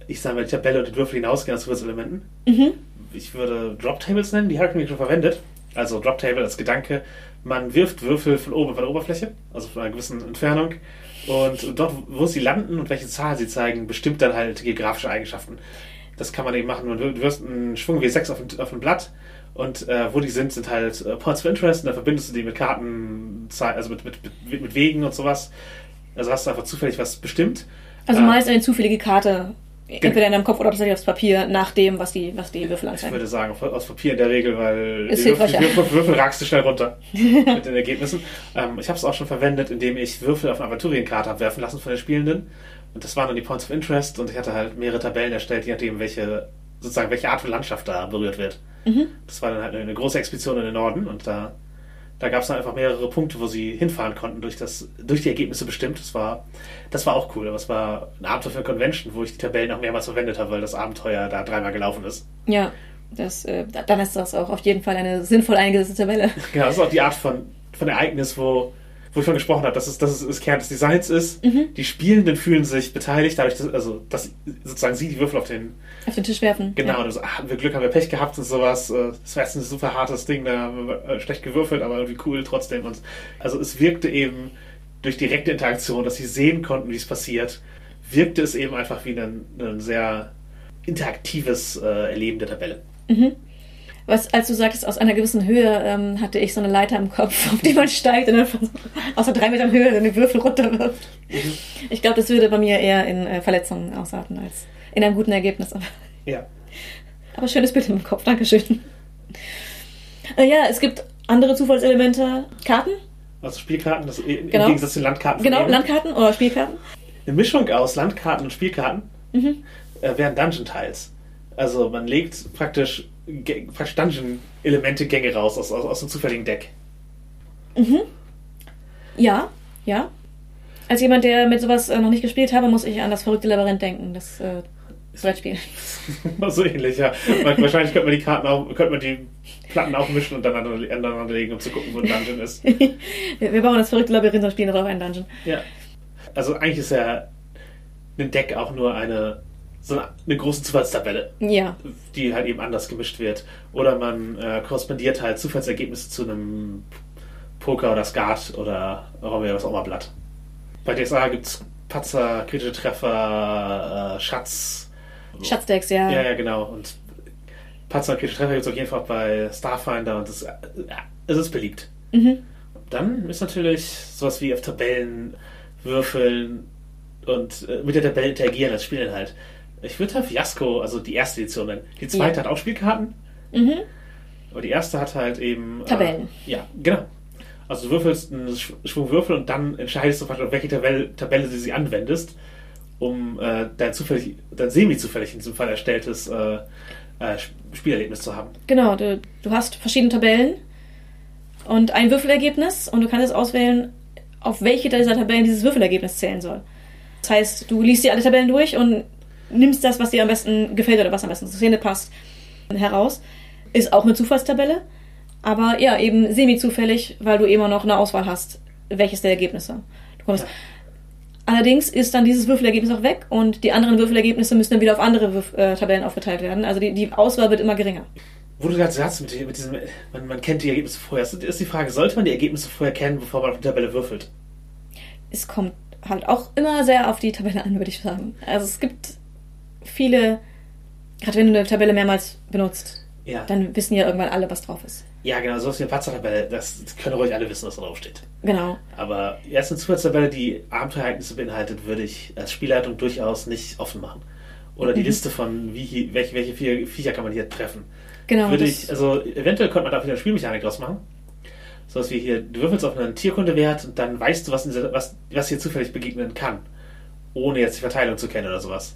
ich sage mal, die Tabelle und den Würfel hinausgehen als Zufallselementen. Mhm. Ich würde Drop-Tables nennen, die habe ich nämlich schon verwendet. Also Drop-Table als Gedanke, man wirft Würfel von oben von der Oberfläche, also von einer gewissen Entfernung. Und dort, wo sie landen und welche Zahl sie zeigen, bestimmt dann halt geografische Eigenschaften. Das kann man eben machen. Du wirst einen Schwung W sechs auf ein, auf ein Blatt und äh, wo die sind, sind halt äh, Points of Interest und dann verbindest du die mit Karten, also mit, mit, mit, mit Wegen und sowas. Also hast du einfach zufällig was bestimmt. Also äh, meist eine zufällige Karte, entweder in deinem Kopf oder tatsächlich aufs Papier, nach dem, was die, was die Würfel anzeigen. Ich würde sagen, aus Papier in der Regel, weil ist die Würfel, die hilfreich, Würfel, Würfel ragst du schnell runter mit den Ergebnissen. Ähm, ich habe es auch schon verwendet, indem ich Würfel auf eine Aventurienkarte habe werfen lassen von den Spielenden. Und das waren dann die Points of Interest und ich hatte halt mehrere Tabellen erstellt, je nachdem, welche, sozusagen, welche Art von Landschaft da berührt wird. Mhm. Das war dann halt eine große Expedition in den Norden und da, da gab es dann einfach mehrere Punkte, wo sie hinfahren konnten, durch, das, durch die Ergebnisse bestimmt. Das war, das war auch cool, aber es war ein Abenteuer für eine Convention, wo ich die Tabellen auch mehrmals verwendet habe, weil das Abenteuer da dreimal gelaufen ist. Ja, das, äh, dann ist das auch auf jeden Fall eine sinnvoll eingesetzte Tabelle. Genau, das ist auch die Art von, von Ereignis, wo wo ich von gesprochen habe, dass es, dass es das Kern des Designs ist. Mhm. Die Spielenden fühlen sich beteiligt, dadurch, dass, also, dass sozusagen sie die Würfel auf den, auf den Tisch werfen. Genau, ja. Und so, ach, haben wir Glück, haben wir Pech gehabt und sowas. Das war jetzt ein super hartes Ding, da haben wir schlecht gewürfelt, aber irgendwie cool trotzdem. Und also es wirkte eben durch direkte Interaktion, dass sie sehen konnten, wie es passiert, wirkte es eben einfach wie ein, ein sehr interaktives äh, Erleben der Tabelle. Mhm. Was, als du sagtest, aus einer gewissen Höhe ähm, hatte ich so eine Leiter im Kopf, auf die man steigt und dann von, aus der drei Metern Höhe den Würfel runterwirft. Mhm. Ich glaube, das würde bei mir eher in äh, Verletzungen ausarten als in einem guten Ergebnis. Aber, ja. aber schönes Bild im Kopf, Dankeschön. Äh, ja, es gibt andere Zufallselemente. Karten. Also Spielkarten, das, im genau. Gegensatz zu Landkarten. Genau, Landkarten oder Spielkarten. Eine Mischung aus Landkarten und Spielkarten mhm. äh, wären Dungeon-Tiles. Also man legt praktisch praktisch Dungeon-Elemente, Gänge raus aus, aus, aus dem zufälligen Deck. Mhm. Ja, ja. Als jemand, der mit sowas äh, noch nicht gespielt habe, muss ich an das verrückte Labyrinth denken, das äh, Brettspiel. So ähnlich, ja. Wahrscheinlich könnte man die Karten auch, könnte man die Platten auch mischen und dann aneinander legen, um zu gucken, wo ein Dungeon ist. wir, wir bauen das verrückte Labyrinth und spielen darauf einen Dungeon. Ja. Also eigentlich ist ja ein Deck auch nur eine so eine, eine große Zufallstabelle, ja. die halt eben anders gemischt wird. Oder man äh, korrespondiert halt Zufallsergebnisse zu einem Poker oder Skat oder was auch immer Blatt. Bei D S A gibt es Patzer, kritische Treffer, äh, Schatz. Schatzdex, ja. Ja, ja, genau. Und Patzer und kritische Treffer gibt es auf jeden Fall bei Starfinder und das, äh, es ist beliebt. Mhm. Dann ist natürlich sowas wie auf Tabellen würfeln und äh, mit der Tabelle interagieren als Spielinhalt. Ich würde halt Fiasco, also die erste Edition nennen. Die zweite ja. hat auch Spielkarten. Mhm. Aber die erste hat halt eben... Tabellen. Äh, ja, genau. Also du würfelst einen Schwung Würfel und dann entscheidest du, auf welche Tabelle, Tabelle du sie anwendest, um äh, dein zufällig, dein semi-zufällig in diesem Fall erstelltes äh, äh, Spielerlebnis zu haben. Genau, du, du hast verschiedene Tabellen und ein Würfelergebnis und du kannst jetzt auswählen, auf welche dieser Tabellen dieses Würfelergebnis zählen soll. Das heißt, du liest dir alle Tabellen durch und nimmst das, was dir am besten gefällt oder was am besten zur Szene passt, heraus. Ist auch eine Zufallstabelle, aber ja, eben semi-zufällig, weil du immer noch eine Auswahl hast, welches der Ergebnisse du kommst. Ja. Allerdings ist dann dieses Würfelergebnis auch weg und die anderen Würfelergebnisse müssen dann wieder auf andere Würf- äh, Tabellen aufgeteilt werden. Also die, die Auswahl wird immer geringer. Wo du gerade sagst, mit, mit diesem, man, man kennt die Ergebnisse vorher, ist die Frage, sollte man die Ergebnisse vorher kennen, bevor man auf die Tabelle würfelt? Es kommt halt auch immer sehr auf die Tabelle an, würde ich sagen. Also es gibt viele, gerade wenn du eine Tabelle mehrmals benutzt, ja. dann wissen ja irgendwann alle, was drauf ist. Ja, genau, sowas wie eine Patzer-Tabelle, das können ruhig alle wissen, was da drauf steht. Genau. Aber erst eine Zufallstabelle, die Abenteuerereignisse beinhaltet, würde ich als Spielleitung durchaus nicht offen machen. Oder die mhm. Liste von, wie, welche, welche vier Viecher kann man hier treffen. Genau. Würde ich, also eventuell könnte man da wieder eine Spielmechanik draus machen. So was wie hier, du würfelst auf einen Tierkundewert und dann weißt du, was, in dieser, was, was hier zufällig begegnen kann. Ohne jetzt die Verteilung zu kennen oder sowas.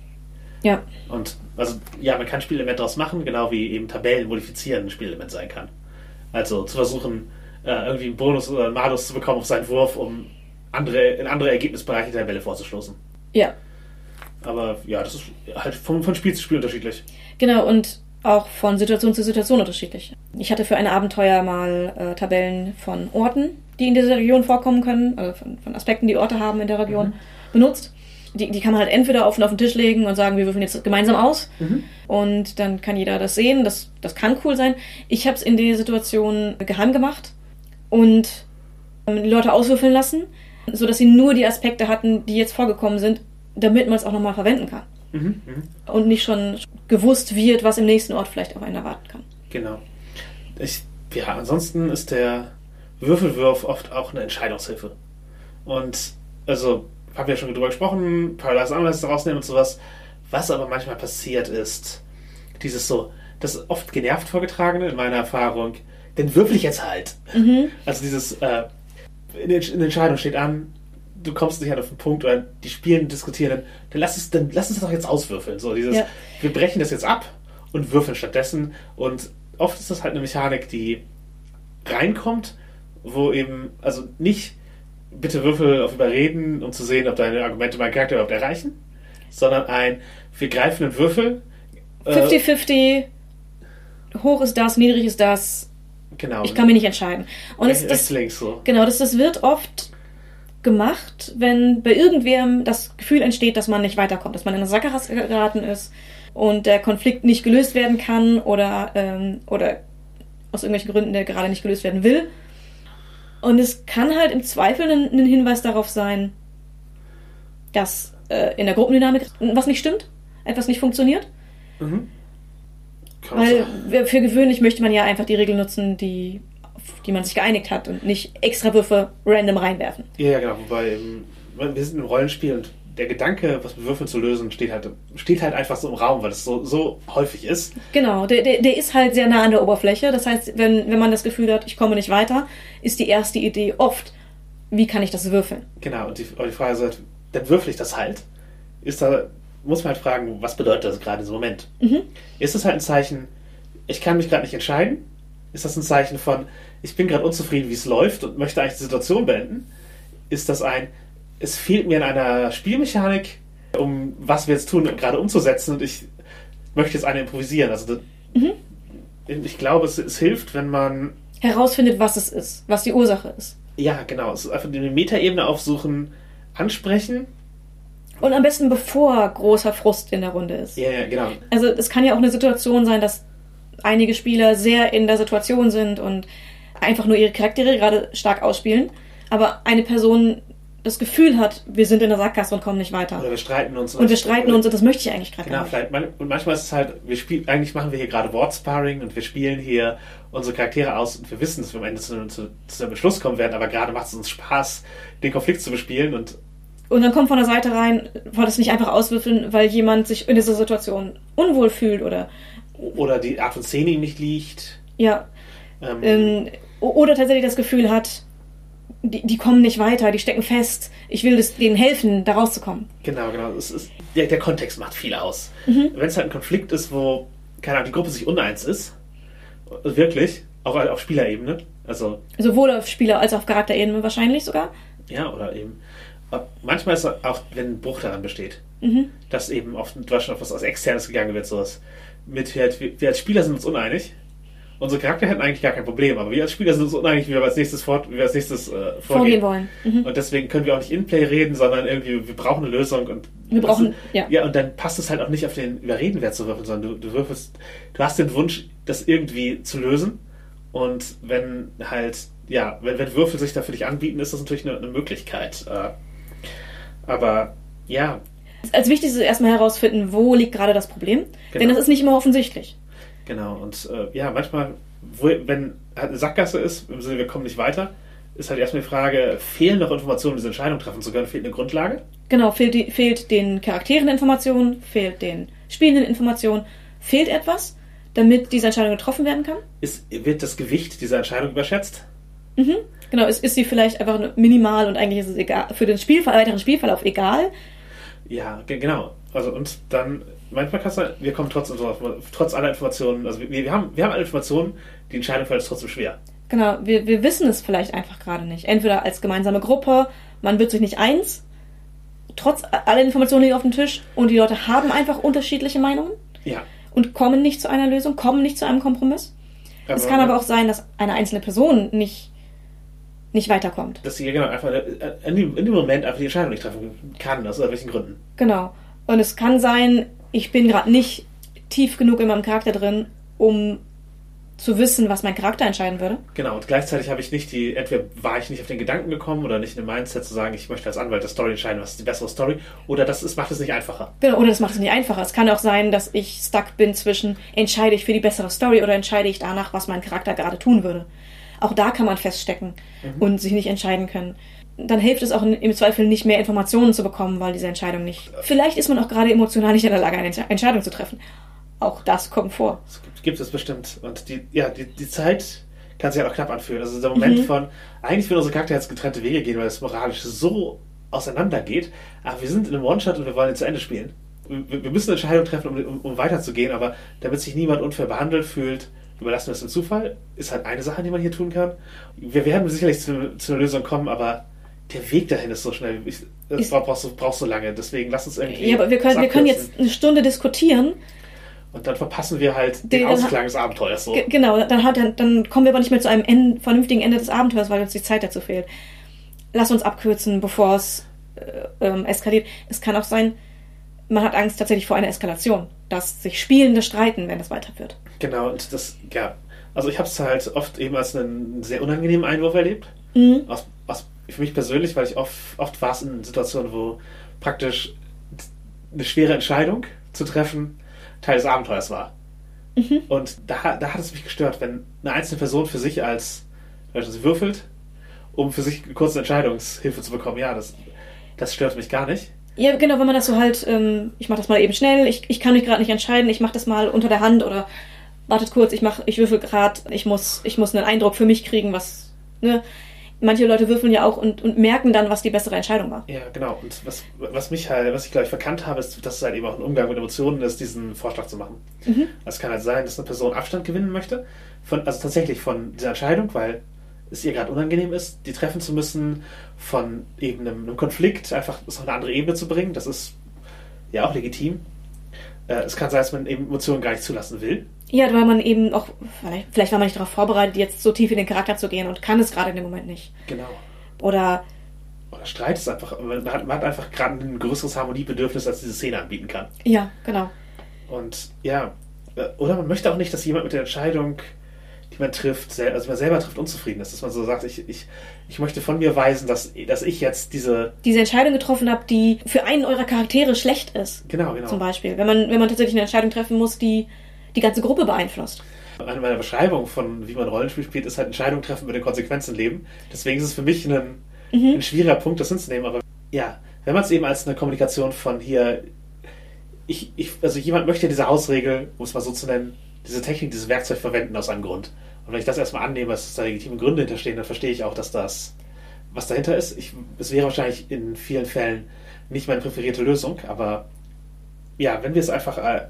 Ja. Und also ja, man kann Spielelement daraus machen, genau wie eben Tabellen modifizieren ein Spielelement sein kann. Also zu versuchen, äh, irgendwie einen Bonus oder einen Malus zu bekommen auf seinen Wurf, um andere, in andere Ergebnisbereiche der Tabelle vorzustoßen. Ja. Aber ja, das ist halt von, von Spiel zu Spiel unterschiedlich. Genau, und auch von Situation zu Situation unterschiedlich. Ich hatte für ein Abenteuer mal äh, Tabellen von Orten, die in dieser Region vorkommen können, also von, von Aspekten, die Orte haben in der Region, mhm. benutzt. Die, die kann man halt entweder offen auf den Tisch legen und sagen, wir würfeln jetzt gemeinsam aus. Mhm. Und dann kann jeder das sehen. Das, das kann cool sein. Ich habe es in der Situation geheim gemacht und die Leute auswürfeln lassen, sodass sie nur die Aspekte hatten, die jetzt vorgekommen sind, damit man es auch nochmal verwenden kann. Mhm. Mhm. Und nicht schon gewusst wird, was im nächsten Ort vielleicht auf einen erwarten kann. Genau. Ich, ja, ansonsten ist der Würfelwurf oft auch eine Entscheidungshilfe. Und also haben wir ja schon drüber gesprochen, Paralyzed Analyst rausnehmen und sowas. Was aber manchmal passiert ist, dieses so, das oft genervt vorgetragene in meiner Erfahrung, den würfel ich jetzt halt. Mhm. Also dieses, äh, in der Entscheidung steht an, du kommst nicht halt auf den Punkt oder die spielen, diskutieren, dann, dann lass es, dann lass es doch jetzt auswürfeln. So dieses, ja. Wir brechen das jetzt ab und würfeln stattdessen. Und oft ist das halt eine Mechanik, die reinkommt, wo eben, also nicht bitte Würfel auf Überreden, um zu sehen, ob deine Argumente meinen Charakter überhaupt erreichen, sondern ein, wir greifen einen Würfel. fünfzig fünfzig, hoch ist das, niedrig ist das. Genau. Ich kann mich nicht entscheiden. Und rechts, das, rechts, links so. Genau, das, das wird oft gemacht, wenn bei irgendwem das Gefühl entsteht, dass man nicht weiterkommt, dass man in eine Sackgasse geraten ist und der Konflikt nicht gelöst werden kann oder, ähm, oder aus irgendwelchen Gründen, der gerade nicht gelöst werden will. Und es kann halt im Zweifel ein, ein Hinweis darauf sein, dass äh, in der Gruppendynamik was nicht stimmt, etwas nicht funktioniert. Mhm. Weil sein. Für gewöhnlich möchte man ja einfach die Regel nutzen, die, auf die man sich geeinigt hat und nicht extra Würfe random reinwerfen. Ja, ja, genau. Wobei wir sind im Rollenspiel und der Gedanke, was mit Würfeln zu lösen, steht halt, steht halt einfach so im Raum, weil es so, so häufig ist. Genau, der, der, der ist halt sehr nah an der Oberfläche. Das heißt, wenn, wenn man das Gefühl hat, ich komme nicht weiter, ist die erste Idee oft, wie kann ich das würfeln? Genau, und die, die Frage ist halt, dann würfel ich das halt. Ist da, muss man halt fragen, was bedeutet das gerade in diesem Moment? Mhm. Ist das halt ein Zeichen, ich kann mich gerade nicht entscheiden? Ist das ein Zeichen von, ich bin gerade unzufrieden, wie es läuft und möchte eigentlich die Situation beenden? Ist das ein, es fehlt mir in einer Spielmechanik, um was wir jetzt tun, gerade umzusetzen und ich möchte jetzt eine improvisieren. Also das, mhm. ich glaube, es, es hilft, wenn man herausfindet, was es ist, was die Ursache ist. Ja, genau. Es ist einfach eine Metaebene aufsuchen, ansprechen. Und am besten bevor großer Frust in der Runde ist. Ja, ja, genau. Also es kann ja auch eine Situation sein, dass einige Spieler sehr in der Situation sind und einfach nur ihre Charaktere gerade stark ausspielen, aber eine Person das Gefühl hat, wir sind in der Sackgasse und kommen nicht weiter. Oder wir streiten uns. Und wir streiten uns und das möchte ich eigentlich gerade genau, nicht. Vielleicht, und manchmal ist es halt, wir spielen, eigentlich machen wir hier gerade Wortsparring und wir spielen hier unsere Charaktere aus und wir wissen, dass wir am Ende zu, zu, zu einem Beschluss kommen werden, aber gerade macht es uns Spaß, den Konflikt zu bespielen und Und dann kommt von der Seite rein, wollt es nicht einfach auswürfeln, weil jemand sich in dieser Situation unwohl fühlt oder oder die Art von Szene ihm nicht liegt. Ja. Ähm, ähm, oder tatsächlich das Gefühl hat, Die, die kommen nicht weiter, die stecken fest. Ich will das, denen helfen, da rauszukommen. Genau, genau. Es ist, der, der Kontext macht viel aus. Mhm. Wenn es halt ein Konflikt ist, wo, keine Ahnung, die Gruppe sich uneins ist, wirklich, auch auf Spielerebene, also sowohl auf Spieler- als auch auf Charakterebene wahrscheinlich sogar. Ja, oder eben. Manchmal ist es auch, wenn ein Bruch daran besteht, mhm. dass eben oft auf was aus Externes gegangen wird, sowas. Mit, wir, wir als Spieler sind uns uneinig. Unsere Charakter hätten eigentlich gar kein Problem, aber wir als Spieler sind uns uneinig, wie wir als nächstes, fort, wie wir als nächstes äh, vorgehen. vorgehen wollen. Mhm. Und deswegen können wir auch nicht in-play reden, sondern irgendwie, wir brauchen eine Lösung. Und wir brauchen, ist, ja. Ja, und dann passt es halt auch nicht auf den Überredenwert zu würfeln, sondern du, du würfelst, du hast den Wunsch, das irgendwie zu lösen. Und wenn halt, ja, wenn, wenn Würfel sich da für dich anbieten, ist das natürlich eine, eine Möglichkeit. Äh, aber, ja. Als wichtig ist es erstmal herausfinden, wo liegt gerade das Problem. Genau. Denn das ist nicht immer offensichtlich. Genau, und äh, ja, manchmal, wo, wenn halt eine Sackgasse ist, im Sinne, wir kommen nicht weiter, ist halt erstmal die Frage, fehlen noch Informationen, um diese Entscheidung treffen zu können? Fehlt eine Grundlage? Genau, fehlt, die, fehlt den Charakteren Informationen, fehlt den Spielenden Informationen, fehlt etwas, damit diese Entscheidung getroffen werden kann? Ist, wird das Gewicht dieser Entscheidung überschätzt? Mhm, genau, ist, ist sie vielleicht einfach minimal und eigentlich ist es egal, für den Spielfall, weiteren Spielverlauf egal? Ja, g- genau. Also und dann, manchmal kannst du, wir kommen trotz, trotz aller Informationen, also wir, wir, haben, wir haben alle Informationen, die Entscheidung fällt trotzdem schwer. Genau, wir, wir wissen es vielleicht einfach gerade nicht. Entweder als gemeinsame Gruppe, man wird sich nicht eins, trotz aller Informationen liegen auf dem Tisch und die Leute haben einfach unterschiedliche Meinungen. Ja. Und kommen nicht zu einer Lösung, kommen nicht zu einem Kompromiss. Aber es kann aber auch sein, dass eine einzelne Person nicht nicht weiterkommt. Dass sie genau einfach in dem, in dem Moment einfach die Entscheidung nicht treffen kann, aus irgendwelchen Gründen. Genau. Und es kann sein, ich bin gerade nicht tief genug in meinem Charakter drin, um zu wissen, was mein Charakter entscheiden würde. Genau, und gleichzeitig habe ich nicht die, entweder war ich nicht auf den Gedanken gekommen oder nicht in dem Mindset zu sagen, ich möchte als Anwalt der Story entscheiden, was ist die bessere Story, oder das ist, macht es nicht einfacher. Genau, oder das macht es nicht einfacher. Es kann auch sein, dass ich stuck bin zwischen, entscheide ich für die bessere Story oder entscheide ich danach, was mein Charakter gerade tun würde. Auch da kann man feststecken mhm. und sich nicht entscheiden können. Dann hilft es auch im Zweifel nicht mehr Informationen zu bekommen, weil diese Entscheidung nicht... Vielleicht ist man auch gerade emotional nicht in der Lage, eine Entscheidung zu treffen. Auch das kommt vor. Das gibt, gibt es bestimmt. Und die, ja, die, die Zeit kann sich halt auch knapp anfühlen. Also der Moment mhm. von, eigentlich will unsere Charakter jetzt getrennte Wege gehen, weil es moralisch so auseinander geht. Aber wir sind in einem One-Shot und wir wollen ihn zu Ende spielen. Wir, wir müssen eine Entscheidung treffen, um, um, um weiterzugehen, aber damit sich niemand unfair behandelt fühlt, überlassen wir es dem Zufall. Ist halt eine Sache, die man hier tun kann. Wir werden sicherlich zu, zu einer Lösung kommen, aber der Weg dahin ist so schnell. Ich, das brauchst du brauchst so lange. Deswegen lass uns irgendwie. Ja, aber wir können, wir können jetzt eine Stunde diskutieren. Und dann verpassen wir halt den, den Ausklang des Abenteuers so. G- genau, dann, hat, dann, dann kommen wir aber nicht mehr zu einem End, vernünftigen Ende des Abenteuers, weil uns die Zeit dazu fehlt. Lass uns abkürzen, bevor es äh, ähm, eskaliert. Es kann auch sein, man hat Angst tatsächlich vor einer Eskalation, dass sich Spielende streiten, wenn es weiterführt. Genau, und das, ja, also ich habe es halt oft eben als einen sehr unangenehmen Einwurf erlebt. Mhm. Aus, aus, für mich persönlich, weil ich oft, oft war es in Situationen, wo praktisch eine schwere Entscheidung zu treffen Teil des Abenteuers war. Mhm. Und da, da hat es mich gestört, wenn eine einzelne Person für sich als, also sie würfelt, um für sich eine kurze Entscheidungshilfe zu bekommen. Ja, das, das stört mich gar nicht. Ja, genau, wenn man das so halt, ähm, ich mache das mal eben schnell, ich, ich kann mich gerade nicht entscheiden, ich mache das mal unter der Hand oder wartet kurz, ich mach, ich würfel gerade, ich muss, ich muss einen Eindruck für mich kriegen, was, ne? Manche Leute würfeln ja auch und, und merken dann, was die bessere Entscheidung war. Ja, genau. Und was, was mich halt, was ich glaube ich verkannt habe, ist, dass es halt eben auch ein Umgang mit Emotionen ist, diesen Vorschlag zu machen. Mhm. Es kann halt sein, dass eine Person Abstand gewinnen möchte, von, also tatsächlich von dieser Entscheidung, weil es ihr gerade unangenehm ist, die treffen zu müssen, von eben einem, einem Konflikt einfach das auf eine andere Ebene zu bringen. Das ist ja auch legitim. Äh, es kann sein, dass man eben Emotionen gar nicht zulassen will. Ja, weil man eben auch, vielleicht war man nicht darauf vorbereitet, jetzt so tief in den Charakter zu gehen und kann es gerade in dem Moment nicht. Genau. Oder... Oder Streit ist einfach, man hat, man hat einfach gerade ein größeres Harmoniebedürfnis, als diese Szene anbieten kann. Ja, genau. Und ja, oder man möchte auch nicht, dass jemand mit der Entscheidung, die man trifft, also man selber trifft, unzufrieden ist. Dass man so sagt, ich, ich, ich möchte von mir weisen, dass, dass ich jetzt diese... Diese Entscheidung getroffen habe, die für einen eurer Charaktere schlecht ist. Genau, genau. Zum Beispiel. Wenn man, wenn man tatsächlich eine Entscheidung treffen muss, die die ganze Gruppe beeinflusst. Eine meiner Beschreibungen von, wie man Rollenspiel spielt, ist halt Entscheidungen treffen mit den Konsequenzen leben. Deswegen ist es für mich ein, mhm. ein schwieriger Punkt, das hinzunehmen. Aber ja, wenn man es eben als eine Kommunikation von hier, ich, ich, also jemand möchte diese Hausregel, um es mal so zu nennen, diese Technik, dieses Werkzeug verwenden aus einem Grund. Und wenn ich das erstmal annehme, dass da legitime Gründe hinterstehen, dann verstehe ich auch, dass das, was dahinter ist. Ich, es wäre wahrscheinlich in vielen Fällen nicht meine präferierte Lösung, aber ja, wenn wir es einfach äh,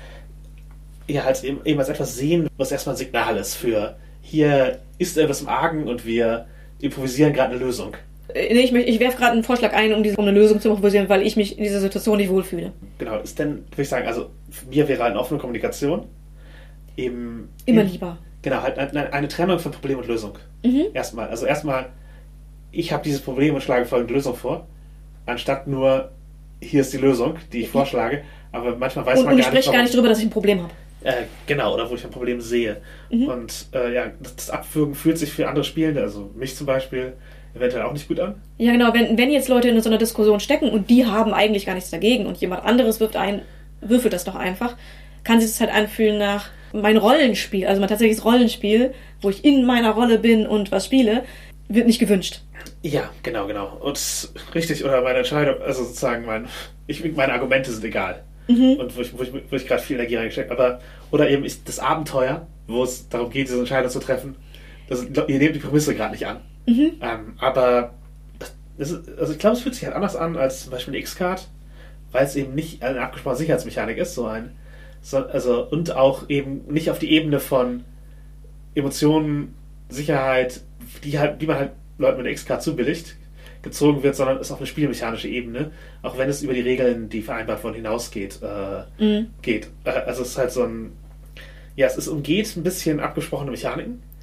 ja, halt eben, eben als etwas sehen, was erstmal ein Signal ist für, hier ist etwas im Argen und wir improvisieren gerade eine Lösung. Nee, ich, ich werfe gerade einen Vorschlag ein, um, diese, um eine Lösung zu improvisisen, weil ich mich in dieser Situation nicht wohlfühle. Genau, ist denn, würde ich sagen, also für mir wäre eine offene Kommunikation eben... Immer eben, lieber. Genau, halt eine, eine Trennung von Problem und Lösung. Mhm. Erstmal, also erstmal, ich habe dieses Problem und schlage folgende Lösung vor, anstatt nur, hier ist die Lösung, die ich vorschlage, aber manchmal weiß und, man und gar nicht, ich spreche gar nicht drüber, dass ich ein Problem habe. Äh, genau, oder wo ich ein Problem sehe. Mhm. Und äh, ja, das, das Abwürgen fühlt sich für andere Spielende, also mich zum Beispiel, eventuell auch nicht gut an. Ja, genau, wenn, wenn jetzt Leute in so einer Diskussion stecken und die haben eigentlich gar nichts dagegen und jemand anderes wirft ein, würfelt das doch einfach, kann sich das halt anfühlen nach mein Rollenspiel, also mein tatsächliches Rollenspiel, wo ich in meiner Rolle bin und was spiele, wird nicht gewünscht. Ja, genau, genau. Und richtig, oder meine Entscheidung, also sozusagen mein, ich, meine Argumente sind egal. Mhm. Und wo ich, wo ich, wo ich gerade viel Energie reingesteckt habe. Aber, oder eben ist das Abenteuer, wo es darum geht, diese Entscheidung zu treffen, das, ihr nehmt die Prämisse gerade nicht an. Mhm. Ähm, aber das ist, also ich glaube, es fühlt sich halt anders an als zum Beispiel eine X-Card, weil es eben nicht eine abgesprochene Sicherheitsmechanik ist, so ein, so, also, und auch eben nicht auf die Ebene von Emotionen, Sicherheit, die halt, die man halt Leuten mit der X-Card zubilligt, gezogen wird, sondern es auf eine spielmechanische Ebene, auch wenn es über die Regeln, die vereinbart wurden, hinausgeht, äh, mhm. geht. Also es ist halt so ein, ja, es ist umgeht ein bisschen abgesprochene Mechaniken,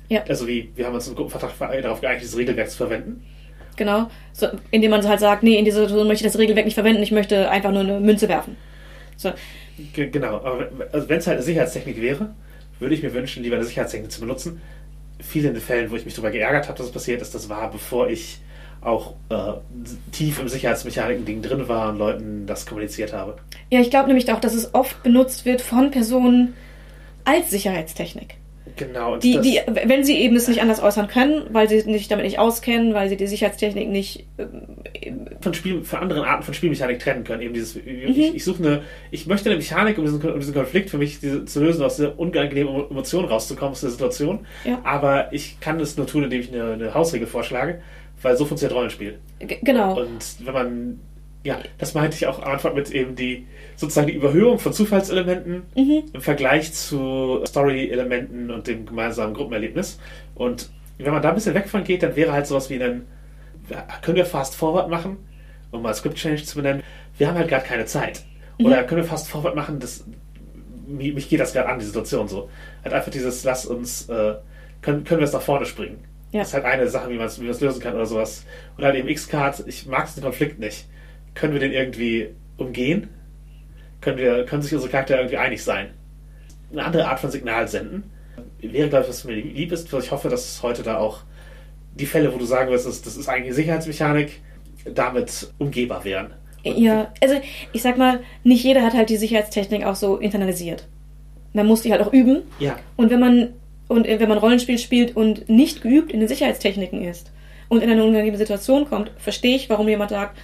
Ja. Also wie, wir haben uns im Gruppenvertrag darauf geeinigt, dieses Regelwerk zu verwenden. Genau, so, indem man halt sagt, nee, in dieser Situation möchte ich das Regelwerk nicht verwenden, ich möchte einfach nur eine Münze werfen. So. G- genau, aber also wenn es halt eine Sicherheitstechnik wäre, würde ich mir wünschen, lieber eine Sicherheitstechnik zu benutzen. Viele in den Fällen, wo ich mich darüber geärgert habe, dass es passiert ist, das war, bevor ich auch äh, tief im Sicherheitsmechaniken-Ding drin war und Leuten das kommuniziert habe. Ja, ich glaube nämlich auch, dass es oft benutzt wird von Personen als Sicherheitstechnik. Genau. Und Die, das, die, wenn sie eben es nicht anders äußern können, weil sie sich damit nicht auskennen, weil sie die Sicherheitstechnik nicht ähm, von Spiel, von anderen Arten von Spielmechanik trennen können. Eben dieses, mhm. ich, ich suche eine, ich möchte eine Mechanik, um diesen, um diesen Konflikt für mich diese, zu lösen, aus dieser unangenehmen Emotion rauszukommen, aus der Situation. Ja. Aber ich kann das nur tun, indem ich eine, eine Hausregel vorschlage, weil so funktioniert Rollenspiel. G- genau. Und wenn man, ja, das meinte ich auch am Anfang mit eben die, sozusagen die Überhöhung von Zufallselementen Mhm. im Vergleich zu Story-Elementen und dem gemeinsamen Gruppenerlebnis. Und wenn man da ein bisschen weg von geht, dann wäre halt sowas wie ein, können wir Fast Forward machen, um mal Script Change zu benennen. Wir haben halt gerade keine Zeit. Oder Mhm. können wir Fast Forward machen, das, mich geht das gerade an, die Situation so. Halt einfach dieses, lass uns, äh, können, können wir es nach vorne springen. Ja. Das ist halt eine Sache, wie man es wie man es lösen kann oder sowas. Oder halt eben X-Card, ich mag den Konflikt nicht. Können wir den irgendwie umgehen? Können wir, können sich unsere Charaktere irgendwie einig sein? Eine andere Art von Signal senden. Wäre, glaube ich, was mir lieb ist. Ich hoffe, dass heute da auch die Fälle, wo du sagen wirst, das, das ist eigentlich eine Sicherheitsmechanik, damit umgehbar wären. Und Ja, also ich sag mal, nicht jeder hat halt die Sicherheitstechnik auch so internalisiert. Man muss die halt auch üben. Ja, Und wenn man und wenn man Rollenspiel spielt und nicht geübt in den Sicherheitstechniken ist und in eine unangenehme Situation kommt, verstehe ich, warum jemand sagt,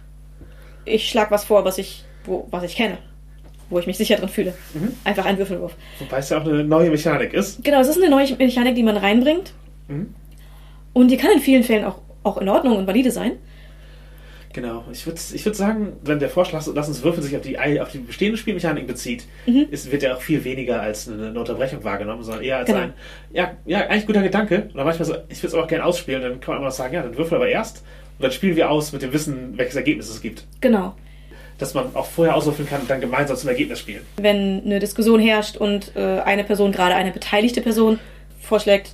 ich schlag was vor, was ich, wo, was ich kenne, wo ich mich sicher drin fühle. Mhm. Einfach ein Würfelwurf. wobei es ja auch eine neue Mechanik ist. Genau, es ist eine neue Mechanik, die man reinbringt. Mhm. Und die kann in vielen Fällen auch, auch in Ordnung und valide sein. Genau. Ich würde ich würd sagen, wenn der Vorschlag, lass uns Würfel sich auf die, auf die bestehende Spielmechanik bezieht, Mhm. ist, wird er auch viel weniger als eine, eine Unterbrechung wahrgenommen, sondern eher als Genau. ein, ja, ja, eigentlich guter Gedanke. Oder manchmal so, ich würde es auch gerne ausspielen, dann kann man immer noch sagen, ja, dann würfel aber erst und dann spielen wir aus mit dem Wissen, welches Ergebnis es gibt. Genau. Dass man auch vorher auswürfeln kann und dann gemeinsam zum Ergebnis spielen. Wenn eine Diskussion herrscht und äh, eine Person, gerade eine beteiligte Person, vorschlägt,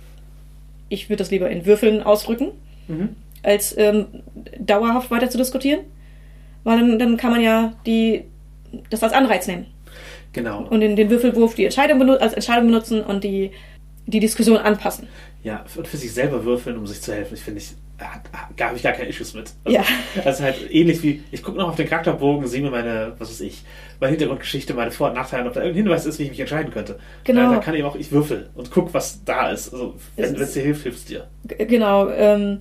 ich würde das lieber in Würfeln ausdrücken, Mhm. als ähm, dauerhaft weiter zu diskutieren. Weil dann, dann kann man ja die, das als Anreiz nehmen. Genau. Und in den Würfelwurf die Entscheidung benu- als Entscheidung benutzen und die, die Diskussion anpassen. Ja, und für sich selber würfeln, um sich zu helfen, ich finde, ich da habe ich gar keine Issues mit. Also, Ja. Das ist halt ähnlich wie, ich gucke noch auf den Charakterbogen, sehe mir meine, was weiß ich, meine Hintergrundgeschichte, meine Vor- und Nachteile, ob da irgendein Hinweis ist, wie ich mich entscheiden könnte. Genau. Da, da kann ich auch, ich würfel und guck, was da ist. Also, wenn Es es dir hilft, hilft es dir. G- Genau. Ähm,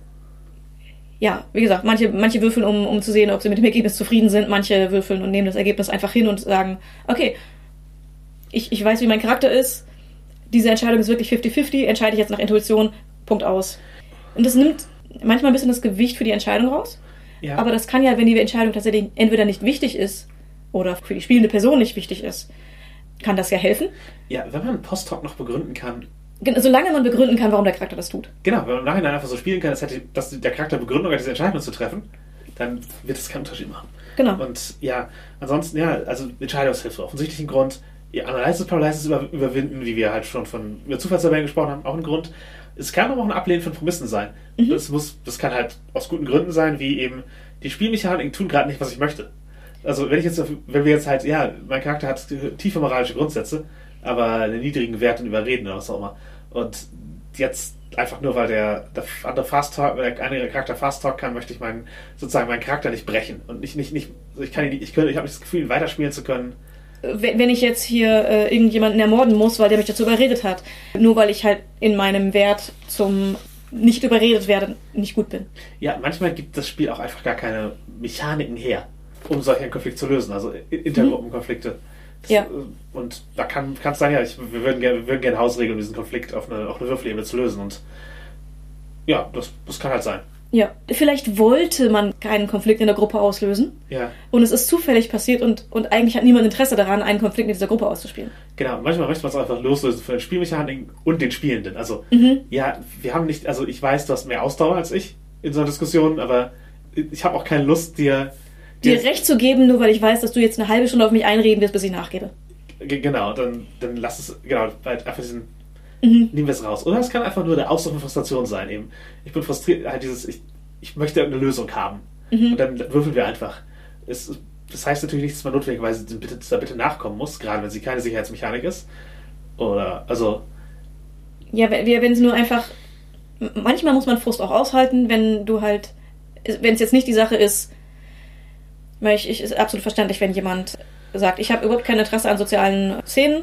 ja, wie gesagt, manche, manche würfeln, um, um zu sehen, ob sie mit dem Ergebnis zufrieden sind. Manche würfeln und nehmen das Ergebnis einfach hin und sagen, okay, ich, ich weiß, wie mein Charakter ist. Diese Entscheidung ist wirklich fifty fifty. Entscheide ich jetzt nach Intuition. Punkt aus. Und das nimmt manchmal ein bisschen das Gewicht für die Entscheidung raus. Ja. Aber das kann ja, wenn die Entscheidung tatsächlich entweder nicht wichtig ist oder für die spielende Person nicht wichtig ist, kann das ja helfen. Ja, wenn man Post-Hoc noch begründen kann, Gen- Solange man begründen kann, warum der Charakter das tut. genau, wenn man im Nachhinein einfach so spielen kann, als hätte dass der Charakter Begründung hat, diese Entscheidung zu treffen, dann wird es keinen Unterschied machen. Genau. Und ja, ansonsten, ja, also Entscheidungshilfe, offensichtlich ein Grund. Ja, Analysis Paralysis über, überwinden, wie wir halt schon von über Zufallstabellen gesprochen haben, auch ein Grund. Es kann aber auch ein Ablehnen von Prämissen sein. Mhm. Das muss, das kann halt aus guten Gründen sein, wie eben die Spielmechaniken tun gerade nicht, was ich möchte. Also wenn ich jetzt, wenn wir jetzt halt, ja, mein Charakter hat tiefe moralische Grundsätze, aber einen niedrigen Wert in Überreden oder was auch immer. Und jetzt einfach nur, weil der, der andere Fast Talk, weil der eine Charakter Fast Talk kann, möchte ich meinen, sozusagen meinen Charakter nicht brechen. Und nicht, nicht, nicht, ich kann ihn, nicht- ich könnte, ich habe nicht das Gefühl, ihn weiterspielen zu können. Wenn wenn ich jetzt hier äh, irgendjemanden ermorden muss, weil der mich dazu überredet hat, nur weil ich halt in meinem Wert zum nicht überredet werden nicht gut bin. Ja, manchmal gibt das Spiel auch einfach gar keine Mechaniken her, um solch einen Konflikt zu lösen, also Intergruppenkonflikte. Das, Ja. äh, Und da kann es sein, ja, ich, wir würden gerne wir würden gerne Hausregeln, um diesen Konflikt auf eine, auf eine Würfelebene zu lösen. Und ja, das, das kann halt sein. Ja, vielleicht wollte man keinen Konflikt in der Gruppe auslösen Ja, und es ist zufällig passiert und, und eigentlich hat niemand Interesse daran, einen Konflikt in dieser Gruppe auszuspielen. genau. Manchmal möchte man es einfach loslösen von den Spielmechaniken und den Spielenden. Also, Mhm. ja, wir haben nicht, also ich weiß, du hast mehr Ausdauer als ich in so einer Diskussion, aber ich habe auch keine Lust, dir. Dir Recht zu geben, nur weil ich weiß, dass du jetzt eine halbe Stunde auf mich einreden wirst, bis ich nachgebe. G- Genau, dann, dann lass es, genau, halt einfach diesen, Mhm. Nehmen wir es raus. Oder es kann einfach nur der Ausdruck von Frustration sein. Eben. Ich bin frustriert, halt dieses, ich, ich möchte eine Lösung haben. Mhm. Und dann würfeln wir einfach. Es, das heißt natürlich nicht, dass man notwendigerweise bitte, da bitte nachkommen muss, gerade wenn sie keine Sicherheitsmechanik ist. Oder, also... Ja, wenn es nur einfach... Manchmal muss man Frust auch aushalten, wenn du halt... Wenn es jetzt nicht die Sache ist... Weil ich, ich ist absolut verständlich, wenn jemand sagt, ich habe überhaupt kein Interesse an sozialen Szenen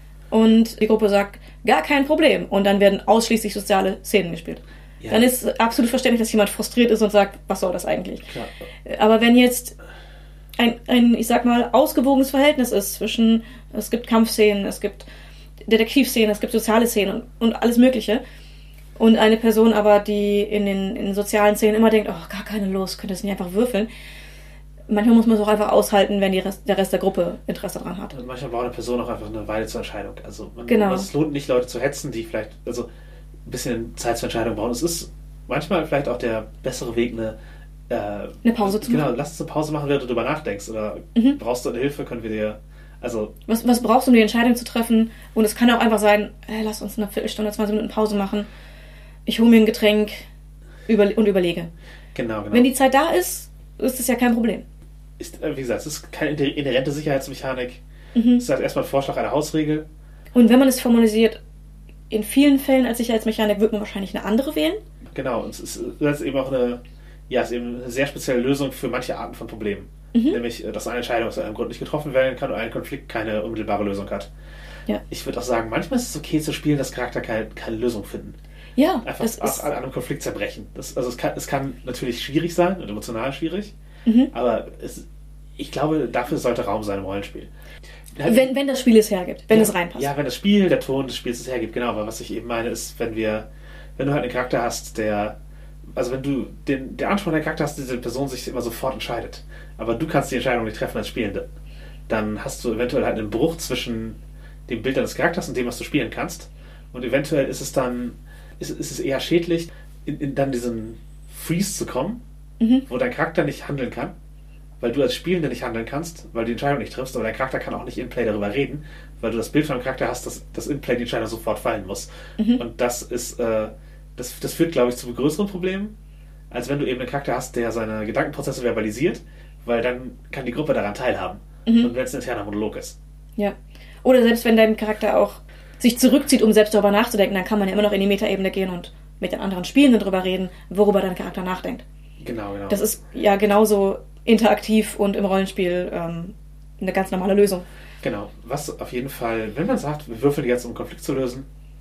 und die Gruppe sagt, gar kein Problem. Und dann werden ausschließlich soziale Szenen gespielt. Ja. Dann ist absolut verständlich, dass jemand frustriert ist und sagt, was soll das eigentlich? Klar. Aber wenn jetzt ein, ein, ich sag mal, ausgewogenes Verhältnis ist zwischen, es gibt Kampfszenen, es gibt Detektivszenen, es gibt soziale Szenen und, und alles Mögliche. Und eine Person aber, die in den, in den sozialen Szenen immer denkt, oh, gar keine Lust, könnte es nicht einfach würfeln. Manchmal muss man es auch einfach aushalten, wenn die Rest, der Rest der Gruppe Interesse daran hat. Und manchmal braucht eine Person auch einfach eine Weile zur Entscheidung. Also man, genau. Es lohnt nicht, Leute zu hetzen, die vielleicht also ein bisschen Zeit zur Entscheidung brauchen. Es ist manchmal vielleicht auch der bessere Weg, eine, äh, eine Pause zu genau, machen. Genau, lass uns eine Pause machen, während du darüber nachdenkst. Oder mhm. brauchst du eine Hilfe, können wir dir... Also was, was brauchst du, um die Entscheidung zu treffen? Und es kann auch einfach sein, hey, lass uns eine Viertelstunde, zwanzig Minuten Pause machen. Ich hole mir ein Getränk über, und überlege. Genau, genau. Wenn die Zeit da ist, ist das ja kein Problem. Ist, wie gesagt, es ist keine inhärente Sicherheitsmechanik. Mhm. Es ist halt erstmal ein Vorschlag einer Hausregel. Und wenn man es formalisiert, in vielen Fällen als Sicherheitsmechanik wird man wahrscheinlich eine andere wählen. Genau, und es ist, das ist eben auch eine, ja, es ist eben eine sehr spezielle Lösung für manche Arten von Problemen. Mhm. Nämlich, dass eine Entscheidung aus einem Grund nicht getroffen werden kann und ein Konflikt keine unmittelbare Lösung hat. Ja. Ich würde auch sagen, manchmal ist es okay zu spielen, dass Charakter keine, keine Lösung finden. Ja, einfach aus an einem Konflikt zerbrechen. Das, also es kann, es kann natürlich schwierig sein und emotional schwierig. Mhm. Aber es, ich glaube, dafür sollte Raum sein im Rollenspiel. Wenn, wenn das Spiel es hergibt, wenn ja, es reinpasst. Ja, wenn das Spiel, der Ton des Spiels es hergibt, genau. Aber was ich eben meine, ist, wenn wir, wenn du halt einen Charakter hast, der, also wenn du den, der Anspruch der Charakter hast, diese Person sich immer sofort entscheidet, aber du kannst die Entscheidung nicht treffen als Spielende, dann hast du eventuell halt einen Bruch zwischen dem Bild deines Charakters und dem, was du spielen kannst. Und eventuell ist es dann, ist, ist es eher schädlich, in, in dann diesen Freeze zu kommen, mhm. wo dein Charakter nicht handeln kann, weil du als Spielender nicht handeln kannst, weil du die Entscheidung nicht triffst, aber dein Charakter kann auch nicht in-play darüber reden, weil du das Bild von dem Charakter hast, dass das in-play die Entscheidung sofort fallen muss. Mhm. Und das ist, äh, das, das führt, glaube ich, zu größeren Problemen, als wenn du eben einen Charakter hast, der seine Gedankenprozesse verbalisiert, weil dann kann die Gruppe daran teilhaben. Mhm. Und wenn es ein interner Monolog ist. Ja. Oder selbst wenn dein Charakter auch sich zurückzieht, um selbst darüber nachzudenken, dann kann man ja immer noch in die Metaebene gehen und mit den anderen Spielenden darüber reden, worüber dein Charakter nachdenkt. Genau, genau. Das ist ja genauso interaktiv und im Rollenspiel ähm, eine ganz normale Lösung. Genau. Was auf jeden Fall, wenn man sagt, wir würfeln jetzt, um einen Konflikt zu lösen,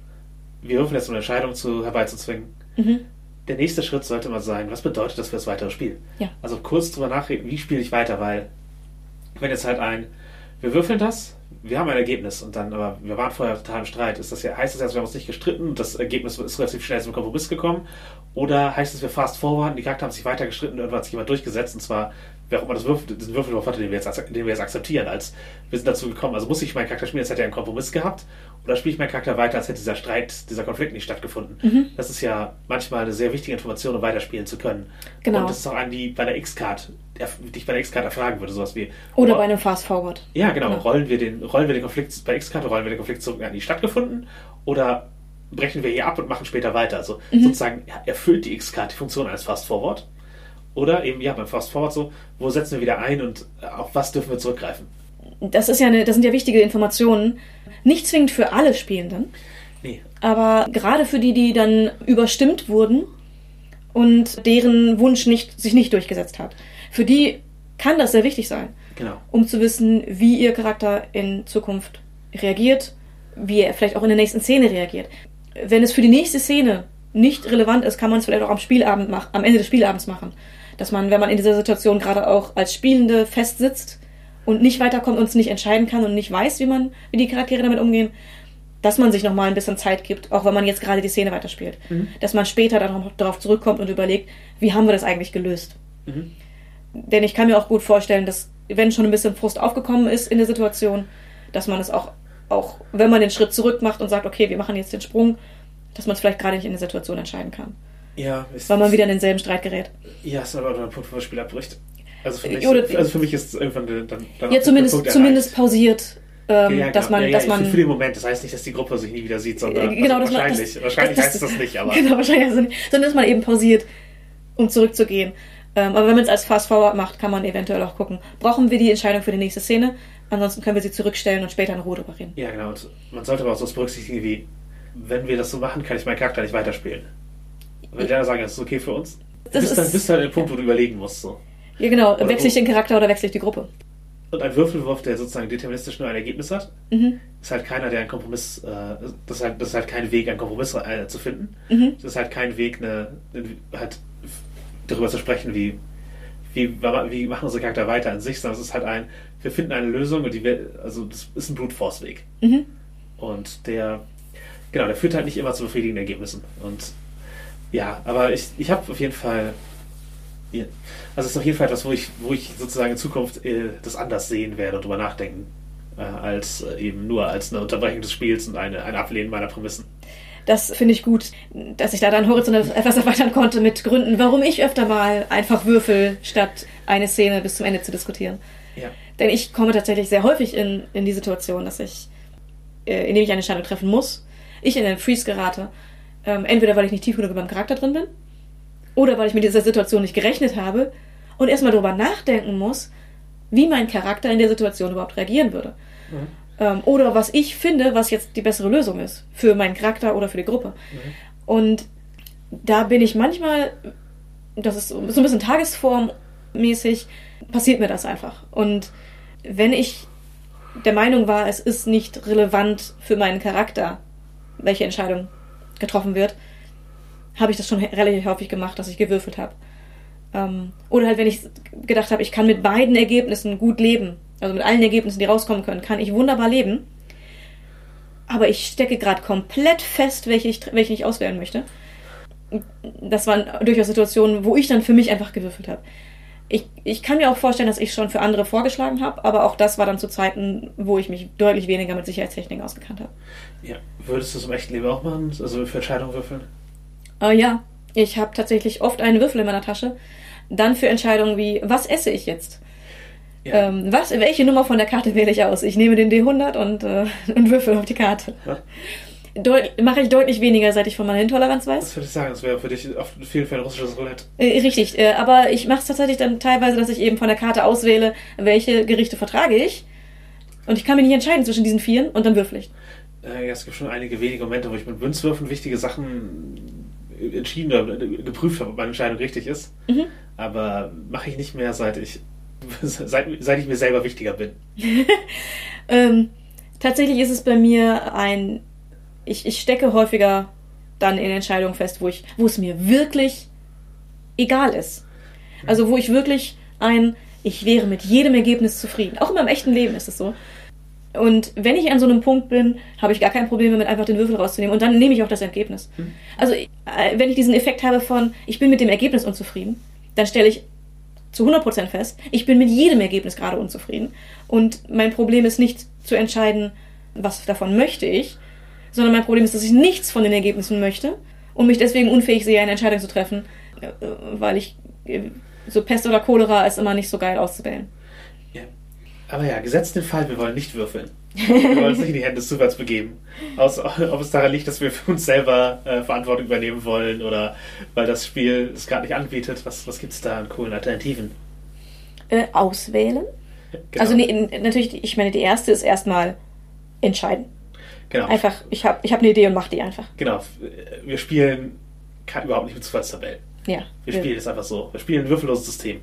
wir würfeln jetzt, um eine Entscheidung zu, herbeizuzwingen, mhm. der nächste Schritt sollte mal sein, was bedeutet das für das weitere Spiel? Ja. Also kurz drüber nachdenken, wie spiele ich weiter, weil wenn jetzt halt ein, wir würfeln das, wir haben ein Ergebnis und dann, aber wir waren vorher total im Streit. Ist das ja, heißt das jetzt, wir haben uns nicht gestritten und das Ergebnis ist relativ schnell zum Kompromiss gekommen? Oder heißt es, wir fast forwarden, die Charakter haben sich weiter gestritten und irgendwann hat sich jemand durchgesetzt und zwar, wer auch immer das Würfel, diesen Würfel überfordert, den wir jetzt, den wir jetzt akzeptieren, als wir sind dazu gekommen, also muss ich meinen Charakter spielen, als hätte er einen Kompromiss gehabt, oder spiele ich meinen Charakter weiter, als hätte dieser Streit, dieser Konflikt nicht stattgefunden. Mhm. Das ist ja manchmal eine sehr wichtige Information, um weiterspielen zu können. Genau. Und das ist auch eine, die bei der X-Card, die ich bei der X-Card erfragen würde, sowas wie... Oder oh, bei einem Fast-Forward. Ja, genau. genau. Rollen wir den, rollen wir den Konflikt, bei X-Card rollen wir den Konflikt zurück, an die stattgefunden, oder brechen wir hier ab und machen später weiter. Also mhm. sozusagen erfüllt die X-Card die Funktion eines Fast-Forward. Oder eben, ja, beim Fast-Forward so, wo setzen wir wieder ein und auf was dürfen wir zurückgreifen? Das ist ja eine, das sind ja wichtige Informationen. Nicht zwingend für alle Spielenden. Nee. Aber gerade für die, die dann überstimmt wurden und deren Wunsch nicht, sich nicht durchgesetzt hat. Für die kann das sehr wichtig sein. Genau. Um zu wissen, wie ihr Charakter in Zukunft reagiert, wie er vielleicht auch in der nächsten Szene reagiert. Wenn es für die nächste Szene nicht relevant ist, kann man es vielleicht auch am Spielabend mach, am Ende des Spielabends machen. Dass man, wenn man in dieser Situation gerade auch als Spielende festsitzt und nicht weiterkommt und es nicht entscheiden kann und nicht weiß, wie man, wie die Charaktere damit umgehen, dass man sich nochmal ein bisschen Zeit gibt, auch wenn man jetzt gerade die Szene weiterspielt. Mhm. Dass man später dann noch darauf zurückkommt und überlegt, wie haben wir das eigentlich gelöst? Mhm. Denn ich kann mir auch gut vorstellen, dass, wenn schon ein bisschen Frust aufgekommen ist in der Situation, dass man es auch, auch wenn man den Schritt zurück macht und sagt, okay, wir machen jetzt den Sprung, dass man es vielleicht gerade nicht in der Situation entscheiden kann. Ja. Ist, weil man wieder in denselben Streit gerät. Ja, ist aber ein Punkt, wo das Spiel abbricht. Also für mich, Oder, also für mich ist es irgendwann dann, dann ja, zumindest, zumindest pausiert ähm, ja, dass genau. man, ja, ja, dass man für den Moment, das heißt nicht, dass die Gruppe sich nie wieder sieht, sondern äh, genau, also dass wahrscheinlich, man, das, wahrscheinlich das, heißt das nicht, aber genau, wahrscheinlich heißt das nicht, sondern dass man eben pausiert, um zurückzugehen. Ähm, aber wenn man es als Fast-Forward macht, kann man eventuell auch gucken, brauchen wir die Entscheidung für die nächste Szene? Ansonsten können wir sie zurückstellen und später in Ruhe drüber reden. ja, genau. Und man sollte aber auch so berücksichtigen, wie, wenn wir das so machen, kann ich meinen Charakter nicht weiterspielen. Wenn die anderen sagen, das ist okay für uns, Das bist dann ist- bist du an dem Punkt, wo du überlegen musst. So. Ja, genau. Oder Wechsle ich wo- den Charakter oder wechsle ich die Gruppe? Und ein Würfelwurf, der sozusagen deterministisch nur ein Ergebnis hat, Mhm. ist halt keiner, der einen Kompromiss, äh, das, ist halt, das ist halt kein Weg, einen Kompromiss äh, zu finden. Mhm. Das ist halt kein Weg, eine, eine, halt darüber zu sprechen, wie, wie, wie machen unsere Charakter weiter an sich, sondern es ist halt ein, wir finden eine Lösung und die, wir- also das ist ein Brute Force Weg. Mhm. Und der, genau, der führt halt nicht immer zu befriedigenden Ergebnissen. Und ja, aber ich, ich habe auf jeden Fall, ja, also es ist auf jeden Fall etwas, wo ich, wo ich sozusagen in Zukunft äh, das anders sehen werde und drüber nachdenken, äh, als äh, eben nur als eine Unterbrechung des Spiels und eine, ein Ablehnen meiner Prämissen. Das finde ich gut, dass ich da dann Horizont etwas erweitern konnte mit Gründen, warum ich öfter mal einfach würfel, statt eine Szene bis zum Ende zu diskutieren. Ja. Denn ich komme tatsächlich sehr häufig in, in die Situation, dass ich, äh, indem ich eine Entscheidung treffen muss, ich in einen Freeze gerate. Ähm, entweder weil ich nicht tief genug über meinem Charakter drin bin, oder weil ich mit dieser Situation nicht gerechnet habe und erstmal darüber nachdenken muss, wie mein Charakter in der Situation überhaupt reagieren würde. Mhm. Ähm, oder was ich finde, was jetzt die bessere Lösung ist für meinen Charakter oder für die Gruppe. Mhm. Und da bin ich manchmal, das ist so ein bisschen tagesformmäßig, passiert mir das einfach. Und wenn ich der Meinung war, es ist nicht relevant für meinen Charakter, welche Entscheidung getroffen wird, habe ich das schon relativ häufig gemacht, dass ich gewürfelt habe. Ähm, oder halt, wenn ich gedacht habe, ich kann mit beiden Ergebnissen gut leben, also mit allen Ergebnissen, die rauskommen können, kann ich wunderbar leben. Aber ich stecke gerade komplett fest, welche ich, welche ich auswählen möchte. Das waren durchaus Situationen, wo ich dann für mich einfach gewürfelt habe. Ich, ich kann mir auch vorstellen, dass ich schon für andere vorgeschlagen habe, aber auch das war dann zu Zeiten, wo ich mich deutlich weniger mit Sicherheitstechniken ausgekannt habe. Ja. Würdest du es im echten Leben auch machen? Also für Entscheidungen würfeln? Äh, ja, ich habe tatsächlich oft einen Würfel in meiner Tasche. Dann für Entscheidungen wie, was esse ich jetzt? Ja. Ähm, was, welche Nummer von der Karte wähle ich aus? Ich nehme den D hundert und, äh, und würfel auf die Karte. Ja. Deut- mache ich deutlich weniger, seit ich von meiner Intoleranz weiß. Das würde ich sagen, das wäre für dich auf vielen Fällen russisches Roulette. Äh, richtig, äh, aber ich mache es tatsächlich dann teilweise, dass ich eben von der Karte auswähle, welche Gerichte vertrage ich. Und ich kann mich nicht entscheiden zwischen diesen vieren und dann würfel ich. Äh, ja, es gibt schon einige wenige Momente, wo ich mit Münzwürfen wichtige Sachen entschieden oder geprüft habe, ob meine Entscheidung richtig ist. Mhm. Aber mache ich nicht mehr, seit ich seit, seit ich mir selber wichtiger bin. Ähm, tatsächlich ist es bei mir ein, ich, ich stecke häufiger dann in Entscheidungen fest, wo ich, wo es mir wirklich egal ist. Also wo ich wirklich ein, ich wäre mit jedem Ergebnis zufrieden. Auch in meinem echten Leben ist es so. Und wenn ich an so einem Punkt bin, habe ich gar kein Problem damit, einfach den Würfel rauszunehmen. Und dann nehme ich auch das Ergebnis. Mhm. Also äh, wenn ich diesen Effekt habe von, ich bin mit dem Ergebnis unzufrieden, dann stelle ich zu hundert Prozent fest, ich bin mit jedem Ergebnis gerade unzufrieden. Und mein Problem ist nicht zu entscheiden, was davon möchte ich, sondern mein Problem ist, dass ich nichts von den Ergebnissen möchte und mich deswegen unfähig sehe, eine Entscheidung zu treffen, äh, weil ich äh, so Pest oder Cholera ist immer nicht so geil auszuwählen. Ja. Aber ja, gesetzt den Fall, wir wollen nicht würfeln. Wir wollen uns nicht in die Hände des Zufalls begeben. Aus, ob es daran liegt, dass wir für uns selber äh, Verantwortung übernehmen wollen oder weil das Spiel es gerade nicht anbietet. Was, was gibt es da an coolen Alternativen? Äh, auswählen? Genau. Also nee, natürlich, ich meine, die erste ist erstmal entscheiden. Genau. Einfach, ich habe ich hab eine Idee und mach die einfach. Genau. Wir spielen kann, überhaupt nicht mit Zufallstabellen. Ja. Wir spielen es einfach so. Wir spielen ein würfelloses System.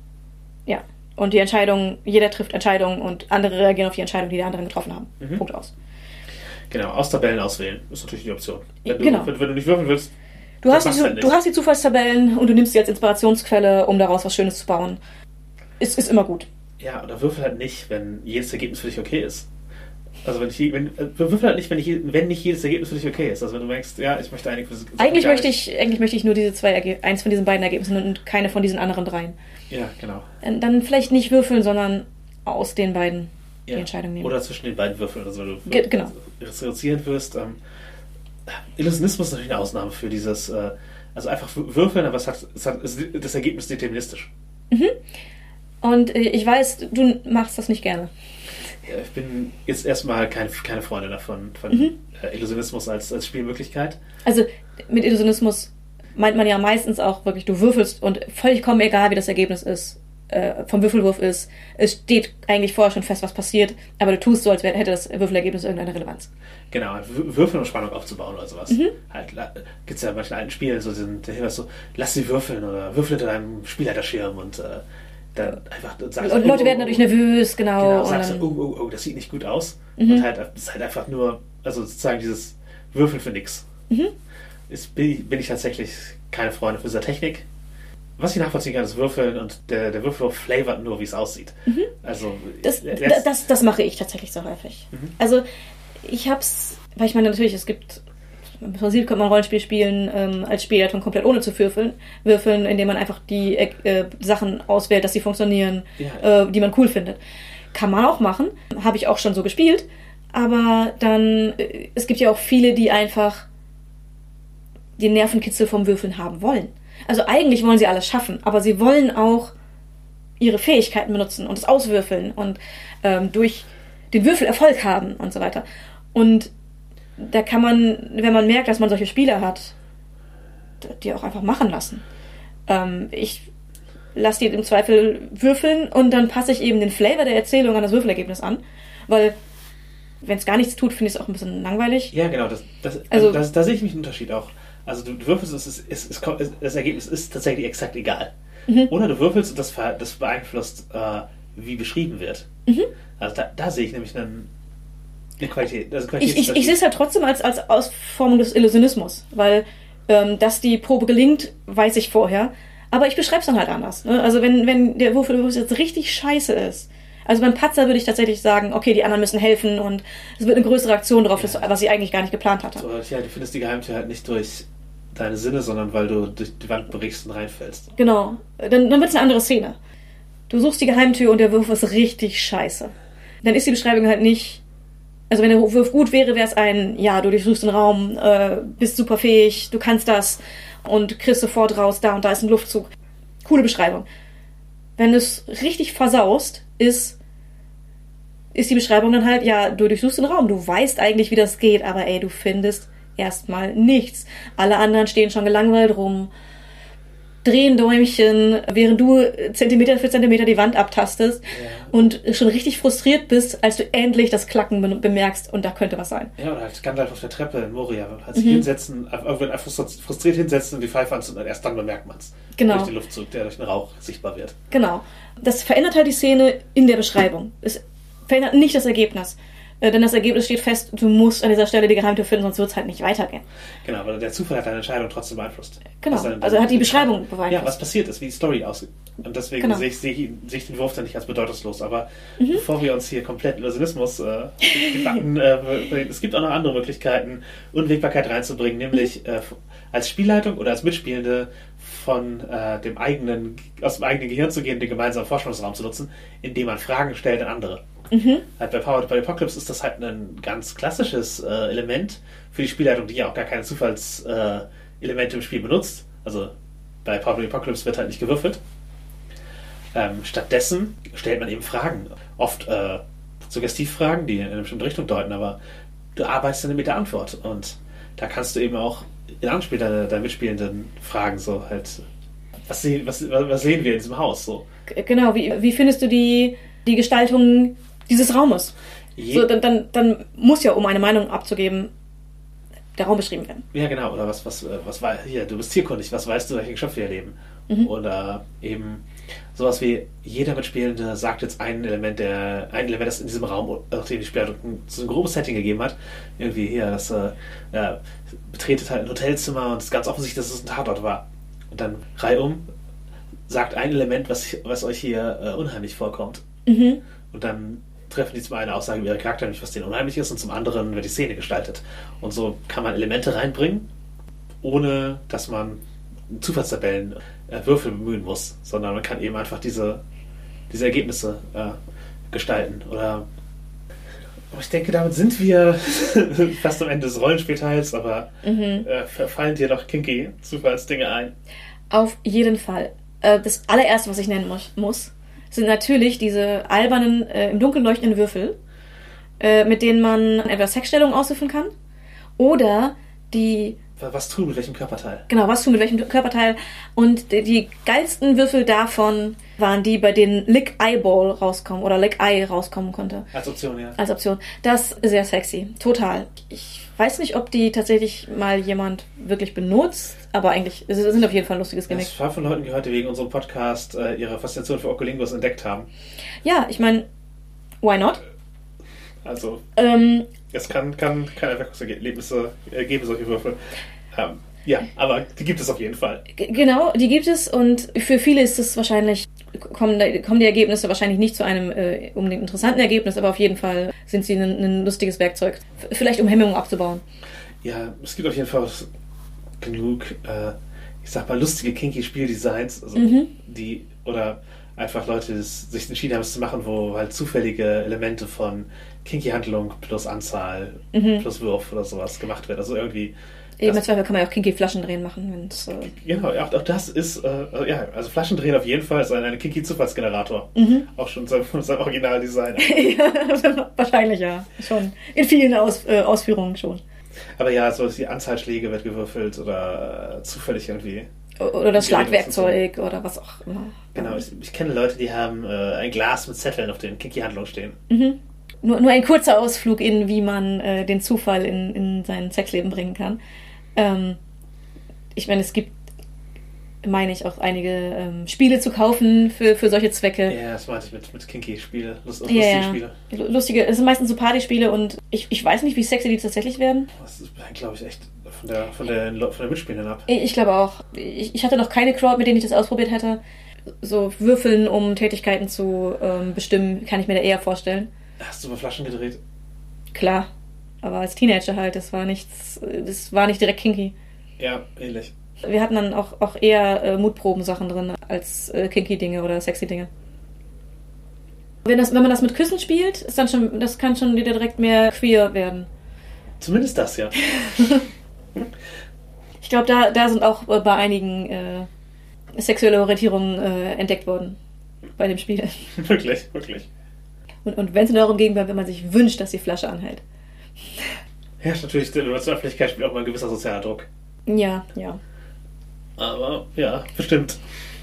Ja. Und die Entscheidung, jeder trifft Entscheidungen und andere reagieren auf die Entscheidung, die die anderen getroffen haben. Mhm. Punkt aus. Genau, aus Tabellen auswählen ist natürlich die Option. Wenn du, Genau. wenn, wenn du nicht würfeln willst, Du dann hast, machst die, halt du nicht. hast die Zufallstabellen und du nimmst sie als Inspirationsquelle, um daraus was Schönes zu bauen. Ist, ist immer gut. Ja, oder würfel halt nicht, wenn jedes Ergebnis für dich okay ist. Also wenn ich wenn, äh, würfel halt nicht, wenn, ich, wenn nicht jedes Ergebnis für dich okay ist. Also wenn du merkst, ja, ich möchte eigentlich... Eigentlich möchte ich, eigentlich möchte ich nur diese zwei Erge- eins von diesen beiden Ergebnissen und keine von diesen anderen dreien. Ja, genau. Dann vielleicht nicht würfeln, sondern aus den beiden Ja. die Entscheidung nehmen. Oder zwischen den beiden Würfeln, also wenn du Ge- genau. reduzieren wirst. Ähm, Illusionismus ist natürlich eine Ausnahme für dieses, äh, also einfach würfeln, aber es hat, es hat es, das Ergebnis deterministisch. Und äh, ich weiß, du machst das nicht gerne. ich bin jetzt erstmal kein, keine Freundin davon, von Mhm. äh, Illusionismus als, als Spielmöglichkeit. Also mit Illusionismus meint man ja meistens auch wirklich, du würfelst und völlig kaum egal, wie das Ergebnis ist, äh, vom Würfelwurf ist. Es steht eigentlich vorher schon fest, was passiert, aber du tust so, als wär, hätte das Würfelergebnis irgendeine Relevanz. Genau, w- Würfeln, um Spannung aufzubauen oder sowas. Mhm. Halt, gibt es ja in manchen alten Spielen so den, der Hinweis so, lass sie würfeln oder würfel hinter deinem Spielleiterschirm und äh, dann einfach und sagst, Und oh, Leute oh, werden oh, dadurch nervös, genau. Genau, und sagst dann, du, oh, oh, oh, das sieht nicht gut aus. Mhm. Und halt, das ist halt einfach nur, also sozusagen dieses Würfeln für nix. Mhm. Ist, bin, ich, bin ich tatsächlich keine Freundin für diese Technik. Was ich nachvollziehen kann, ist Würfeln und der, der Würfelwurf flavort nur, wie es aussieht. Mhm. Also, Das, der- das, das, das mache ich tatsächlich so häufig. Mhm. Also ich hab's, weil ich meine natürlich, es gibt, im Prinzip kann man Rollenspiel spielen ähm, als Spielleitung komplett ohne zu würfeln, würfeln, indem man einfach die äh, Sachen auswählt, dass sie funktionieren, Ja. äh, die man cool findet. Kann man auch machen, habe ich auch schon so gespielt, aber dann, äh, es gibt ja auch viele, die einfach den Nervenkitzel vom Würfeln haben wollen. Also eigentlich wollen sie alles schaffen, aber sie wollen auch ihre Fähigkeiten benutzen und es auswürfeln und ähm, durch den Würfel Erfolg haben und so weiter. Und da kann man, wenn man merkt, dass man solche Spieler hat, die auch einfach machen lassen. Ähm, ich lasse die im Zweifel würfeln und dann passe ich eben den Flavor der Erzählung an das Würfelergebnis an, weil wenn es gar nichts tut, finde ich es auch ein bisschen langweilig. Ja, genau, das, das, Also- also, das, da sehe ich mich einen Unterschied auch. Also du, du würfelst, es ist, es, es, kommt- es, das Ergebnis ist tatsächlich exakt egal. Mhm. Oder du würfelst und das, ver- das beeinflusst, äh, wie beschrieben wird. Mhm. Also da, da sehe ich nämlich einen, eine Qualität. Also Ich, ich, ich sehe es halt trotzdem als, als Ausformung des Illusionismus, weil ähm, dass die Probe gelingt, weiß ich vorher, aber ich beschreibe es dann halt anders. Ne? Also wenn, wenn der Würfel jetzt richtig scheiße ist, also beim Patzer würde ich tatsächlich sagen, okay, die anderen müssen helfen und es wird eine größere Aktion drauf, das, was ich eigentlich gar nicht geplant hatte. So, ja, du findest die Geheimtür halt nicht durch deine Sinne, sondern weil du durch die Wand brichst und reinfällst. Genau, dann, dann wird es eine andere Szene. Du suchst die Geheimtür und der Wurf ist richtig scheiße. Dann ist die Beschreibung halt nicht, also wenn der Wurf gut wäre, wäre es ein, ja, du durchsuchst den Raum, äh, bist super fähig, du kannst das und kriegst sofort raus, da und da ist ein Luftzug. Coole Beschreibung. Wenn du es richtig versaust, ist, ist die Beschreibung dann halt, ja, du durchsuchst den Raum, du weißt eigentlich, wie das geht, aber ey, du findest erstmal nichts. Alle anderen stehen schon gelangweilt rum, drehen Däumchen, während du Zentimeter für Zentimeter die Wand abtastest Ja. und schon richtig frustriert bist, als du endlich das Klacken be- bemerkst und da könnte was sein. Ja, oder halt Gandalf auf der Treppe in Moria. Hat sich Mhm. hinsetzen, irgendwann einfach so frustriert hinsetzen und die Pfeife anzünden und erst dann bemerkt man es. Genau. Durch den Luftzug, der durch den Rauch sichtbar wird. Genau. Das verändert halt die Szene in der Beschreibung. Es verändert nicht das Ergebnis. Äh, Denn das Ergebnis steht fest, du musst an dieser Stelle die Geheimtür finden, sonst wird es halt nicht weitergehen. Genau, aber der Zufall hat deine Entscheidung trotzdem beeinflusst. Genau, Was dann- also hat die Beschreibung beeinflusst. Ja, was passiert ist, wie die Story aussieht. Und deswegen Genau. sehe, ich, sehe, ich, sehe ich den Wurf dann nicht als bedeutungslos. Aber Mhm. bevor wir uns hier komplett Illusionismus äh, Gedanken, äh, es gibt auch noch andere Möglichkeiten, Unwägbarkeit reinzubringen, nämlich Mhm. äh, als Spielleitung oder als Mitspielende von äh, dem eigenen, aus dem eigenen Gehirn zu gehen, den gemeinsamen Forschungsraum zu nutzen, indem man Fragen stellt an andere. Mhm. Halt bei Powered by Apocalypse ist das halt ein ganz klassisches äh, Element für die Spielleitung, die ja auch gar keine Zufallselemente äh, Elemente im Spiel benutzt. Also bei Powered by Apocalypse wird halt nicht gewürfelt. Ähm, stattdessen stellt man eben Fragen. Oft äh, Suggestivfragen, die in eine bestimmte Richtung deuten, aber du arbeitest dann mit der Antwort. Und da kannst du eben auch in Anspiel deiner, deiner Mitspielenden fragen, so halt, was sehen, was, was sehen wir in diesem Haus? So. G- Genau, wie, wie findest du die, die Gestaltung dieses Raumes? Je- So, dann, dann, dann muss ja, um eine Meinung abzugeben, der Raum beschrieben werden. Ja, genau. Oder was, was, äh, was war hier? Du bist tierkundig. Was weißt du, welche Geschöpfe hier leben? Mhm. Oder eben sowas wie jeder Mitspielende sagt jetzt ein Element, der ein Element, das in diesem Raum, nachdem die Spielleitung so ein grobes Setting gegeben hat, irgendwie hier, das äh, ja, betretet halt ein Hotelzimmer und es ist ganz offensichtlich, dass es ein Tatort war. Und dann reihum sagt ein Element, was, was euch hier äh, unheimlich vorkommt. Mhm. Und dann treffen die zum einen eine Aussage über ihre Charakter, nämlich was denen unheimlich ist, und zum anderen wird die Szene gestaltet. Und so kann man Elemente reinbringen, ohne dass man Zufallstabellen, äh, Würfel bemühen muss, sondern man kann eben einfach diese, diese Ergebnisse äh, gestalten. Oder aber ich denke, damit sind wir fast am Ende des Rollenspielteils, aber Mhm. äh, fallen dir noch kinky Zufallsdinge ein? Auf jeden Fall. Äh, Das allererste, was ich nennen muss, muss sind natürlich diese albernen, äh, im Dunkeln leuchtenden Würfel, äh, mit denen man entweder Sexstellungen auswürfeln kann oder die... Was tun mit welchem Körperteil? Genau, was tun mit welchem Körperteil. Und die, die geilsten Würfel davon waren die, bei denen Lick Eyeball rauskommen oder Lick Eye rauskommen konnte. Als Option, ja. Als Option. Das ist sehr sexy. Total. Ich weiß nicht, ob die tatsächlich mal jemand wirklich benutzt, aber eigentlich es sind auf jeden Fall ein lustiges Gimmick. Das war von Leuten, die heute wegen unserem Podcast äh, ihre Faszination für Oculingos entdeckt haben. Ja, ich meine, why not? Also, ähm, es kann, kann keine Erweckungsergebnisse äh, geben, solche Würfel. Ähm, ja, aber die gibt es auf jeden Fall. G- genau, die gibt es und für viele ist es wahrscheinlich, kommen, kommen die Ergebnisse wahrscheinlich nicht zu einem äh, unbedingt interessanten Ergebnis, aber auf jeden Fall sind sie ein, ein lustiges Werkzeug. F- vielleicht um Hemmungen abzubauen. Ja, es gibt auf jeden Fall genug, äh, ich sag mal, lustige, kinky Spieldesigns, also Mhm. die, oder einfach Leute, die sich entschieden haben, es zu machen, wo halt zufällige Elemente von Kinky-Handlung plus Anzahl Mhm. plus Wurf oder sowas gemacht wird. Also irgendwie. Eben im Das, Zweifel kann man ja auch kinky Flaschen drehen machen. Wenn's, äh genau, auch, auch das ist, äh, ja, also Flaschendrehen auf jeden Fall ist ein, ein Kinky-Zufallsgenerator. Mhm. Auch schon sein, sein Originaldesign. Ja, wahrscheinlich ja. Schon. In vielen Aus, äh, Ausführungen schon. Aber ja, so die Anzahl Schläge wird gewürfelt oder äh, zufällig irgendwie. Oder das Die Rede Schlagwerkzeug oder was auch immer. Genau, ich, ich kenne Leute, die haben äh, ein Glas mit Zetteln, auf denen Kinky-Handlungen stehen. Mhm. Nur, nur ein kurzer Ausflug in, wie man äh, den Zufall in, in sein Sexleben bringen kann. Ähm, ich meine, es gibt, meine ich, auch einige ähm, Spiele zu kaufen für, für solche Zwecke. Ja, das meinte ich mit, mit Kinky-Spiele, Lust, Ja, lustige ja. Spiele. Lustige, es sind meistens so Partyspiele und ich, ich weiß nicht, wie sexy die tatsächlich werden. Das ist, glaube ich, echt von der, von der, von der Mitspielerin ab. Ich, ich glaube auch. Ich, ich hatte noch keine Crowd, mit denen ich das ausprobiert hätte. So Würfeln, um Tätigkeiten zu ähm, bestimmen, kann ich mir da eher vorstellen. Hast du mal Flaschen gedreht? Klar. Aber als Teenager halt, das war nichts, das war nicht direkt kinky. Ja, ähnlich. Wir hatten dann auch, auch eher äh, Mutproben-Sachen drin als äh, kinky Dinge oder sexy Dinge. Wenn, das, wenn man das mit Küssen spielt, ist dann schon, das kann schon wieder direkt mehr queer werden. Zumindest das, ja. Ich glaube, da, da sind auch äh, bei einigen äh, sexuelle Orientierungen äh, entdeckt worden bei dem Spiel. Wirklich, wirklich. Und, und wenn es darum ging, wenn man sich wünscht, dass die Flasche anhält. Ja, natürlich, in der Öffentlichkeit spielt auch mal ein gewisser sozialer Druck. Ja, ja. Aber, ja, bestimmt.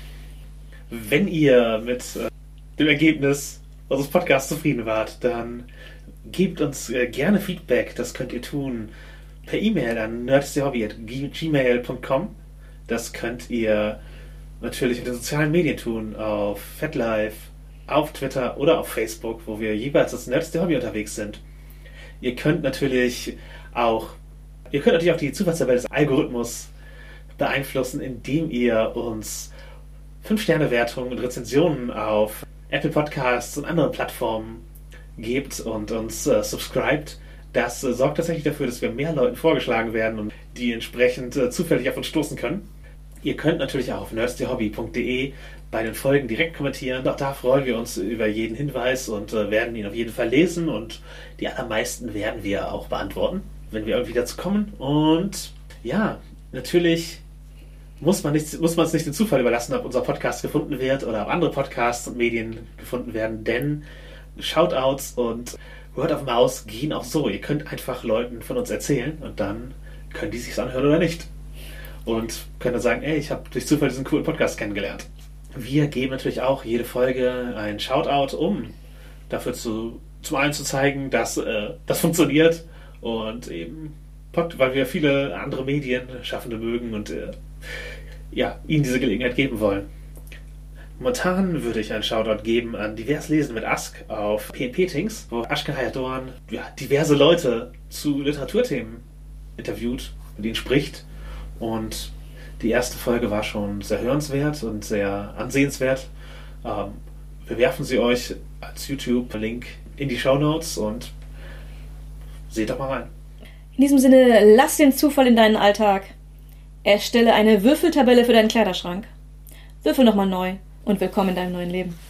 Wenn ihr mit äh, dem Ergebnis unseres Podcasts zufrieden wart, dann gebt uns äh, gerne Feedback. Das könnt ihr tun per E-Mail an nerdsthehobby at gmail punkt com. Das könnt ihr natürlich in den sozialen Medien tun, auf FatLife, auf Twitter oder auf Facebook, wo wir jeweils als Nerds der Hobby unterwegs sind. Ihr könnt natürlich auch, ihr könnt natürlich auch die Zufallstabelle des Algorithmus beeinflussen, indem ihr uns fünf Sterne Wertungen und Rezensionen auf Apple Podcasts und anderen Plattformen gebt und uns äh, subscribt. Das äh, sorgt tatsächlich dafür, dass wir mehr Leuten vorgeschlagen werden und die entsprechend äh, zufällig auf uns stoßen können. Ihr könnt natürlich auch auf nerdsthehobby punkt de bei den Folgen direkt kommentieren. Auch da freuen wir uns über jeden Hinweis und äh, werden ihn auf jeden Fall lesen und die allermeisten werden wir auch beantworten, wenn wir irgendwie dazu kommen. Und ja, natürlich muss man nicht, muss man es nicht dem Zufall überlassen, ob unser Podcast gefunden wird oder ob andere Podcasts und Medien gefunden werden, denn Shoutouts und Word of Mouse gehen auch so. Ihr könnt einfach Leuten von uns erzählen und dann können die sich's anhören oder nicht. Und können dann sagen, ey, ich habe durch Zufall diesen coolen Podcast kennengelernt. Wir geben natürlich auch jede Folge einen Shoutout, um dafür zu, zum einen zu zeigen, dass äh, das funktioniert und eben, weil wir viele andere Medienschaffende mögen und äh, ja, ihnen diese Gelegenheit geben wollen. Momentan würde ich einen Shoutout geben an Divers Lesen mit Ask auf P N P-Tings, wo Ashkan Hayat-Dorn ja, diverse Leute zu Literaturthemen interviewt, mit ihnen spricht. Und die erste Folge war schon sehr hörenswert und sehr ansehenswert. Ähm, wir werfen sie euch als YouTube-Link in die Shownotes und seht doch mal rein. In diesem Sinne, lass den Zufall in deinen Alltag. Erstelle eine Würfeltabelle für deinen Kleiderschrank. Würfel nochmal neu und willkommen in deinem neuen Leben.